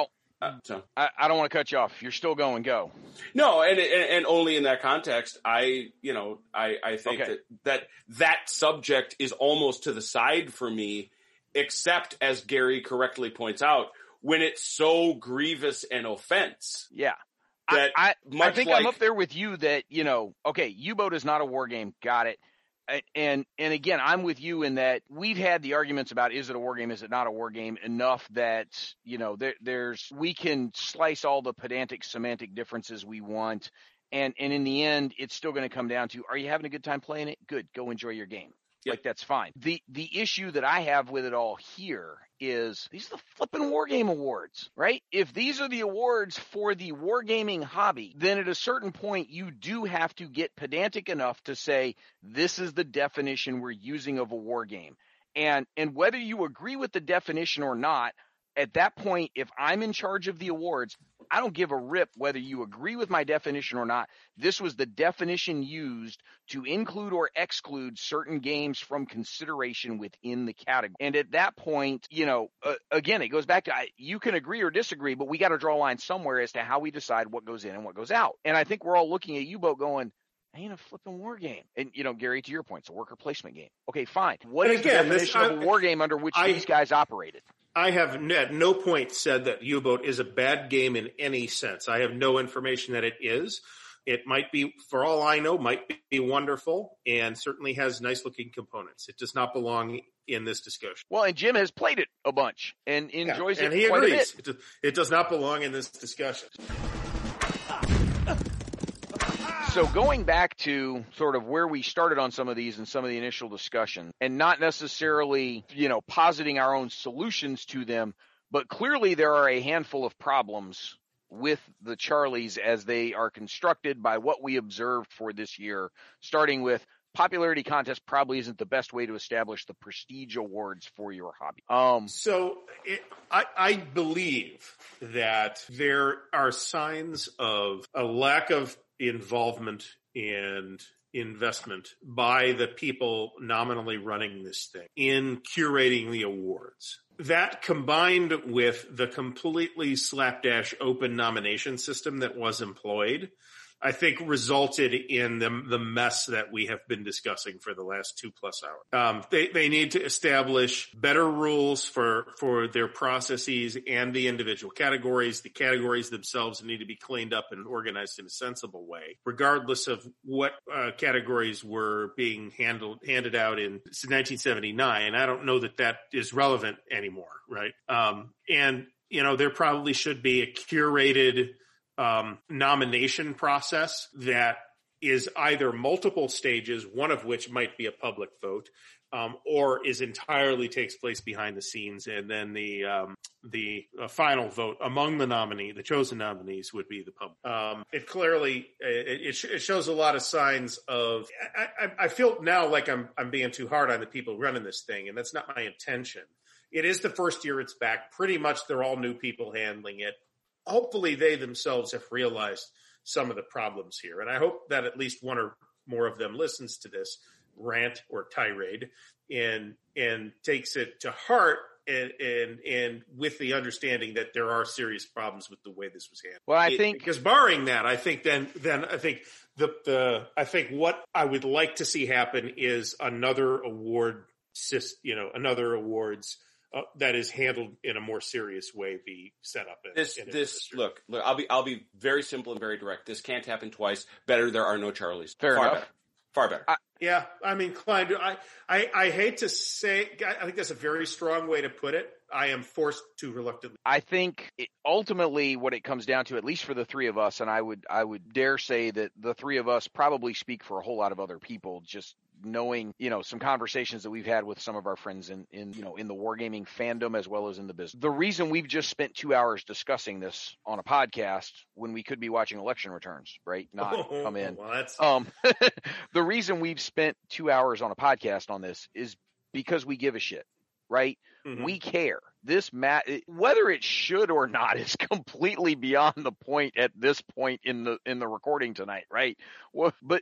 Uh, so I, I don't want to cut you off. You're still going. Go. no, and, and and only in that context, I you know I I think Okay. that that that subject is almost to the side for me, except as Gary correctly points out, when it's so grievous an offense. Yeah. That I, I, I much think like, I'm up there with you that, you know, okay, U-Boat is not a war game. Got it. And, and and again, I'm with you in that we've had the arguments about is it a war game, is it not a war game, enough that, you know, there, there's we can slice all the pedantic semantic differences we want. And, and in the end, it's still going to come down to, are you having a good time playing it? Good. Go enjoy your game. Yep. Like, that's fine. The the issue that I have with it all here is these are the flipping war game awards, right? If these are the awards for the wargaming hobby, then at a certain point you do have to get pedantic enough to say this is the definition we're using of a war game. And and whether you agree with the definition or not, at that point, if I'm in charge of the awards, I don't give a rip whether you agree with my definition or not. This was the definition used to include or exclude certain games from consideration within the category. And at that point, you know, uh, again, it goes back to I, you can agree or disagree, but we got to draw a line somewhere as to how we decide what goes in and what goes out. And I think we're all looking at U-Boat going, ain't a flipping war game. And, you know, Gary, to your point, it's a worker placement game. Okay, fine. What And is again, the this- definition of I- a war game under which I- these guys operated? I have n- at no point said that U-Boat is a bad game in any sense. I have no information that it is. It might be, for all I know, might be wonderful and certainly has nice looking components. It does not belong in this discussion. Well, and Jim has played it a bunch and enjoys Yeah, and it he quite agrees. a bit. It, does, it does not belong in this discussion. So going back to sort of where we started on some of these and some of the initial discussion, and not necessarily, you know, positing our own solutions to them, but clearly there are a handful of problems with the Charlies as they are constructed by what we observed for this year, starting with popularity contest probably isn't the best way to establish the prestige awards for your hobby. Um, So it, I, I believe that there are signs of a lack of involvement and investment by the people nominally running this thing in curating the awards. That combined with the completely slapdash open nomination system that was employed, I think resulted in the, the mess that we have been discussing for the last two plus hours. Um, they, they need to establish better rules for, for their processes and the individual categories. The categories themselves need to be cleaned up and organized in a sensible way, regardless of what uh, categories were being handled, handed out in nineteen seventy-nine. I don't know that that is relevant anymore, right? Um, and, you know, there probably should be a curated Um, nomination process that is either multiple stages, one of which might be a public vote, um, or is entirely takes place behind the scenes, and then the um, the uh, final vote among the nominee, the chosen nominees, would be the public. Um, it clearly it, it, sh- it shows a lot of signs of. I, I, I feel now like I'm I'm being too hard on the people running this thing, and that's not my intention. It is the first year it's back. Pretty much, they're all new people handling it. Hopefully they themselves have realized some of the problems here. And I hope that at least one or more of them listens to this rant or tirade and, and takes it to heart and, and, and with the understanding that there are serious problems with the way this was handled. well, I It- think because barring that, I think then, then I think the, the, I think what I would like to see happen is another award system, you know, another awards Uh, that is handled in a more serious way be set up. In, This, in this, industry. look, look, I'll be, I'll be very simple and very direct. This can't happen twice. Better there are no Charlies. Fair Far enough. better. Far better. I, Yeah, I mean, Klein, I, I, I hate to say, I think that's a very strong way to put it. I am forced to reluctantly. I think it, ultimately what it comes down to, at least for the three of us, and I would I would dare say that the three of us probably speak for a whole lot of other people, just knowing, you know, some conversations that we've had with some of our friends in, in you know, in the wargaming fandom as well as in the business. The reason we've just spent two hours discussing this on a podcast when we could be watching election returns, right? Not Oh, come in. well, that's, Um, the reason we've spent two hours on a podcast on this is because we give a shit, right? mhm. We care. This mat, whether it should or not, is completely beyond the point at this point in the in the recording tonight, right? Well, but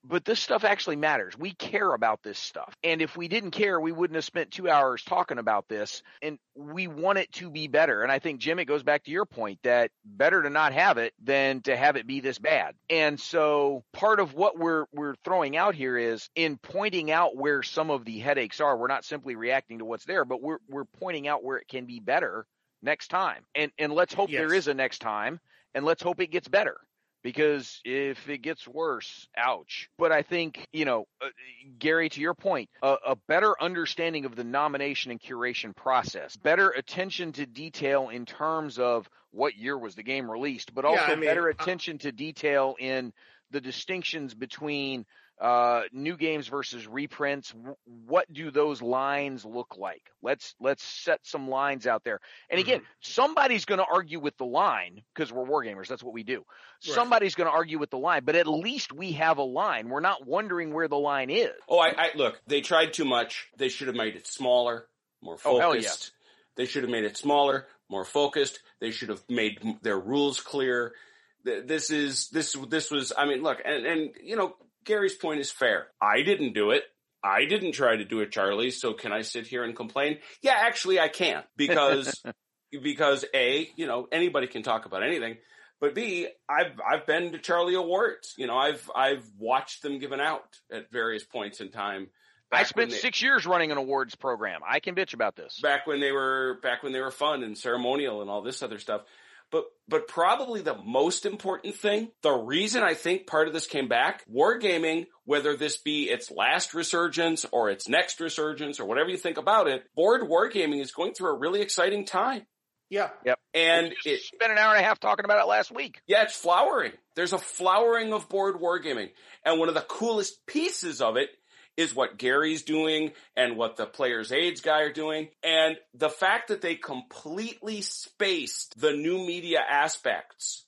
but this stuff actually matters. We care about this stuff. And if we didn't care, we wouldn't have spent two hours talking about this. And we want it to be better. And I think, Jim, it goes back to your point that better to not have it than to have it be this bad. And so part of what we're we're throwing out here is in pointing out where some of the headaches are, we're not simply reacting to what's there, but we're we're pointing out where it can be better next time. And and let's hope Yes. there is a next time, and let's hope it gets better. Because if it gets worse, ouch. But I think, you know, uh, Gary, to your point, a, a better understanding of the nomination and curation process, better attention to detail in terms of what year was the game released, but also Yeah, I mean, better I- attention to detail in the distinctions between uh, new games versus reprints. W- what do those lines look like? Let's let's set some lines out there. And again, Mm-hmm. somebody's going to argue with the line because we're wargamers. That's what we do. Right. Somebody's going to argue with the line, but at least we have a line. We're not wondering where the line is. Oh, I, I look, they tried too much. They should have made it smaller, more focused. Oh, hell yes. They should have made it smaller, more focused. They should have made m- their rules clear. Th- This is, this, this was, I mean, look, and, and, you know, Gary's point is fair. I didn't do it. I didn't try to do it, Charlie. So can I sit here and complain? Yeah, actually I can't because, because A, you know, anybody can talk about anything. But B, I've I've been to Charlie Awards. You know, I've I've watched them given out at various points in time. I Back spent when they- six years running an awards program. I can bitch about this. back when they were back when they were fun and ceremonial and all this other stuff. But but probably the most important thing, the reason I think part of this came back, wargaming, whether this be its last resurgence or its next resurgence or whatever you think about it, board wargaming is going through a really exciting time. Yeah. Yep. And We just it, spent an hour and a half talking about it last week. yeah, it's flowering. There's a flowering of board wargaming. And one of the coolest pieces of it is what Gary's doing and what the Players Aids guy are doing. And the fact that they completely spaced the new media aspects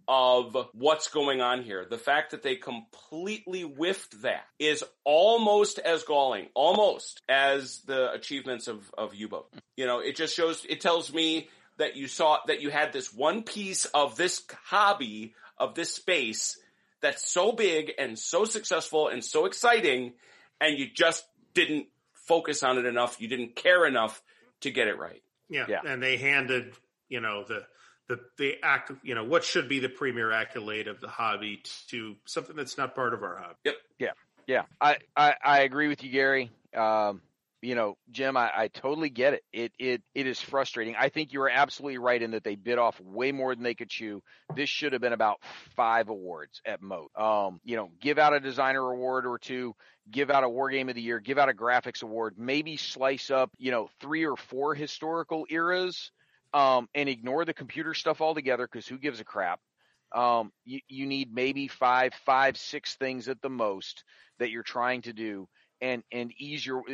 of what's going on here. The fact that they completely whiffed that is almost as galling, almost as the achievements of, of U-Boat. You know, it just shows, it tells me that you saw, that you had this one piece of this hobby, of this space that's so big and so successful and so exciting, and you just didn't focus on it enough. You didn't care enough to get it right. Yeah. Yeah. And they handed, you know, the, the, the, acc- you know, what should be the premier accolade of the hobby to something that's not part of our hobby. Yep. Yeah, I, I, I agree with you, Gary. Um, you know, Jim, I, I totally get it. It it it is frustrating. I think you are absolutely right in that they bit off way more than they could chew. This should have been about five awards at most. Um, you know, give out a designer award or two, give out a war game of the year, give out a graphics award, maybe slice up, you know, three or four historical eras, um, and ignore the computer stuff altogether because who gives a crap? Um, you, you need maybe five, five, six things at the most that you're trying to do and, and ease your,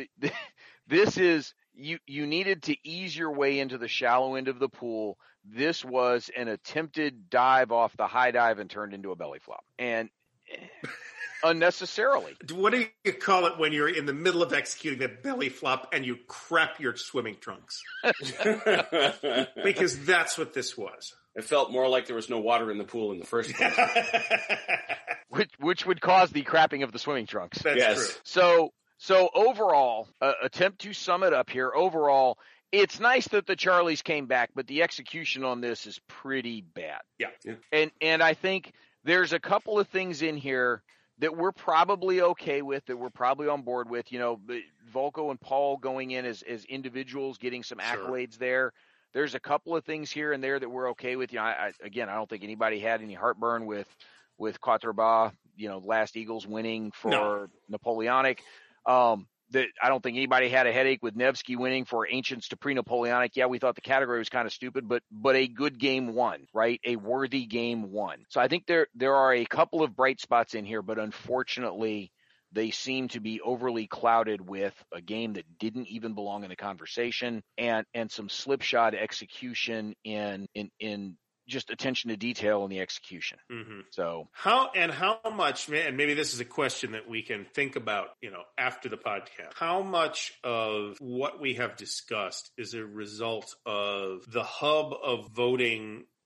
this is, you, you needed to ease your way into the shallow end of the pool. This was an attempted dive off the high dive and turned into a belly flop and unnecessarily. What do you call it when you're in the middle of executing a belly flop and you crap your swimming trunks? Because that's what this was. It felt more like there was no water in the pool in the first place. Which, which would cause the crapping of the swimming trunks. That's Yes. true. So, so overall, uh, attempt to sum it up here. Overall, it's nice that the Charlies came back, but the execution on this is pretty bad. Yeah. Yeah. And and I think there's a couple of things in here that we're probably okay with, that we're probably on board with. You know, Volko and Paul going in as as individuals, getting some Sure. accolades there. There's a couple of things here and there that we're okay with. You know, I, I, again, I don't think anybody had any heartburn with with Quatre Bras, you know, Last Eagles winning for No. Napoleonic. Um, that I don't think anybody had a headache with Nevsky winning for Ancients to Pre-Napoleonic. Yeah, we thought the category was kind of stupid, but but a good game won, right? A worthy game won. So I think there there are a couple of bright spots in here, but unfortunately, they seem to be overly clouded with a game that didn't even belong in the conversation and and some slipshod execution in in in just attention to detail in the execution. Mm-hmm. So How and how much, and maybe this is a question that we can think about, you know, after the podcast. How much of what we have discussed is a result of the hub of voting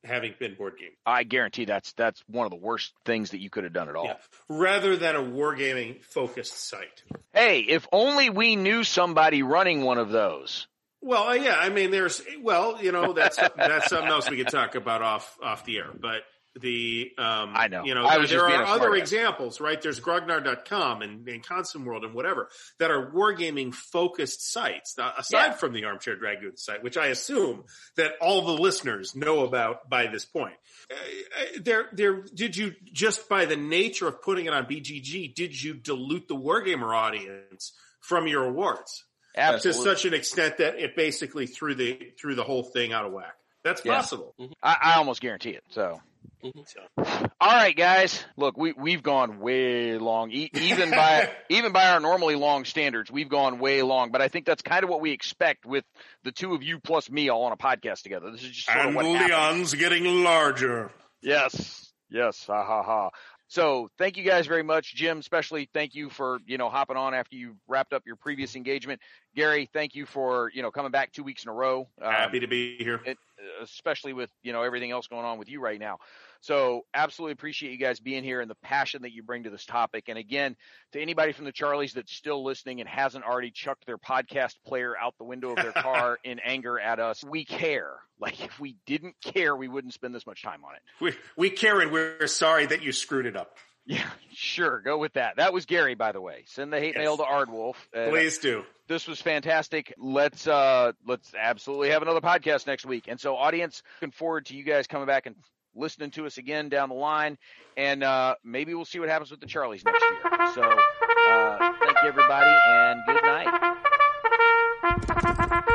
having been board game. I guarantee that's that's one of the worst things that you could have done at all. Yeah. Rather than a wargaming focused site. Hey, if only we knew somebody running one of those. Well, uh, yeah, I mean, there's, well, you know, that's that's something else we could talk about off off the air, but the, um, I know, you know, I was there just being are a other smart ass. examples, right? There's Grognard dot com and, and Consum World and whatever that are wargaming focused sites. Now, aside Yeah. from the Armchair Dragoon site, which I assume that all the listeners know about by this point. Uh, there, there, did you, just by the nature of putting it on B G G, did you dilute the wargamer audience from your awards? Absolutely. To such an extent that it basically threw the threw the whole thing out of whack. That's Yeah. possible. I, I almost guarantee it. So, So. all right, guys. Look, we we've gone way long, e- even by even by our normally long standards. We've gone way long, but I think that's kind of what we expect with the two of you plus me all on a podcast together. This is just sort of And what happens. Leon's getting larger. Yes. Yes. Ha ha ha. So thank you guys very much. Jim, especially thank you for, you know, hopping on after you wrapped up your previous engagement. Gary, thank you for, you know, coming back two weeks in a row. Um, Happy to be here. it, especially with, you know, everything else going on with you right now. So absolutely appreciate you guys being here and the passion that you bring to this topic. And again, to anybody from the Charlies that's still listening and hasn't already chucked their podcast player out the window of their car in anger at us, we care. Like if we didn't care, we wouldn't spend this much time on it. We we care and we're sorry that you screwed it up. Yeah, sure. Go with that. That was Gary, by the way. Send the hate Yes. mail to Ardwolf. Uh, Please do. This was fantastic. Let's uh let's absolutely have another podcast next week. And so audience, looking forward to you guys coming back and listening to us again down the line. And uh maybe we'll see what happens with the Charlies next year. So uh thank you everybody and good night.